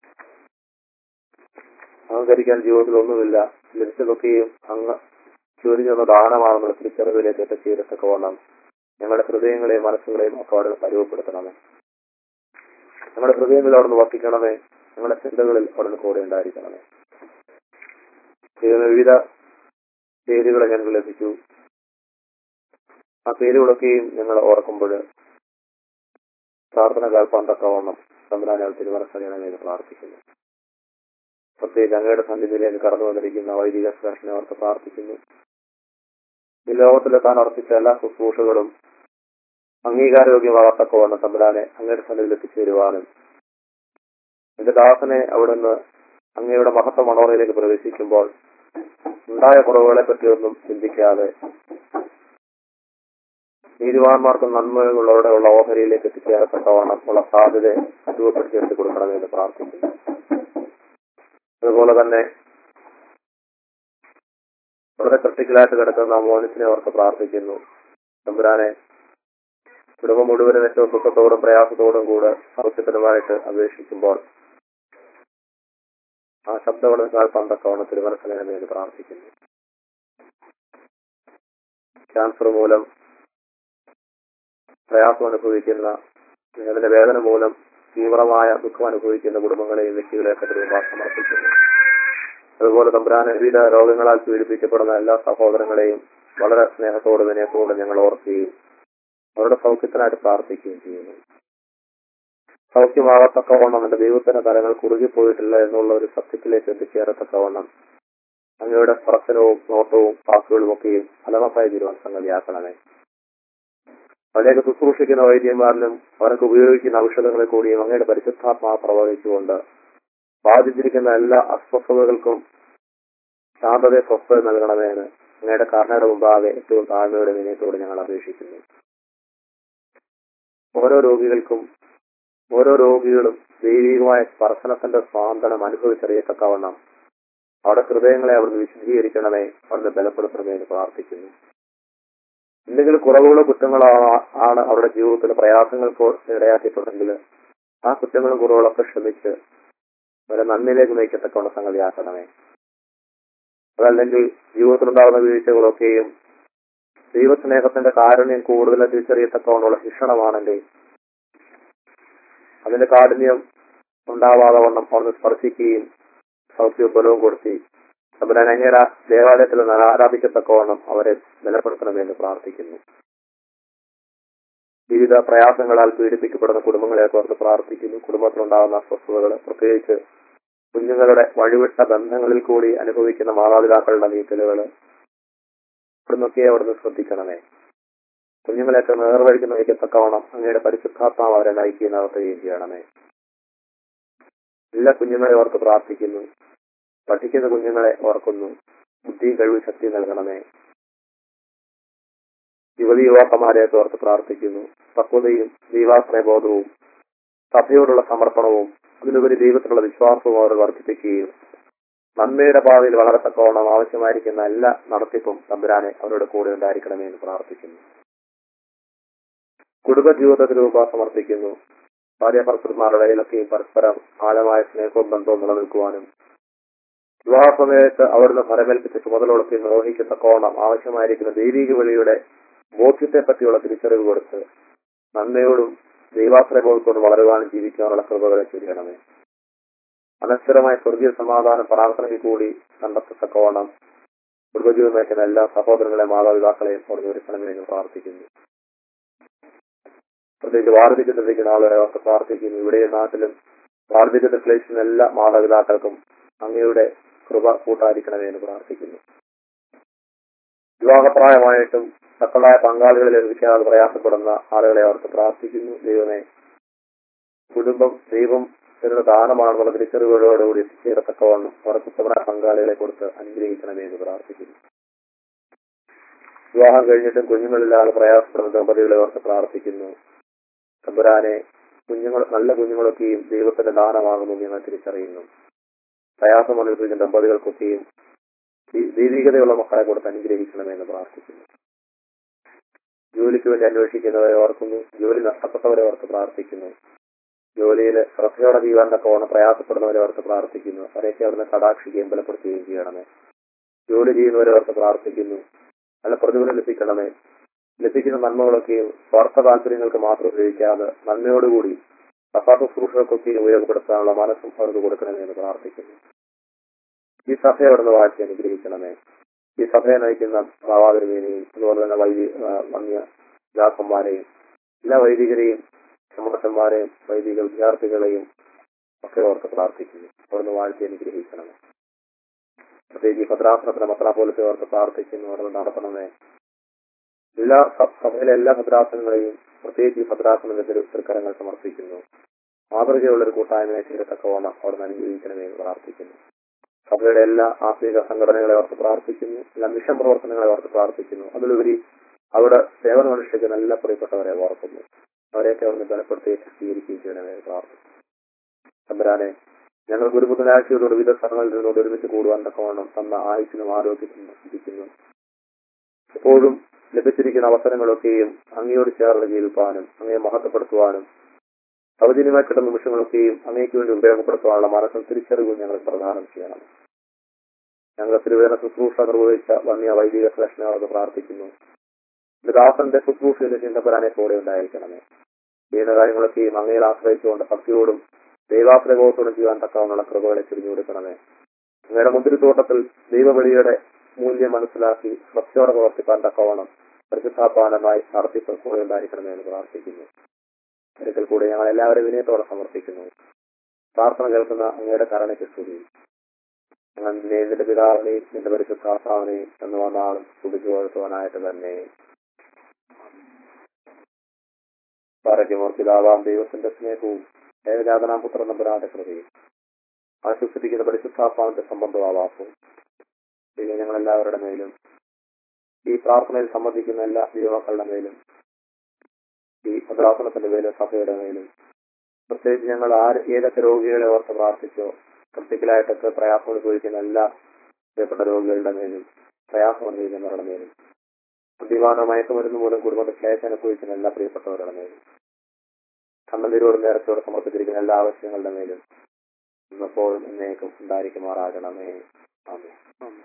അഹങ്കരിക്കാൻ ജീവിതത്തിൽ ഒന്നുമില്ല, ലഭിച്ചതൊക്കെയും അങ്ങ് ചൊരിഞ്ഞൊന്ന് ദാനമാണെന്നുള്ള തിരിച്ചറിവിലേക്ക് എത്തിച്ചേരത്തക്കവണ്ണം ഞങ്ങളുടെ ഹൃദയങ്ങളെയും മനസ്സുകളെയും ഒക്കെ അവിടെ പരിവപ്പെടുത്തണമേ. ഞങ്ങളുടെ ഹൃദയങ്ങളിൽ അവിടുന്ന് വർദ്ധിക്കണമേ. ഞങ്ങളുടെ ചിന്തകളിൽ അവിടുന്ന് കൂടെ ഉണ്ടായിരിക്കണമേ. വിവിധ പേരുകളെ ഞങ്ങൾക്ക് ലഭിച്ചു. ആ പേരുകളൊക്കെയും ഞങ്ങൾ ഓർക്കുമ്പോൾ പ്രാർത്ഥന കേൾപ്പാൻ തക്കവണ്ണം തമ്പുരാനെ തിരുമനസ്സറിയണമേ എന്ന് പ്രാർത്ഥിക്കുന്നു. പ്രത്യേകിച്ച് അങ്ങയുടെ സന്നിധിയിലേക്ക് കടന്നു വന്നിരിക്കുന്ന വൈദിക ശ്രേഷ്ഠനെ ഓർത്ത് പ്രാർത്ഥിക്കുന്നു. ഈ ലോകത്തിലെത്താൻ അർപ്പിച്ച എല്ലാ ശുശ്രൂഷകളും അംഗീകാരയോഗ്യമാകത്തക്കവണ്ണം തമ്പുരാനെ അങ്ങയുടെ സന്നിധിയിൽ എത്തിച്ചേരുവാനും എന്റെ ദാസനെ അവിടുന്ന് അങ്ങയുടെ മഹത്വ മണോറയിലേക്ക് പ്രവേശിക്കുമ്പോൾ ഉണ്ടായ കുറവുകളെ പറ്റിയൊന്നും ചിന്തിക്കാതെ നീതിവാന്മാർക്കും നന്മകളുടെ ഉള്ള ഓഹരിയിലേക്ക് എത്തിച്ചേരത്തക്കവണ്ണം ഉള്ള സാധ്യതയെ രൂപപ്പെടുത്തിയെടുത്ത് കൊടുക്കണമെന്ന് പ്രാർത്ഥിക്കുന്നു. അതുപോലെ തന്നെ വളരെ ക്രിട്ടിക്കലായിട്ട് കിടക്കുന്ന മോനിസിനെ ഓർത്ത് പ്രാർത്ഥിക്കുന്നു. തമ്പുരാനെ കുടുംബം മുഴുവനും ഏറ്റവും ദുഃഖത്തോടും പ്രയാസത്തോടും കൂടെ സൗഖ്യപരമായിട്ട് അപേക്ഷിക്കുമ്പോൾ ആ ശബ്ദങ്ങളെ കേൾപ്പാൻ തക്കവണ്ണം തിരുമനസ്സറിയണമെന്ന് പ്രാർത്ഥിക്കുന്നു. ക്യാൻസർ മൂലം പ്രയാസം അനുഭവിക്കുന്ന, അതിന്റെ വേദന മൂലം തീവ്രമായ ദുഃഖം അനുഭവിക്കുന്ന കുടുംബങ്ങളെയും വ്യക്തികളെയൊക്കെ തിരുവാൻ സമർപ്പിക്കുന്നു. അതുപോലെ തമ്പുരാനെ വിവിധ രോഗങ്ങളാൽ പീഡിപ്പിക്കപ്പെടുന്ന എല്ലാ സഹോദരങ്ങളെയും വളരെ സ്നേഹത്തോടും വിനയത്തോടും ഞങ്ങൾ ഓർക്കുകയും അവരുടെ സൗഖ്യത്തിനായിട്ട് പ്രാർത്ഥിക്കുകയും ചെയ്യുന്നു. സൗഖ്യമാകത്തക്കവണ്ണം എന്റെ ദൈവത്തിന്റെ തലങ്ങൾ കുറുകിപ്പോയിട്ടില്ല എന്നുള്ള ഒരു സത്യത്തിലേക്ക് എത്തിച്ചേരത്തക്കവണ്ണം അങ്ങയുടെ സ്പർശനവും നോട്ടവും വാക്കുകളും ഒക്കെയും ഫലവത്തായി തീരുവാൻ സംഗതിയാക്കണമേ. അതിലേക്ക് ശുശ്രൂഷിക്കുന്ന വൈദ്യന്മാരിലും അവർക്ക് ഉപയോഗിക്കുന്ന ഔഷധങ്ങളെ കൂടിയും അങ്ങയുടെ പരിശുദ്ധാത്മാ പ്രവഹിച്ചുകൊണ്ട് ബാധിച്ചിരിക്കുന്ന എല്ലാ അസ്വസ്ഥതകൾക്കും ശാന്തതയെ സ്വസ്ഥത നൽകണമെന്ന് അങ്ങയുടെ കാരണയുടെ മുമ്പാകെ ഏറ്റവും താഴ്മയുടെ വിനയത്തോട് ഞങ്ങൾ അപേക്ഷിക്കുന്നു. ഓരോ രോഗികൾക്കും ഓരോ രോഗികളും ദൈവികമായ സ്പർശനത്തിന്റെ സ്വാന്തനം അനുഭവിച്ചറിയത്തക്കവണ്ണം അവിടെ ഹൃദയങ്ങളെ അവിടുന്ന് വിശദീകരിക്കണമേ, അവിടുന്ന് ബലപ്പെടുത്തണമേ എന്ന് പ്രാർത്ഥിക്കുന്നു. എന്തെങ്കിലും കുറവുകളോ കുറ്റങ്ങളോ ആണ് അവരുടെ ജീവിതത്തിൽ പ്രയാസങ്ങൾക്ക് ഇടയാക്കിയിട്ടുണ്ടെങ്കിൽ ആ കുറ്റങ്ങളും കുറവുകളൊക്കെ ക്ഷമിച്ച് അവരെ നന്ദിയിലേക്ക് നയിക്കത്തക്കവണ്ണ സംഗതിയാക്കണമേ. അതല്ലെങ്കിൽ ജീവിതത്തിലുണ്ടാകുന്ന വീഴ്ചകളൊക്കെയും ദൈവസ്നേഹത്തിന്റെ കാരുണ്യം കൂടുതൽ തിരിച്ചറിയത്തക്കവണ്ണമുള്ള ശിക്ഷണമാണെങ്കിൽ അതിന്റെ കാഠിന്യം ഉണ്ടാവാതെ വണ്ണം അവിടുന്ന് സ്പർശിക്കുകയും സൗഖ്യബലവും കൊടുത്തി തമ്പുരാൻ അങ്ങേര ദേവാലയത്തിൽ നിന്ന് ആരാധിക്കത്തക്കവണ്ണം അവരെ ബലപ്പെടുത്തണമെന്ന് പ്രാർത്ഥിക്കുന്നു. വിവിധ പ്രയാസങ്ങളാൽ പീഡിപ്പിക്കപ്പെടുന്ന കുടുംബങ്ങളെ ഓർത്ത് പ്രാർത്ഥിക്കുന്നു. കുടുംബത്തിലുണ്ടാകുന്ന അസ്വസ്ഥതകൾ, പ്രത്യേകിച്ച് കുഞ്ഞുങ്ങളുടെ വഴിവിട്ട ബന്ധങ്ങളിൽ കൂടി അനുഭവിക്കുന്ന മാതാപിതാക്കളുടെ നീക്കലുകൾ ഇവിടുന്നൊക്കെ അവിടുന്ന് ശ്രദ്ധിക്കണമേ. കുഞ്ഞുങ്ങളെയൊക്കെ നേർവഴിക്ക് നയിക്കത്തക്കവണ്ണം അങ്ങയുടെ പരിശുദ്ധാത്മാവ് അവരെ നയിക്കുകയും നടത്തുകയും ചെയ്യണമേ. എല്ലാ കുഞ്ഞുങ്ങളെ ഓർത്ത് പ്രാർത്ഥിക്കുന്നു. പഠിക്കുന്ന കുഞ്ഞുങ്ങളെ ഓർക്കുന്നു. ബുദ്ധിയും കഴിവ് ശക്തി നൽകണമേ. യുവതി യുവാക്കന്മാരെ ഓർത്ത് പ്രാർത്ഥിക്കുന്നു. പക്വതയും ദൈവാശ്രയബോധവും സഭയോടുള്ള സമർപ്പണവും അതിലുപരി ദൈവത്തിലുള്ള വിശ്വാസവും അവർ വർദ്ധിപ്പിക്കുകയും നന്മയുടെ പാതയിൽ വളരെ തക്കവണ്ണം ആവശ്യമായിരിക്കുന്ന എല്ലാ നടത്തിപ്പും തമ്പുരാനെ അവരുടെ കൂടെ ഉണ്ടായിരിക്കണമേ എന്ന് പ്രാർത്ഥിക്കുന്നു. കുടുംബ ജീവിതത്തിന് രൂപ സമർപ്പിക്കുന്നു. ഭാര്യാഭർത്തൃന്മാരുടെ ഇടയിലൊക്കെയും പരസ്പരം ആഴമായ സ്നേഹവും ബന്ധവും നിലനിൽക്കുവാനും വിവാഹ സമയത്ത് അവിടുന്ന് ഫലമേൽപ്പിച്ച ചുമതലകളൊക്കെ നിർവഹിക്കത്തക്കോണം ആവശ്യമായിരിക്കുന്ന ദൈവിക വിളിയുടെ ബോധ്യത്തെ പറ്റിയുള്ള തിരിച്ചറിവ് കൊടുത്ത് നന്മയോടും ദൈവാശ്രയബോധത്തോടും വളരുവാനും ജീവിക്കാനുള്ള കൃപകളെ ചെയ്യണമേ. അനശ്വരമായ സ്വർഗീയ സമാധാനം പ്രാർത്ഥനയിൽ കൂടി കണ്ടെത്തത്തക്കോണം കുടുംബജീവൻ നയിക്കുന്ന എല്ലാ സഹോദരങ്ങളെ മാതാപിതാക്കളെയും അവിടെ ഒരുക്കണമേ എന്ന് പ്രാർത്ഥിക്കുന്നു. പ്രത്യേകിച്ച് വാർദ്ധക്യത്തിൽ നിൽക്കുന്ന ആളുകളെ അവർക്ക് പ്രാർത്ഥിക്കുന്നു. ഇവിടെ നാട്ടിലും വാർദ്ധക്യത്തിൽ ക്ലേശിക്കുന്ന എല്ലാ മാതാപിതാക്കൾക്കും അങ്ങയുടെ കൃപ കൂട്ടായിരിക്കണമേ എന്ന് പ്രാർത്ഥിക്കുന്നു. വിവാഹപ്രായമായിട്ടും മക്കളായ പങ്കാളികളെ ലഭിക്കാതെ പ്രയാസപ്പെടുന്ന ആളുകളെ അവർക്ക് പ്രാർത്ഥിക്കുന്നു. ദൈവമേ, കുടുംബം ദൈവം തരുന്ന ദാനമാണെന്നുള്ള തിരിച്ചറിവുകളോടുകൂടി എത്തിച്ചേരത്തക്കവണ്ണം അവർക്ക് ഉത്തമരായ പങ്കാളികളെ കൊടുത്ത് അനുഗ്രഹിക്കണമേ എന്ന് പ്രാർത്ഥിക്കുന്നു. വിവാഹം കഴിഞ്ഞിട്ടും കുഞ്ഞുങ്ങളില്ലാതെ പ്രയാസപ്പെടുന്ന ദമ്പതികളെ അവർക്ക് പ്രാർത്ഥിക്കുന്നു. തമ്പുരാനെ, കുഞ്ഞുങ്ങൾ നല്ല കുഞ്ഞുങ്ങളൊക്കെയും ദൈവത്തിന്റെ ദാനമാകുന്നു ഞങ്ങൾ തിരിച്ചറിയുന്നു. പ്രയാസം അനുഭവിക്കുന്ന ദമ്പതികൾക്കൊക്കെയും ദൈവികതയുള്ള മക്കളെ കൊടുത്ത് അനുഗ്രഹിക്കണമെന്ന് പ്രാർത്ഥിക്കുന്നു. ജോലിക്ക് വേണ്ടി അന്വേഷിക്കുന്നവരെ ഓർക്കുന്നു. ജോലി നഷ്ടപ്പെട്ടവരെ ഓർത്ത് പ്രാർത്ഥിക്കുന്നു. ജോലിയിൽ ശ്രദ്ധയോടെ ജീവന്റെ കോണം പ്രയാസപ്പെടുന്നവരെ ഓർത്ത് പ്രാർത്ഥിക്കുന്നു. അവരെയൊക്കെ അവിടുന്ന് കടാക്ഷിക്കുകയും ബലപ്പെടുത്തുകയും ചെയ്യണമേ. ജോലി ചെയ്യുന്നവരെ ഓർത്ത് പ്രാർത്ഥിക്കുന്നു. നല്ല പ്രതിഫലം ലഭിക്കണമേ. ലഭിക്കുന്ന നന്മകളൊക്കെയും സ്വാർത്ഥ താല്പര്യങ്ങൾക്ക് മാത്രം ഉപയോഗിക്കാതെ നന്മയോടുകൂടി സഭാശുശ്രൂഷകൾക്കൊക്കെ ഉപയോഗപ്പെടുത്താനുള്ള മനസ്സും അവർക്ക് കൊടുക്കണമെന്ന് പ്രാർത്ഥിക്കുന്നു. ഈ സഭയെ അവിടുന്ന് വാഴ്ച അനുഗ്രഹിക്കണമേ. ഈ സഭയെ നയിക്കുന്ന ഭാവാതിരുമേനെയും അതുപോലെ തന്നെ വൈദി വന്യ ദാസന്മാരെയും എല്ലാ വൈദികരെയും സമ്മർദ്ദന്മാരെയും വൈദിക വിദ്യാർത്ഥികളെയും ഒക്കെ ഓർത്ത് പ്രാർത്ഥിക്കുന്നു. അവിടുന്ന് വാഴ്ച അനുഗ്രഹിക്കണമേ. പ്രത്യേകിച്ച് ഭദ്രാസനത്തിന് മത്രാപോലത്തെ ഓർത്ത് പ്രാർത്ഥിക്കുന്നു. അവിടുന്ന് നടത്തണമേ. എല്ലാ സഭയിലെ എല്ലാ ഭദ്രാസനങ്ങളെയും പ്രത്യേകിച്ച് ഭദ്രാസനത്തിന്റെ തൃക്കരങ്ങൾ സമർപ്പിക്കുന്നു. മാതൃകയുള്ള ഒരു കൂട്ടായ്മയെ ചെയ്യത്തക്കവണ്ണം അവിടുന്ന് അനുഗ്രഹിക്കണമേ എന്ന് പ്രാർത്ഥിക്കുന്നു. സഭയുടെ എല്ലാ ആത്മീക സംഘടനകളെ ഓർത്ത് പ്രാർത്ഥിക്കുന്നു. എല്ലാ മിഷൻ പ്രവർത്തനങ്ങളെ ഓർത്ത് പ്രാർത്ഥിക്കുന്നു. അതിലുപരി അവിടെ സേവനം അനുഷ്ഠിക്കുന്ന എല്ലാ പ്രിയപ്പെട്ടവരെ ഓർക്കുന്നു. അവരെയൊക്കെ അവിടുന്ന് ബലപ്പെടുത്തി സ്വീകരിക്കുകയും ചെയ്യണമേ പ്രാർത്ഥിക്കുന്നു. തമ്പുരാനെ, ഞങ്ങൾക്ക് ഒരു ബുധനാഴ്ചയോട് വിവിധ സ്ഥലങ്ങളിൽ നിന്നോട് ഒരുമിച്ച് കൂടുവാൻ തക്കവണ്ണം തന്ന ആയുസിനും ആരോഗ്യത്തിനും നശിപ്പിക്കുന്നു. എപ്പോഴും ലഭിച്ചിരിക്കുന്ന അവസരങ്ങളൊക്കെയും അങ്ങയോട് ചേർന്ന് ജീവിക്കാനും അങ്ങയെ മഹത്വപ്പെടുത്തുവാനും സൗജന്യമായി കിട്ടുന്ന നിമിഷങ്ങളൊക്കെയും അങ്ങേക്ക് വേണ്ടി ഉപയോഗപ്പെടുത്തുവാനുള്ള മനസ്സും തിരിച്ചറിവും ഞങ്ങൾ പ്രദാനം ചെയ്യണം. ഞങ്ങൾ തിരുവേദന ശുശ്രൂഷ നിർവഹിച്ച വന്യ വൈദിക ശ്രേഷ്ഠനോട് പ്രാർത്ഥിക്കുന്നു. ദാസന്റെ ശുശ്രൂഷയിൽ ചിന്തപരാനെ കൂടെ ഉണ്ടായിരിക്കണമേ. ചെയ്യുന്ന കാര്യങ്ങളൊക്കെയും അങ്ങയിൽ ആശ്രയിച്ചുകൊണ്ട് ഭക്തിയോടും ദൈവാശ്രയബോധത്തോടും ചെയ്യാൻ തക്കാവുന്ന കൃപകളെ തിരിഞ്ഞു കൊടുക്കണമേ. അങ്ങയുടെ മുന്തിരിത്തോട്ടത്തിൽ ദൈവബലിയുടെ മൂല്യം മനസ്സിലാക്കി ഭക്തിയോടെ പ്രവർത്തിക്കാൻ തക്കവണ്ണം പരിശുദ്ധാപാനമായി നടത്തിപ്പ് കൂടെ ഉണ്ടായിരിക്കണമേ എന്ന് പ്രാർത്ഥിക്കുന്നു. ഒരിക്കൽ കൂടെ ഞങ്ങൾ എല്ലാവരും വിനയത്തോടെ സമർപ്പിക്കുന്നു. പ്രാർത്ഥന കേൾക്കുന്ന അങ്ങയുടെ കരുണയ്ക്ക് സ്തുതി. ഞങ്ങൾ നിന്നെ നിന്റെ പിതാവിനെയും നിന്റെ പരിശുദ്ധാത്മാവിനെയും എന്ന് വന്നാളും സ്തുതിച്ചു വളർത്തുവാനായിട്ട് തന്നെ പിതാവാം ദൈവത്തിന്റെ സ്നേഹവും ഏകജാതനാം പുത്രൻ നമ്പുരാന്റെ കൃപയും ആശ്വസിപ്പിക്കുന്ന പരിശുദ്ധാത്മാവിന്റെ സംബന്ധവാസവും പിന്നെ ഞങ്ങൾ എല്ലാവരുടെ മേലും ഈ പ്രാർത്ഥനയിൽ സംബന്ധിക്കുന്ന എല്ലാ ദൈവമക്കളുടെ മേലും ഈ ഭദ്രാസനത്തിന്റെ മേലും സഭയുടെ മേലും പ്രത്യേകിച്ച് ഞങ്ങൾ ആര് ഏതൊക്കെ രോഗികളെ ഓർത്ത് പ്രാർത്ഥിച്ചോ ക്രിട്ടിക്കലായിട്ടൊക്കെ പ്രയാസം അനുഭവിക്കുന്ന എല്ലാ പ്രിയപ്പെട്ട രോഗികളുടെ മേലും പ്രയാസം അനുഭവിക്കുന്നവരുടെ മേലും ബുദ്ധിമാനോ മയക്കുമരുന്ന് മൂലം കുടുംബത്തെ ക്ലേശം അനുഭവിക്കുന്ന എല്ലാ പ്രിയപ്പെട്ടവരുടെ മേലും കണ്ണുനീരോടും നേരത്തോടെ സമർപ്പിച്ചിരിക്കുന്ന എല്ലാ ആവശ്യങ്ങളുടെ മേലും ഇന്നപ്പോഴും എന്നേക്കും ഉണ്ടായിരിക്കുമാറാകണമേ. ആമേൻ.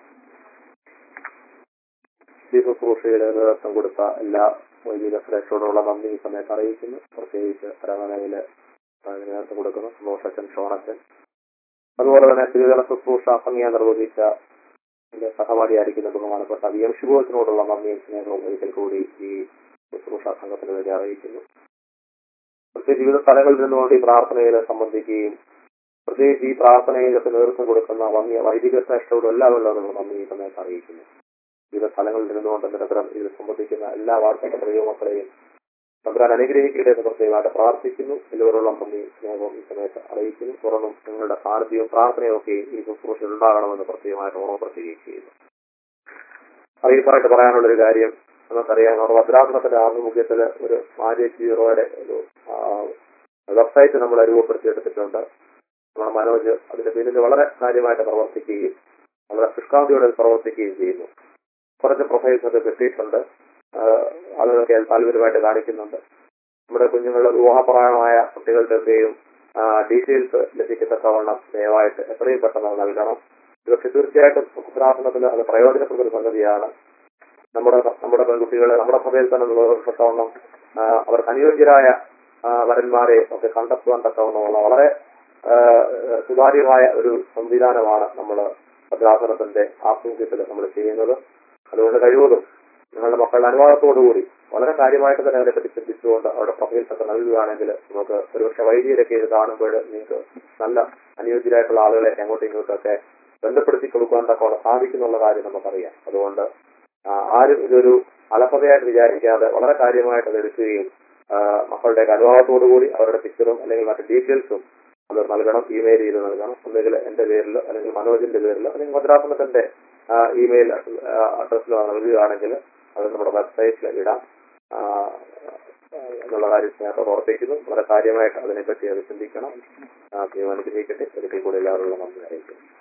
ശുശ്രൂഷയുടെ നേതൃത്വം കൊടുത്ത എല്ലാ വൈദിക ശ്രേഷ്ഠയോടുള്ള നന്ദി ഈ സമയത്ത് അറിയിക്കുന്നു. പ്രത്യേകിച്ച് പരമനയില് നേതൃത്വം കൊടുക്കുന്നു സന്തോഷച്ചൻ, ഷോണച്ചൻ, അതുപോലെ തന്നെ തിരുവേദന ശുശ്രൂഷ ഭംഗിയായി നിർവഹിച്ച എന്റെ സഹപാഠിയായിരിക്കുന്ന ബഹുമാനപ്പെട്ട വി എം ശുഭോസിനോടുള്ള നന്ദിയും സ്നേഹവും ഒരിക്കൽ കൂടി ഈ ശുശ്രൂഷ സംഘത്തിന് വേണ്ടി അറിയിക്കുന്നു. പ്രത്യേകിച്ച് വിവിധ സ്ഥലങ്ങളിൽ നിന്നുകൊണ്ട് ഈ പ്രാർത്ഥനയിൽ സംബന്ധിക്കുകയും പ്രത്യേകിച്ച് ഈ പ്രാർത്ഥനയിലൊക്കെ നേതൃത്വം കൊടുക്കുന്ന വന്യ വൈദിക ശ്രേഷ്ഠരോടും എല്ലാവരും നന്ദി ഈ സമയത്ത് അറിയിക്കുന്നു. വിവിധ സ്ഥലങ്ങളിൽ നിന്നുകൊണ്ട് നിരന്തരം ഇതിൽ സംബന്ധിക്കുന്ന എല്ലാ വാർത്തപ്പെട്ട ദൈവമക്കളെയും തമ്പുരാൻ അനുഗ്രഹിക്കട്ടെ എന്ന് പ്രത്യേകമായിട്ട് പ്രാർത്ഥിക്കുന്നു. എല്ലാവരോടും നന്ദി സ്നേഹവും ഈ സമയത്ത് അറിയിക്കുന്നു. തുറന്നും നിങ്ങളുടെ സാന്നിധ്യവും പ്രാർത്ഥനയും ഒക്കെ ഈ ശുശ്രൂഷയിൽ ഉണ്ടാകണമെന്ന് പ്രത്യേകമായിട്ട് ഓർമ്മപ്പെടുത്തുകയും ചെയ്യുന്നു. അറിയിപ്പായിട്ട് പറയാനുള്ളൊരു കാര്യം നമുക്കറിയാം, നമ്മുടെ ഭദ്രാസനത്തിന്റെ ആഭിമുഖ്യത്തിൽ ഒരു മാരേജ് ബ്യൂറോയുടെ ഒരു വെബ്സൈറ്റ് നമ്മൾ രൂപപ്പെടുത്തിയെടുത്തിട്ടുണ്ട്. നമ്മുടെ മനോജ് അതിന്റെ പിന്നിൽ വളരെ കാര്യമായിട്ട് പ്രവർത്തിക്കുകയും വളരെ ശുഷ്കാന്തിയോടെ പ്രവർത്തിക്കുകയും ചെയ്യുന്നു. കുറച്ച് പ്രൊഫൈൽസ് ഒക്കെ കിട്ടിയിട്ടുണ്ട്. അതൊക്കെ താല്പര്യമായിട്ട് കാണിക്കുന്നുണ്ട്. നമ്മുടെ കുഞ്ഞുങ്ങളുടെ വിവാഹപ്രായമായ കുട്ടികളുടെയൊക്കെയും ഡീറ്റെയിൽസ് ലഭിക്കത്തക്കവണ്ണം ദയവായിട്ട് എത്രയും പെട്ടെന്ന് നൽകണം. ഇതൊക്കെ തീർച്ചയായിട്ടും ഭദ്രാസനത്തിന് അത് പ്രയോജനപ്പെടുന്ന സംഗതിയാണ്. നമ്മുടെ നമ്മുടെ പെൺകുട്ടികളെ നമ്മുടെ സഭയിൽ തന്നെ നിലനിർത്തവണ്ണം അവർക്ക് അനുയോജ്യരായ വരന്മാരെ ഒക്കെ കണ്ടെത്തുവാൻ തക്കവണ്ണമുള്ള വളരെ സുതാര്യമായ ഒരു സംവിധാനമാണ് നമ്മൾ ഭദ്രാസനത്തിന്റെ ആഭിമുഖ്യത്തിൽ നമ്മൾ ചെയ്യുന്നത്. അതുകൊണ്ട് കഴിവതും നിങ്ങളുടെ മക്കളുടെ അനുവാദത്തോടുകൂടി വളരെ കാര്യമായിട്ട് തന്നെ അതിനെപ്പറ്റി ചിന്തിച്ചുകൊണ്ട് അവരുടെ പ്രൊഫൈൽസ് ഒക്കെ നൽകുകയാണെങ്കിൽ നമുക്ക് ഒരുപക്ഷെ വൈദികരൊക്കെ ഇത് കാണുമ്പോൾ നിങ്ങൾക്ക് നല്ല അനുയോജ്യരായിട്ടുള്ള ആളുകളെ അങ്ങോട്ടും ഇങ്ങോട്ടൊക്കെ ബന്ധപ്പെടുത്തി കൊടുക്കാൻ തക്കോളം സാധിക്കുന്നുള്ള കാര്യം നമുക്കറിയാം. അതുകൊണ്ട് ആരും ഇതൊരു അലസതയായിട്ട് വിചാരിക്കാതെ വളരെ കാര്യമായിട്ട് അത് എടുക്കുകയും മക്കളുടെ അനുവാദത്തോടുകൂടി അവരുടെ പിക്ചറും അല്ലെങ്കിൽ മറ്റു ഡീറ്റെയിൽസും അത് നൽകണം. ഇമെയിൽ ചെയ്ത് നൽകണം. ഒന്നുകിൽ എന്റെ പേരിലോ അല്ലെങ്കിൽ മനോജിന്റെ പേരിലോ അല്ലെങ്കിൽ ഭദ്രാസനത്തിന്റെ ഇമെയിൽ അഡ്രസ്സിലോ നൽകുകയാണെങ്കിൽ അത് നമ്മുടെ വെബ്സൈറ്റിൽ ഇടാം എന്നുള്ള കാര്യം സ്നേഹത്തോടെ ഓർപ്പിക്കുന്നു. വളരെ കാര്യമായിട്ട് അതിനെപ്പറ്റി അത് ചിന്തിക്കണം. ദൈവം അനുഗ്രഹിക്കട്ടെ. ഒരിക്കൽ കൂടി എല്ലാവരും നന്ദി അറിയിക്കുന്നു.